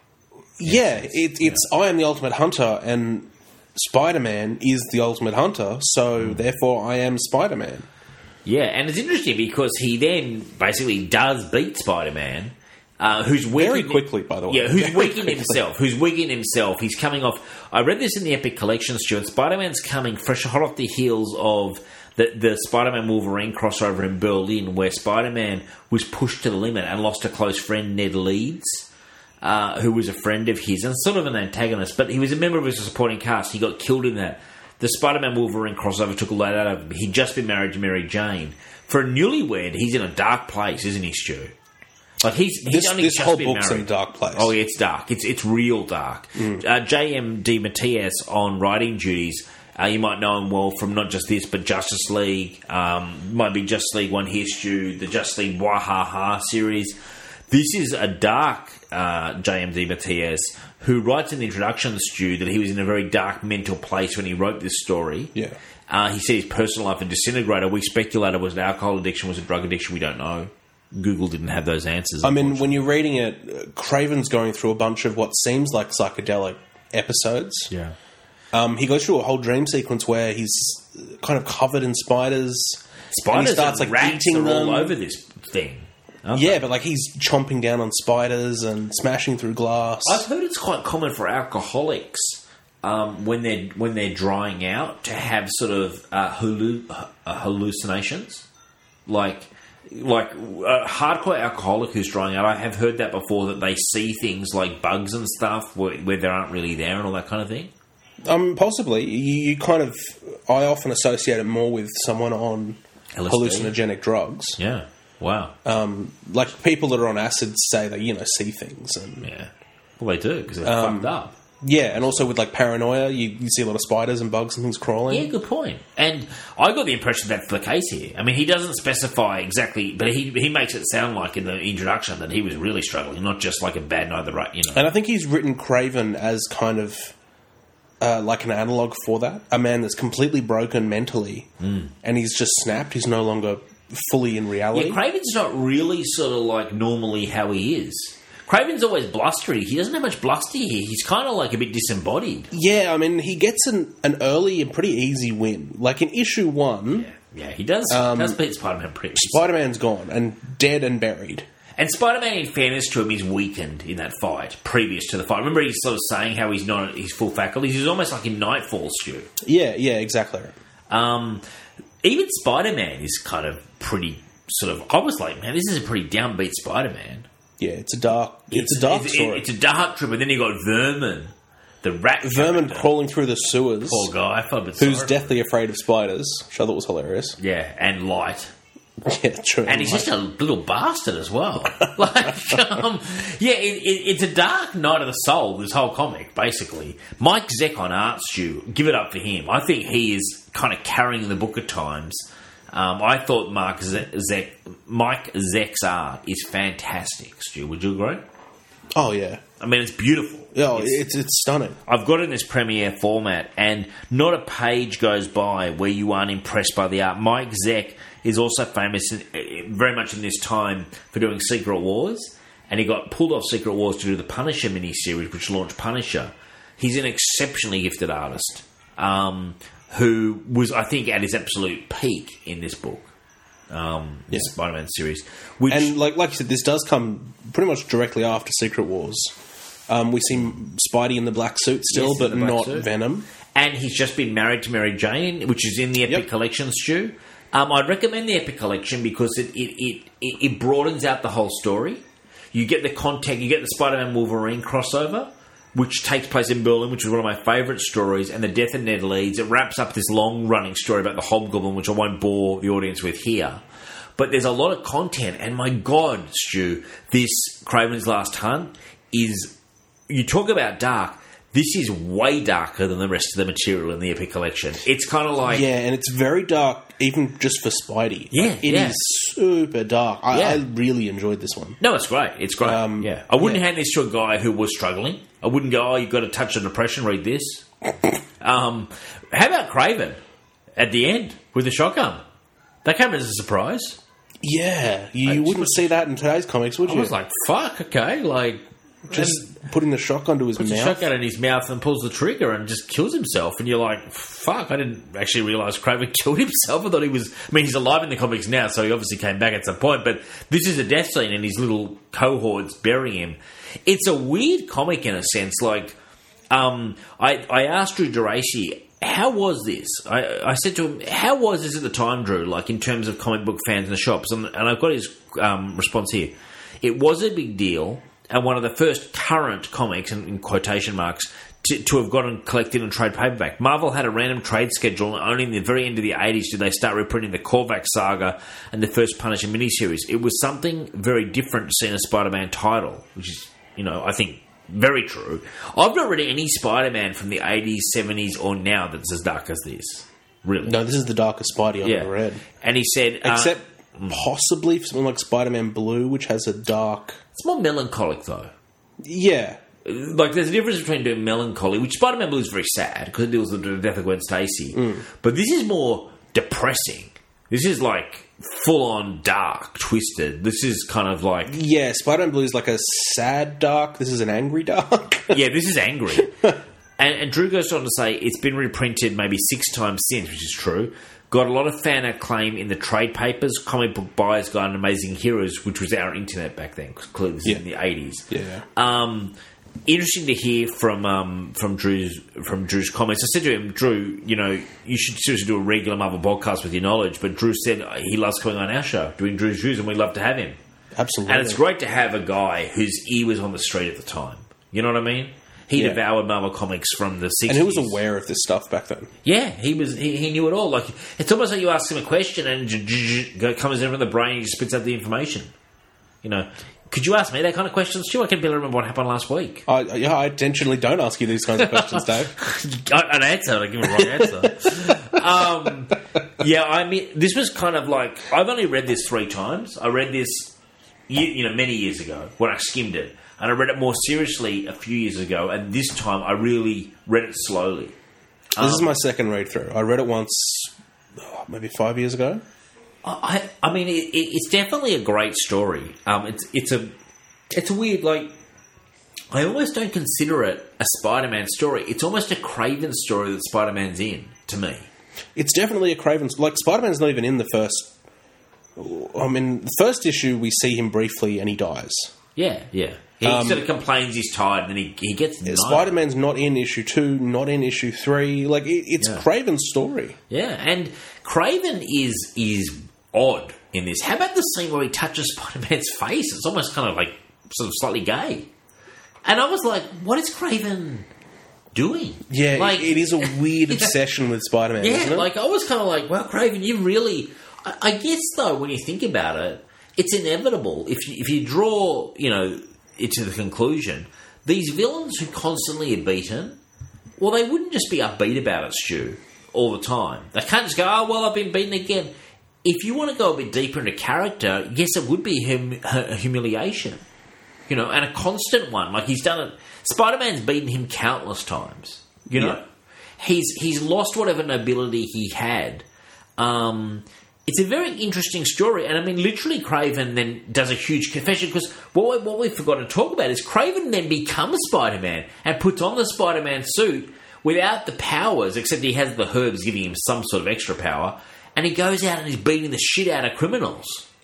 Yeah, it, it's yeah. I am the ultimate hunter and Spider-Man is the ultimate hunter, so mm. therefore I am Spider-Man. Yeah, and it's interesting because he then basically does beat Spider-Man, uh, who's weakening, very quickly, by the way. Yeah, who's very weakening quickly. himself. Who's weakening himself. He's coming off. I read this in the Epic Collection, Stuart. Spider-Man's coming fresh, hot off the heels of the the Spider-Man Wolverine crossover in Berlin, where Spider-Man was pushed to the limit and lost a close friend, Ned Leeds, uh, who was a friend of his and sort of an antagonist, but he was a member of his supporting cast. He got killed in that. The Spider-Man Wolverine crossover took a lot out of him. He'd just been married to Mary Jane. For a newlywed, he's in a dark place, isn't he, Stu? Like he's, he's this only this just whole been book's married. in a dark place. Oh, yeah, it's dark. It's it's real dark. Mm. Uh, J M DeMatteis on writing duties. Uh, you might know him well from not just this, but Justice League. Um, might be Justice League One here, Stu. The Justice League Wahaha series. This is a dark uh, J M DeMatteis who writes in the introduction, Stu, that he was in a very dark mental place when he wrote this story. Yeah. Uh, he said his personal life had disintegrated. We speculated was it alcohol addiction, was it drug addiction? We don't know. Google didn't have those answers. I mean, when you're reading it, uh, Craven's going through a bunch of what seems like psychedelic episodes. Yeah. Um, he goes through a whole dream sequence where he's kind of covered in spiders. Spiders and he starts, and like, rats eating are them. all over this thing. Yeah, but like he's chomping down on spiders and smashing through glass. I've heard it's quite common for alcoholics um, when they're when they're drying out to have sort of uh, hallu- uh, hallucinations, like like a hardcore alcoholic who's drying out. I have heard that before, that they see things like bugs and stuff where, where they aren't really there and all that kind of thing. Um, possibly. You, you kind of, I often associate it more with someone on L S D. Hallucinogenic drugs. Yeah. Wow. Um, like people that are on acid say they, you know, see things. And, yeah. Well, they do because they're um, fucked up. Yeah, and also with like paranoia, you, you see a lot of spiders and bugs and things crawling. Yeah, good point. And I got the impression that's the case here. I mean, he doesn't specify exactly, but he he makes it sound like in the introduction that he was really struggling, not just like a bad night, the right, you know. And I think he's written Craven as kind of uh, like an analog for that. A man that's completely broken mentally, mm. and he's just snapped. He's no longer fully in reality. Yeah, Craven's not really sort of like normally how he is. Craven's always blustery. He doesn't have much bluster here. He's kind of like a bit disembodied. Yeah, I mean, he gets an, an early and pretty easy win. Like in issue one... Yeah, yeah he does, um, does beat Spider-Man pretty easy. Spider-Man's gone and dead and buried. And Spider-Man, in fairness to him, is weakened in that fight, previous to the fight. Remember he's sort of saying how he's not at his full faculties? He's almost like in Nightfall, Stu. Yeah, yeah, exactly. Um, even Spider-Man is kind of pretty sort of... I was like, man, this is a pretty downbeat Spider-Man. Yeah, it's a dark. It's, it's a dark it's, story. It's a dark trip, and then you got Vermin, the rat. Vermin character. crawling through the sewers. Poor guy, I felt a bit who's sorry. deathly afraid of spiders, which I thought was hilarious. Yeah, and Light. Yeah, true. And he's just a little bastard as well. like, um, yeah, it, it, it's a dark night of the soul. This whole comic, basically. Mike Zeck on art, Stu, give it up for him. I think he is kind of carrying the book at times. Um, I thought Mark Zeck, Mike Zeck's art is fantastic, Stu. Would you agree? Oh, yeah. I mean, it's beautiful. Oh, it's, it's it's stunning. I've got it in this Premiere format, and not a page goes by where you aren't impressed by the art. Mike Zeck is also famous in, very much in this time for doing Secret Wars, and he got pulled off Secret Wars to do the Punisher miniseries, which launched Punisher. He's an exceptionally gifted artist. Um... who was, I think, at his absolute peak in this book, um, this yeah. Spider-Man series. Which, and like like you said, this does come pretty much directly after Secret Wars. Um, we see Spidey in the black suit still, yes, but not suit. Venom. And he's just been married to Mary Jane, which is in the Epic yep. Collection, Stu. Um, I'd recommend the Epic Collection because it, it, it, it broadens out the whole story. You get the contact, you get the Spider-Man Wolverine crossover, which takes place in Berlin, which is one of my favourite stories, and the death of Ned Leeds. It wraps up this long-running story about the Hobgoblin, which I won't bore the audience with here. But there's a lot of content, and my God, Stu, this Kraven's Last Hunt is... You talk about dark. This is way darker than the rest of the material in the Epic Collection. It's kind of like... Yeah, and it's very dark, even just for Spidey. Yeah, Like, it yeah. is super dark. I, Yeah. I really enjoyed this one. No, it's great. It's great. Um, yeah. I wouldn't yeah. hand this to a guy who was struggling. I wouldn't go, oh, you've got a touch of depression, read this. um, how about Craven at the end with the shotgun? That came as a surprise. Yeah, you, I you just wouldn't was- see that in today's comics, would I you? was like, fuck, okay. Like, just and putting the shotgun to his puts mouth. a shotgun in his mouth and pulls the trigger and just kills himself. And you're like, fuck, I didn't actually realise Craven killed himself. I thought he was... I mean, he's alive in the comics now, so he obviously came back at some point. But this is a death scene and his little cohorts bury him. It's a weird comic in a sense. Like, um, I, I asked Drew Geraci, how was this? I, I said to him, how was this at the time, Drew, like in terms of comic book fans in the shops? And, and I've got his um, response here. It was a big deal, and one of the first current comics, in, in quotation marks, to, to have gotten collected and trade paperback. Marvel had a random trade schedule, and only in the very end of the eighties did they start reprinting the Korvac saga and the first Punisher miniseries. It was something very different to see in a Spider-Man title, which is, you know, I think very true. I've not read any Spider-Man from the eighties, seventies, or now that's as dark as this. Really. No, this is the darkest Spidey I've Yeah. ever read. And he said... uh, Except possibly for something like Spider-Man Blue, which has a dark... it's more melancholic, though. Yeah. Like, there's a difference between doing melancholy, which Spider-Man Blue is very sad because it deals with the death of Gwen Stacy. Mm. But this is more depressing. This is like full-on dark, twisted. This is kind of like... Yeah, Spider-Man Blue is like a sad dark. This is an angry dark. yeah, this is angry. and, and Drew goes on to say it's been reprinted maybe six times since, which is true. Got a lot of fan acclaim in the trade papers, Comic Book Buyer's Guide and Amazing Heroes, which was our internet back then, because clearly this Yeah. is in the eighties. Yeah. Um, interesting to hear from um, from Drew's from Drew's comments. I said to him, Drew, you know, you should seriously do a regular Marvel podcast with your knowledge. But Drew said he loves coming on our show, doing Drew's Views, and we'd love to have him. Absolutely. And it's great to have a guy whose ear was on the street at the time. You know what I mean? He Yeah. devoured Marvel Comics from the sixties. and he was aware of this stuff back then. Yeah, he was. He, he knew it all. Like, it's almost like you ask him a question and j- j- j- comes in from the brain and he spits out the information. You know, could you ask me that kind of questions too? I can barely remember what happened last week. I, yeah, I intentionally don't ask you these kinds of questions, Dave. I- An answer, I give a wrong answer. um, yeah, I mean, this was kind of like I've only read this three times. I read this, you, you know, many years ago when I skimmed it. And I read it more seriously a few years ago, and this time I really read it slowly. This is my second read through. I read it once, oh, maybe five years ago. I, I mean, it, it, it's definitely a great story. Um, it's it's a it's a weird like. I almost don't consider it a Spider-Man story. It's almost a Craven story that Spider-Man's in to me. It's definitely a Craven... Like, Spider-Man's not even in the first... I mean, the first issue, we see him briefly and he dies. Yeah, yeah. He Um, sort of complains he's tired, and then he he gets Yeah, knifed. Spider-Man's not in issue two, not in issue three. Like, it, it's Yeah. Craven's story. Yeah, and Craven is is odd in this. How about the scene where he touches Spider-Man's face? It's almost kind of like sort of slightly gay. And I was like, what is Craven doing? Yeah, like, it is a weird obsession with Spider-Man, yeah, isn't it? like I was kind of like, well, Craven, you really... I, I guess, though, when you think about it, it's inevitable. If you, if you draw, you know, it to the conclusion, these villains who constantly are beaten, well, they wouldn't just be upbeat about it, Stu, all the time. They can't just go, oh, well, I've been beaten again. If you want to go a bit deeper into character, yes, it would be hum- a humiliation. You know, and a constant one. Like, he's done it... Spider-Man's beaten him countless times. You know? Yeah. He's he's lost whatever nobility he had. Um, it's a very interesting story. And, I mean, literally Craven then does a huge confession, because what, we, what we forgot to talk about is Craven then becomes Spider-Man and puts on the Spider-Man suit without the powers, except he has the herbs giving him some sort of extra power, and he goes out and he's beating the shit out of criminals.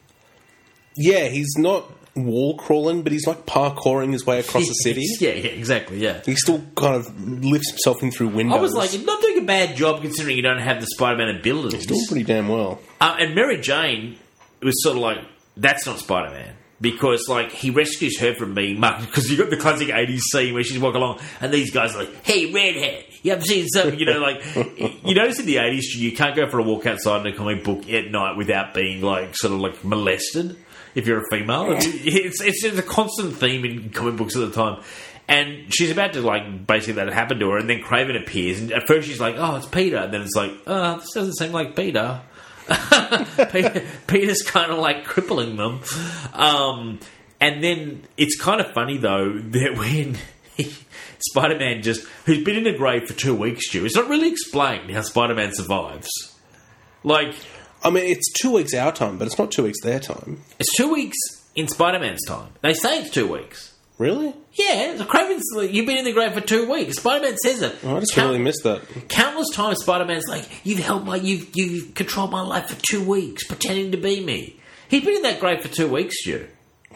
Yeah, he's not wall crawling, but he's like parkouring his way across the city. yeah, yeah, exactly, yeah. He still kind of lifts himself in through windows. I was like, you're not doing a bad job considering you don't have the Spider-Man abilities. he's doing pretty damn well. Uh, and Mary Jane was sort of like, that's not Spider-Man. Because, like, he rescues her from being mugged. Because you got the classic eighties scene where she's walking along and these guys are like, hey, redhead, you haven't seen something, you know, like... You notice in the eighties, you can't go for a walk outside in a comic book at night without being, like, sort of, like, molested if you're a female. It's, it's, it's a constant theme in comic books at the time. And she's about to, like, basically that happen to her, and then Kraven appears, and at first she's like, oh, it's Peter. And then it's like, oh, this doesn't seem like Peter. Peter Peter's kind of, like, crippling them. Um, and then it's kind of funny, though, that when he, Spider-Man just... who's been in the grave for two weeks, Stu, it's not really explained how Spider-Man survives. Like... I mean, it's two weeks our time, but it's not two weeks their time. It's two weeks in Spider-Man's time. They say it's two weeks. Really? Yeah, the Kraven's like, you've been in the grave for two weeks. Spider-Man says it. Oh, I just Count- really missed that. Countless times Spider-Man's like, you've held my, you've, you've controlled my life for two weeks, pretending to be me. He's been in that grave for two weeks, Stu.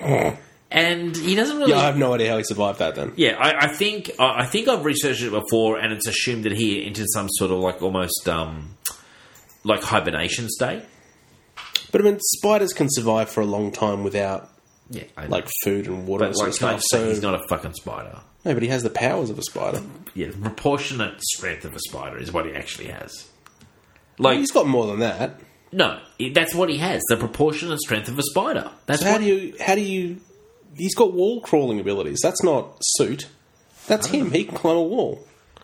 And he doesn't really... Yeah, I have no idea how he survived that then. Yeah, I, I think I, I think I've researched it before, and it's assumed that he entered some sort of like almost um, like hibernation state. But I mean, spiders can survive for a long time without Yeah, I know. like food and water But and like, stuff. so So he's not a fucking spider. no, but he has the powers of a spider. Yeah, the proportionate strength of a spider is what he actually has. Well, Like, he's got more than that. no, that's what he has. The proportionate strength of a spider. That's So how what, do you? How do you? He's got wall crawling abilities. That's not suit. That's him. He can climb a wall.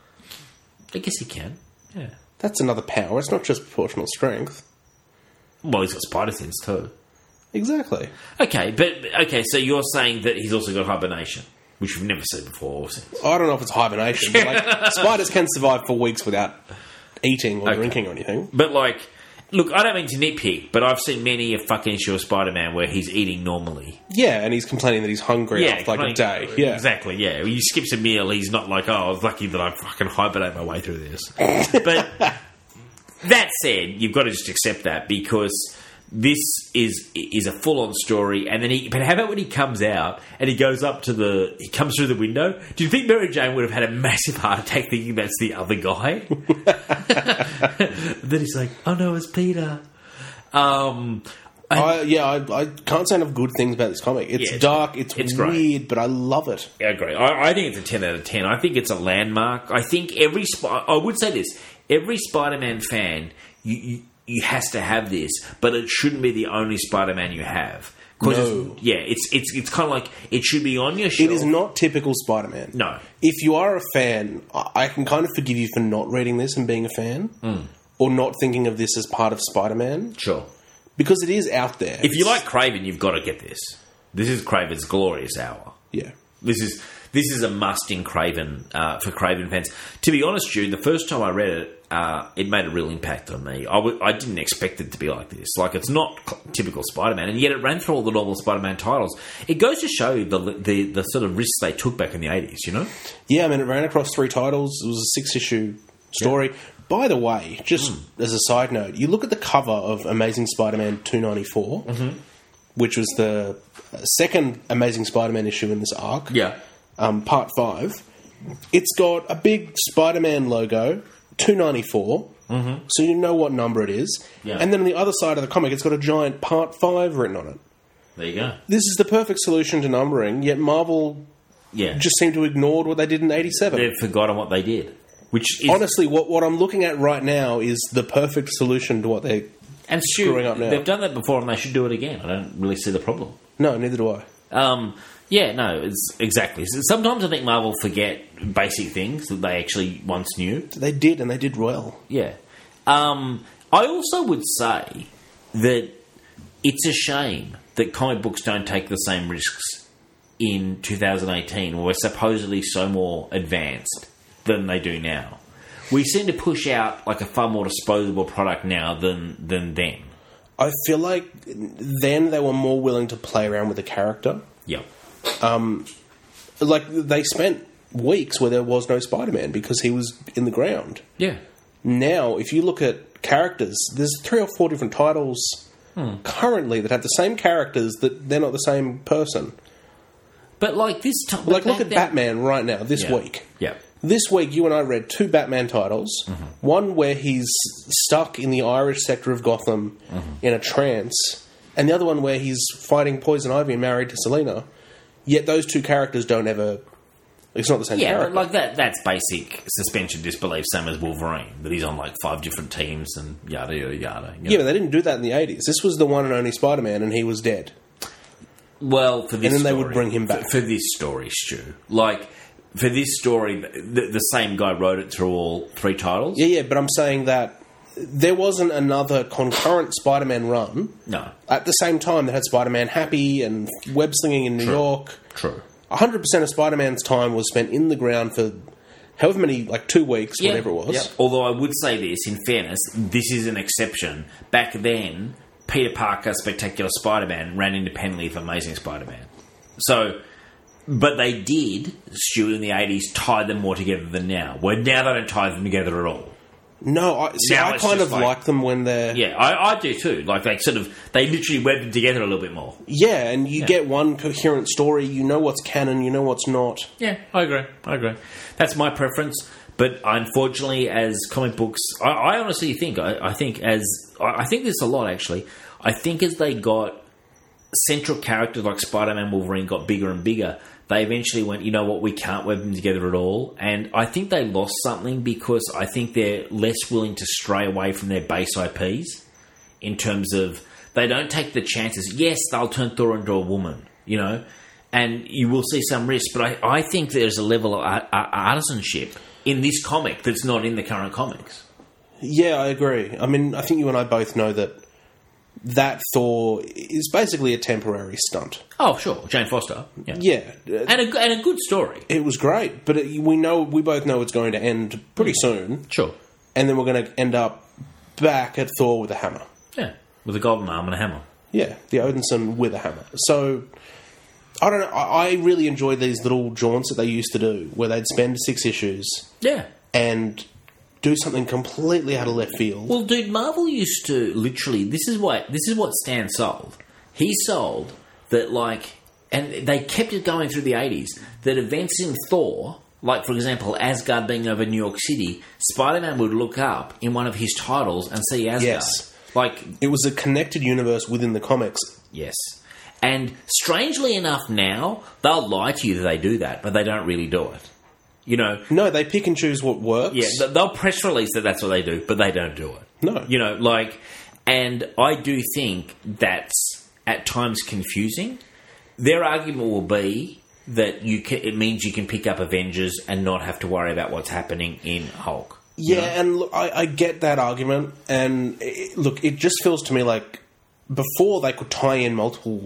I guess he can. Yeah. That's another power. It's not just proportional strength. Well, he's got spider sense too. Exactly. Okay, but okay, so you're saying that he's also got hibernation, which we've never seen before or since. I don't know if it's hibernation. But like, spiders can survive for weeks without eating or Okay. drinking or anything. But like, look, I don't mean to nitpick, but I've seen many a fucking issue of Spider-Man where he's eating normally. Yeah, and he's complaining that he's hungry after like a day. Yeah, Exactly, yeah. He skips a meal, he's not like, oh, I was lucky that I fucking hibernate my way through this. But that said, you've got to just accept that because this is is a full-on story, and then he... But how about when he comes out and he goes up to the... He comes through the window? Do you think Mary Jane would have had a massive heart attack thinking that's the other guy? Then he's like, oh no, it's Peter. Um... I, yeah, I, I can't say enough good things about this comic. It's Yeah, it's dark, it's, it's great. weird, but I love it. I agree. I, I think it's a ten out of ten. I think it's a landmark. I think every... Sp- I would say this. Every Spider-Man fan, you, you, you has to have this, but it shouldn't be the only Spider-Man you have. 'Cause No. it's, yeah, it's it's it's kind of like it should be on your shelf. It is not typical Spider-Man. No. If you are a fan, I I can kind of forgive you for not reading this and being a fan, Hmm. or not thinking of this as part of Spider-Man, Sure. because it is out there. If you like Kraven, you've got to get this. This is Kraven's glorious hour. Yeah. This is this is a must in Kraven uh, for Kraven fans. To be honest, Jude, the first time I read it, uh, it made a real impact on me. I, w- I didn't expect it to be like this. Like, it's not cl- typical Spider-Man, and yet it ran through all the normal Spider-Man titles. It goes to show you the, the the sort of risks they took back in the eighties. You know? Yeah, I mean, it ran across three titles. It was a six-issue story. By the way, just Hmm. as a side note, you look at the cover of Amazing Spider-Man two ninety-four, Mm-hmm. which was the second Amazing Spider-Man issue in this arc. Yeah. Um, part five. It's got a big Spider-Man logo, two ninety-four, mm-hmm. so you know what number it is. Yeah. And then on the other side of the comic, it's got a giant part five written on it. There you go. This is the perfect solution to numbering, yet Marvel Yeah. just seemed to ignore what they did in eighty-seven. They've forgotten what they did. Which is... Honestly, what, what I'm looking at right now is the perfect solution to what they... and Stu, screwing up now. they've done that before and they should do it again. I don't really see the problem. No, neither do I. Um, yeah, no, it's exactly. So sometimes I think Marvel forget basic things that they actually once knew. They did, and they did well. Yeah. Um, I also would say that it's a shame that comic books don't take the same risks in two thousand eighteen, where we're supposedly so more advanced than they do now. We seem to push out like a far more disposable product now than than then. I feel like then they were more willing to play around with the character. Yep. Like, they spent weeks where there was no Spider-Man because he was in the ground. Yeah. Now, if you look at characters, there's three or four different titles currently that have the same characters that they're not the same person. But like this time, Like, look at Batman right now, this Yeah. week. Yeah. This week, you and I read two Batman titles. Mm-hmm. One where he's stuck in the Irish sector of Gotham Mm-hmm. in a trance, and the other one where he's fighting Poison Ivy and married to Selena. Yet those two characters don't ever... It's not the same Yeah, character. like that. That's basic suspension of disbelief, same as Wolverine, that he's on like five different teams and yada yada yada. You know? Yeah, but they didn't do that in the eighties. This was the one and only Spider-Man, and he was dead. Well, for this And then they story, would bring him back. For, for this story, Stu. Like, for this story, the, the same guy wrote it through all three titles. Yeah, yeah, but I'm saying that there wasn't another concurrent Spider-Man run No. at the same time that had Spider-Man Happy and web slinging in New True. York. True. one hundred percent of Spider-Man's time was spent in the ground for however many, like two weeks, Yeah. whatever it was. Yep. Although I would say this, in fairness, this is an exception. Back then, Peter Parker, Spectacular Spider-Man, ran independently of Amazing Spider-Man. So, but they did, Stu, in the eighties, tie them more together than now. Where now they don't tie them together at all. No, I, see, Now I it's kind just of like- like them when they're... Yeah, I, I do too. Like, they sort of, they literally web them together a little bit more. Yeah, and you Yeah. get one coherent story, you know what's canon, you know what's not. Yeah, I agree. I agree. That's my preference. But unfortunately, as comic books, I, I honestly think, I, I think as, I, I think there's a lot actually. I think as they got central characters like Spider-Man, Wolverine got bigger and bigger, they eventually went, you know what, we can't web them together at all. And I think they lost something because I think they're less willing to stray away from their base I Ps in terms of they don't take the chances. Yes, they'll turn Thor into a woman, you know, and you will see some risk. But I, I think there's a level of art, artisanship in this comic that's not in the current comics. Yeah, I agree. I mean, I think you and I both know that that Thor is basically a temporary stunt. Oh, sure, Jane Foster. Yeah, Yeah, uh, and a and a good story. it was great, but it, we know we both know it's going to end pretty soon, Sure. and then we're going to end up back at Thor with a hammer. Yeah, with a golden arm and a hammer. Yeah, the Odinson with a hammer. So, I don't know. I, I really enjoyed these little jaunts that they used to do, where they'd spend six issues Yeah. and do something completely out of left field. Well, dude, Marvel used to literally. This is what this is what Stan sold. He sold that, like, and they kept it going through the eighties. That events in Thor, like for example, Asgard being over New York City, Spider-Man would look up in one of his titles and see Asgard. Yes. Like, It was a connected universe within the comics. yes. And strangely enough, now they'll lie to you that they do that, but they don't really do it. You know, No, they pick and choose what works. yeah, th- they'll press release that that's what they do, but they don't do it. No. You know, like, and I do think that's at times confusing. Their argument will be that you can, it means you can pick up Avengers and not have to worry about what's happening in Hulk. Yeah, and look, I, I get that argument. And it, look, it just feels to me like before they could tie in multiple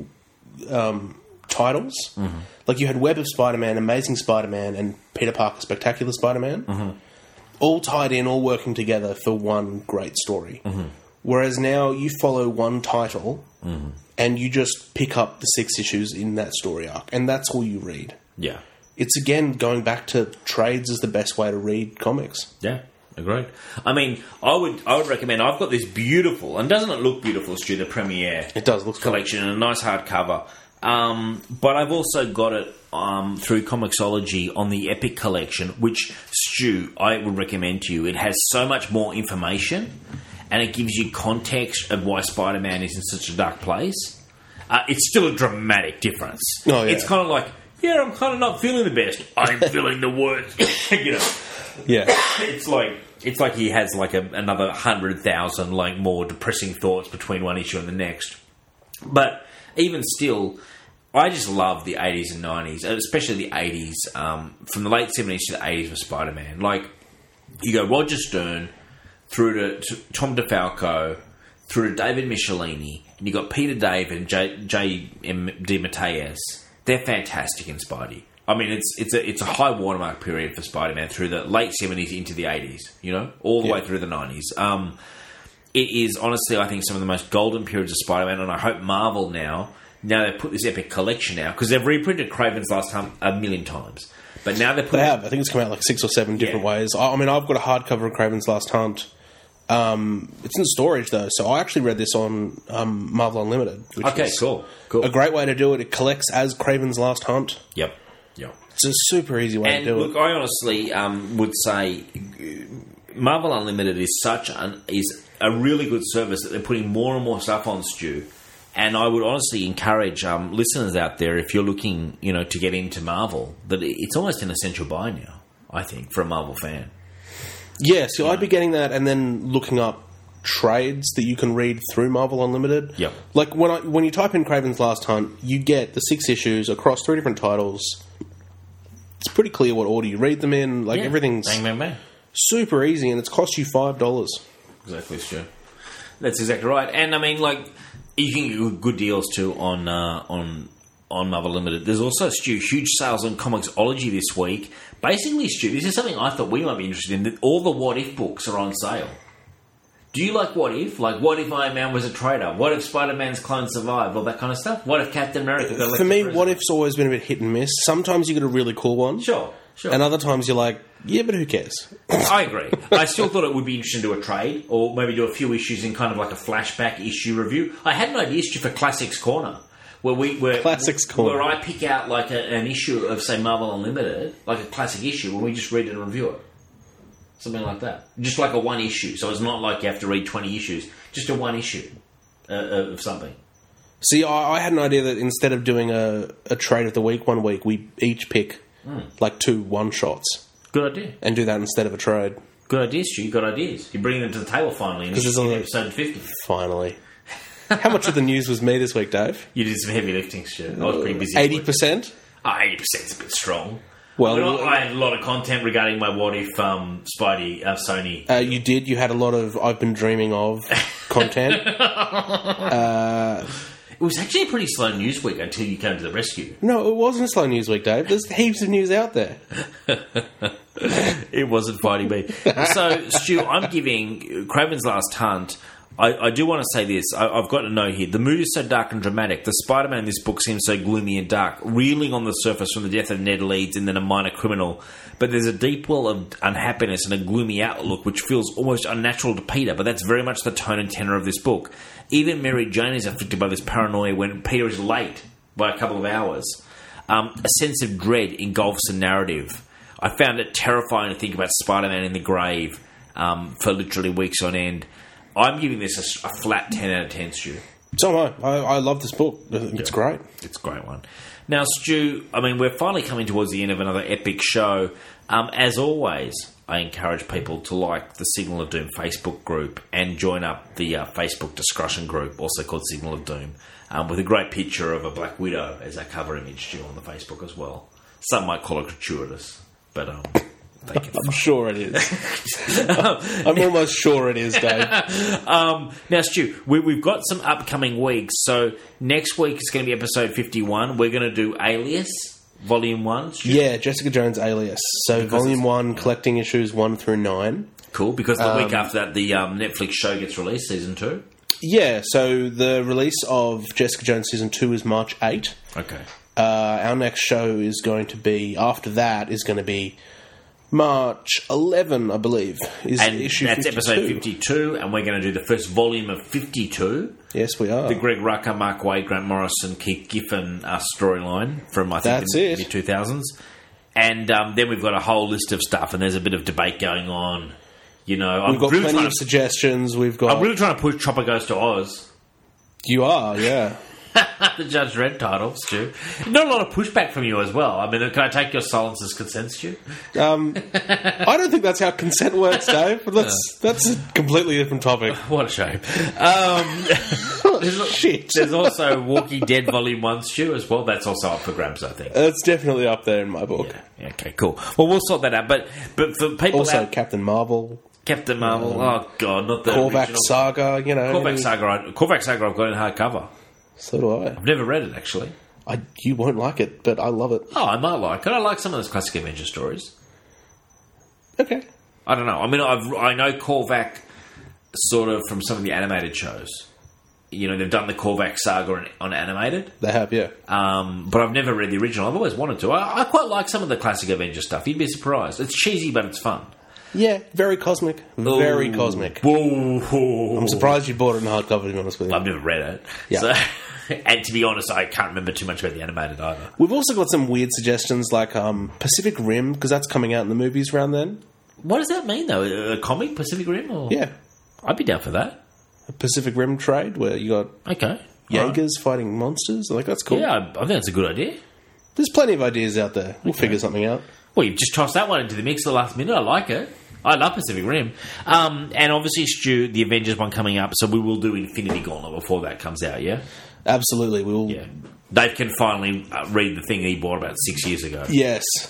um, titles, Mm-hmm. like you had Web of Spider-Man, Amazing Spider-Man, and Peter Parker Spectacular Spider-Man, Mm-hmm. all tied in, all working together for one great story. Mm-hmm. Whereas now you follow one title and you just pick up the six issues in that story arc, and that's all you read. Yeah. It's again going back to trades is the best way to read comics. Yeah, agreed. I mean, I would I would recommend. I've got this beautiful, and doesn't it look beautiful, Stu? The Premiere It does, looks cool. collection and a nice hardcover. Um, but I've also got it um, through Comixology on the Epic collection, which, Stu, I would recommend to you. It has so much more information, and it gives you context of why Spider-Man is in such a dark place. Uh, it's still a dramatic difference. Oh, yeah. It's kind of like, yeah, I'm kind of not feeling the best. I'm feeling the worst. You know, Yeah. it's like it's like he has like a, another hundred thousand like more depressing thoughts between one issue and the next. But even still, I just love the eighties and nineties, especially the eighties, um, from the late seventies to the eighties with Spider-Man. Like, you go Roger Stern through to, to Tom DeFalco, through to David Michelini, and you got Peter David and J. J. M. DeMatteis. They're fantastic in Spidey. I mean, it's it's a it's a high watermark period for Spider-Man through the late seventies into the eighties. You know, all the Yeah. way through the nineties. Um, it is honestly, I think, some of the most golden periods of Spider-Man, and I hope Marvel now, now they've put this epic collection out, because they've reprinted Craven's Last Hunt a million times, but now they're putting They have. I think it's come out like six or seven different Yeah. ways. I, I mean, I've got a hardcover of Craven's Last Hunt. Um, it's in storage, though, so I actually read this on um, Marvel Unlimited. Which Okay, is cool, cool. A great way to do it. It collects as Craven's Last Hunt. Yep, yep. It's a super easy way And to do look, it. I honestly um, would say Marvel Unlimited is such an is a really good service that they're putting more and more stuff on, Stu. And I would honestly encourage um, listeners out there, if you're looking, you know, to get into Marvel, that it's almost an essential buy now, I think, for a Marvel fan. Yeah, so I'd be getting that and then looking up trades that you can read through Marvel Unlimited. Yep. Like when I when you type in Craven's Last Hunt, you get the six issues across three different titles. it's pretty clear what order you read them in. Like Yeah. everything's Bang, bang, bang. super easy, and it's cost you five dollars. Exactly, Stu. That's exactly right. And I mean, like, you can get good deals too on uh, on on Marvel Limited. There's also, Stu, huge sales on Comixology this week. Basically, Stu, this is something I thought we might be interested in. That all the What If books are on sale. Do you like What If? Like, what if Iron Man was a traitor? What if Spider-Man's clone survived? All that kind of stuff? What if Captain America got elected For me, president? What If's always been a bit hit and miss. Sometimes you get a really cool one, Sure, sure. and other times you're like, yeah, but who cares? I agree. I still thought it would be interesting to do a trade, or maybe do a few issues in kind of like a flashback issue review. I had an idea, Stu, for Classics Corner, where we where, Classics Corner. where I pick out like a, an issue of, say, Marvel Unlimited, like a classic issue, and we just read it and review it. Something like that. Just like a one issue. So it's not like you have to read twenty issues. Just a one issue uh, of something. See, I, I had an idea that instead of doing a, a trade of the week one week, we each pick like two one shots Good idea. and do that instead of a trade. Good ideas, Stu. You got ideas. You're bringing them to the table finally in, 'Cause there's in a- episode fifty. Finally. How much of the news was me this week, Dave? You did some heavy lifting, Stu. I was pretty busy. Eighty percent. Oh, eighty percent is a bit strong. Well, I, mean, I had a lot of content regarding my What If um, Spidey, uh, Sony. uh, you did. You had a lot of "I've been dreaming of" content. It was actually a pretty slow news week until you came to the rescue. No, it wasn't a slow news week, Dave. There's heaps of news out there. It wasn't fighting me. So, Stu, I'm giving Craven's Last Hunt. I, I do want to say this. I, I've got a note here. The mood is so dark and dramatic. The Spider-Man in this book seems so gloomy and dark, reeling on the surface from the death of Ned Leeds and then a minor criminal. But there's a deep well of unhappiness and a gloomy outlook which feels almost unnatural to Peter, but that's very much the tone and tenor of this book. Even Mary Jane is afflicted by this paranoia when Peter is late by a couple of hours. Um, a sense of dread engulfs the narrative. I found it terrifying to think about Spider-Man in the grave um, for literally weeks on end. I'm giving this a, a flat ten out of ten, Stu. So am I. I, I love this book. I think It's great. It's a great one. Now, Stu, I mean, we're finally coming towards the end of another epic show. Um, as always, I encourage people to like the Signal of Doom Facebook group and join up the uh, Facebook discussion group, also called Signal of Doom, um, with a great picture of a Black Widow as our cover image, Stu, on the Facebook as well. Some might call it gratuitous, but um, they can I'm sure it is. I'm almost sure it is, Dave. Um, now, Stu, we, we've got some upcoming weeks. So next week is going to be episode fifty-one. We're going to do Alias, Volume one. Stu. Yeah, Jessica Jones Alias. So Because Volume it's- one, collecting issues one through nine. Cool, because the week after that, the um, Netflix show gets released, Season two. Yeah, so the release of Jessica Jones Season two is March eighth. Okay. Uh, our next show is going to be, after that, is going to be March eleventh, I believe. Is And issue that's fifty-two. episode fifty-two, and we're going to do the first volume of fifty-two. Yes, we are. The Greg Rucka, Mark Waid, Grant Morrison, Keith Giffen uh, storyline from, I think, That's the it. mid two thousands. And um, then we've got a whole list of stuff, and there's a bit of debate going on. You know, I'm We've got really plenty trying of to, suggestions. We've got... I'm really trying to push Chopper Goes to Oz. You are, yeah. The Judge Dredd title, Stu. Not a lot of pushback from you as well. I mean, can I take your silence as consent, Stu? Um, I don't think that's how consent works, Dave. But that's, that's a completely different topic. What a shame. Um, there's, Shit. there's also Walking Dead Volume one, Stu, as well. That's also up for grabs, I think. It's definitely up there in my book. Yeah, okay, cool. Well, we'll sort that out. But but for people Also, out, Captain Marvel, Captain Marvel, oh god, not the Korvac original. Saga, you know. Korvac Saga, I- Korvac Saga I've got in hardcover. So do I. I've never read it, actually. I. You won't like it, but I love it. Oh, I might like it. I like some of those classic adventure stories. Okay. I don't know. I mean, I've, I know Korvac sort of from some of the animated shows. You know, they've done the Korvac Saga on, on animated, They have, yeah. um, but I've never read the original. I've always wanted to. I, I quite like some of the classic Avenger stuff. You'd be surprised. It's cheesy, but it's fun. Yeah, very cosmic. Very Ooh. cosmic. Whoa. I'm surprised you bought it in hardcover, to be honest with you. I've never read it. Yeah. So, and to be honest, I can't remember too much about the animated either. We've also got some weird suggestions like um, Pacific Rim, because that's coming out in the movies around then. What does that mean, though? A comic, Pacific Rim? Or? Yeah. I'd be down for that. A Pacific Rim trade where you got Okay. Jaegers fighting monsters. Like, that's cool. Yeah, I, I think that's a good idea. There's plenty of ideas out there. We'll figure something out. Well, you've just tossed that one into the mix at the last minute. I like it. I love Pacific Rim. Um, and obviously, Stu, the Avengers one coming up, so we will do Infinity Gauntlet before that comes out, yeah? Absolutely. We'll. Yeah. Dave can finally uh, read the thing he bought about six years ago. Yes.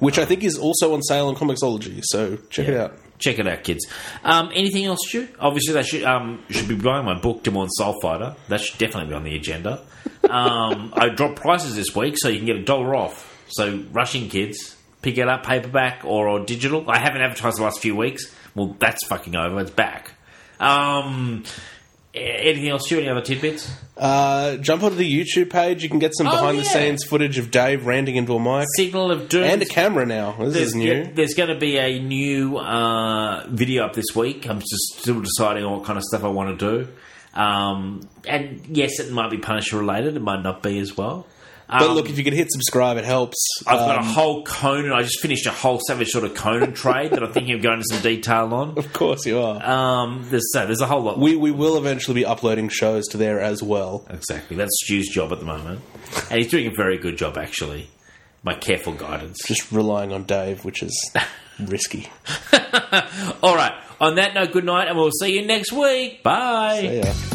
which I think is also on sale on Comixology. So check it out. Check it out, kids. Um, anything else, Stu? Obviously, they should um, should be buying my book, Demon Soul Fighter. That should definitely be on the agenda. Um, I dropped prices this week, so you can get a dollar off. So rush in, kids. Pick it up, paperback or, or digital. I haven't advertised the last few weeks. Well, that's fucking over. It's back. Um, anything else, Stu? Any other tidbits? Uh, jump onto the YouTube page. You can get some Oh, behind-the-scenes yeah. footage of Dave ranting into a mic. Signal of Doom. And a camera now. This There's, is new. yeah, there's going to be a new uh, video up this week. I'm just still deciding on what kind of stuff I want to do. Um, and yes, it might be Punisher related. It might not be as well. But Um, look, if you could hit subscribe, it helps. I've got a Um, whole Conan. I just finished a whole Savage sort of Conan trade that I'm thinking of going into some detail on. Of course you are. Um, there's so there's a whole lot. We we will eventually be uploading shows to there as well. Exactly, that's Stu's job at the moment, and he's doing a very good job actually. My careful guidance. Just relying on Dave, which is risky. All right. On that note, good night, and we'll see you next week. Bye. See ya.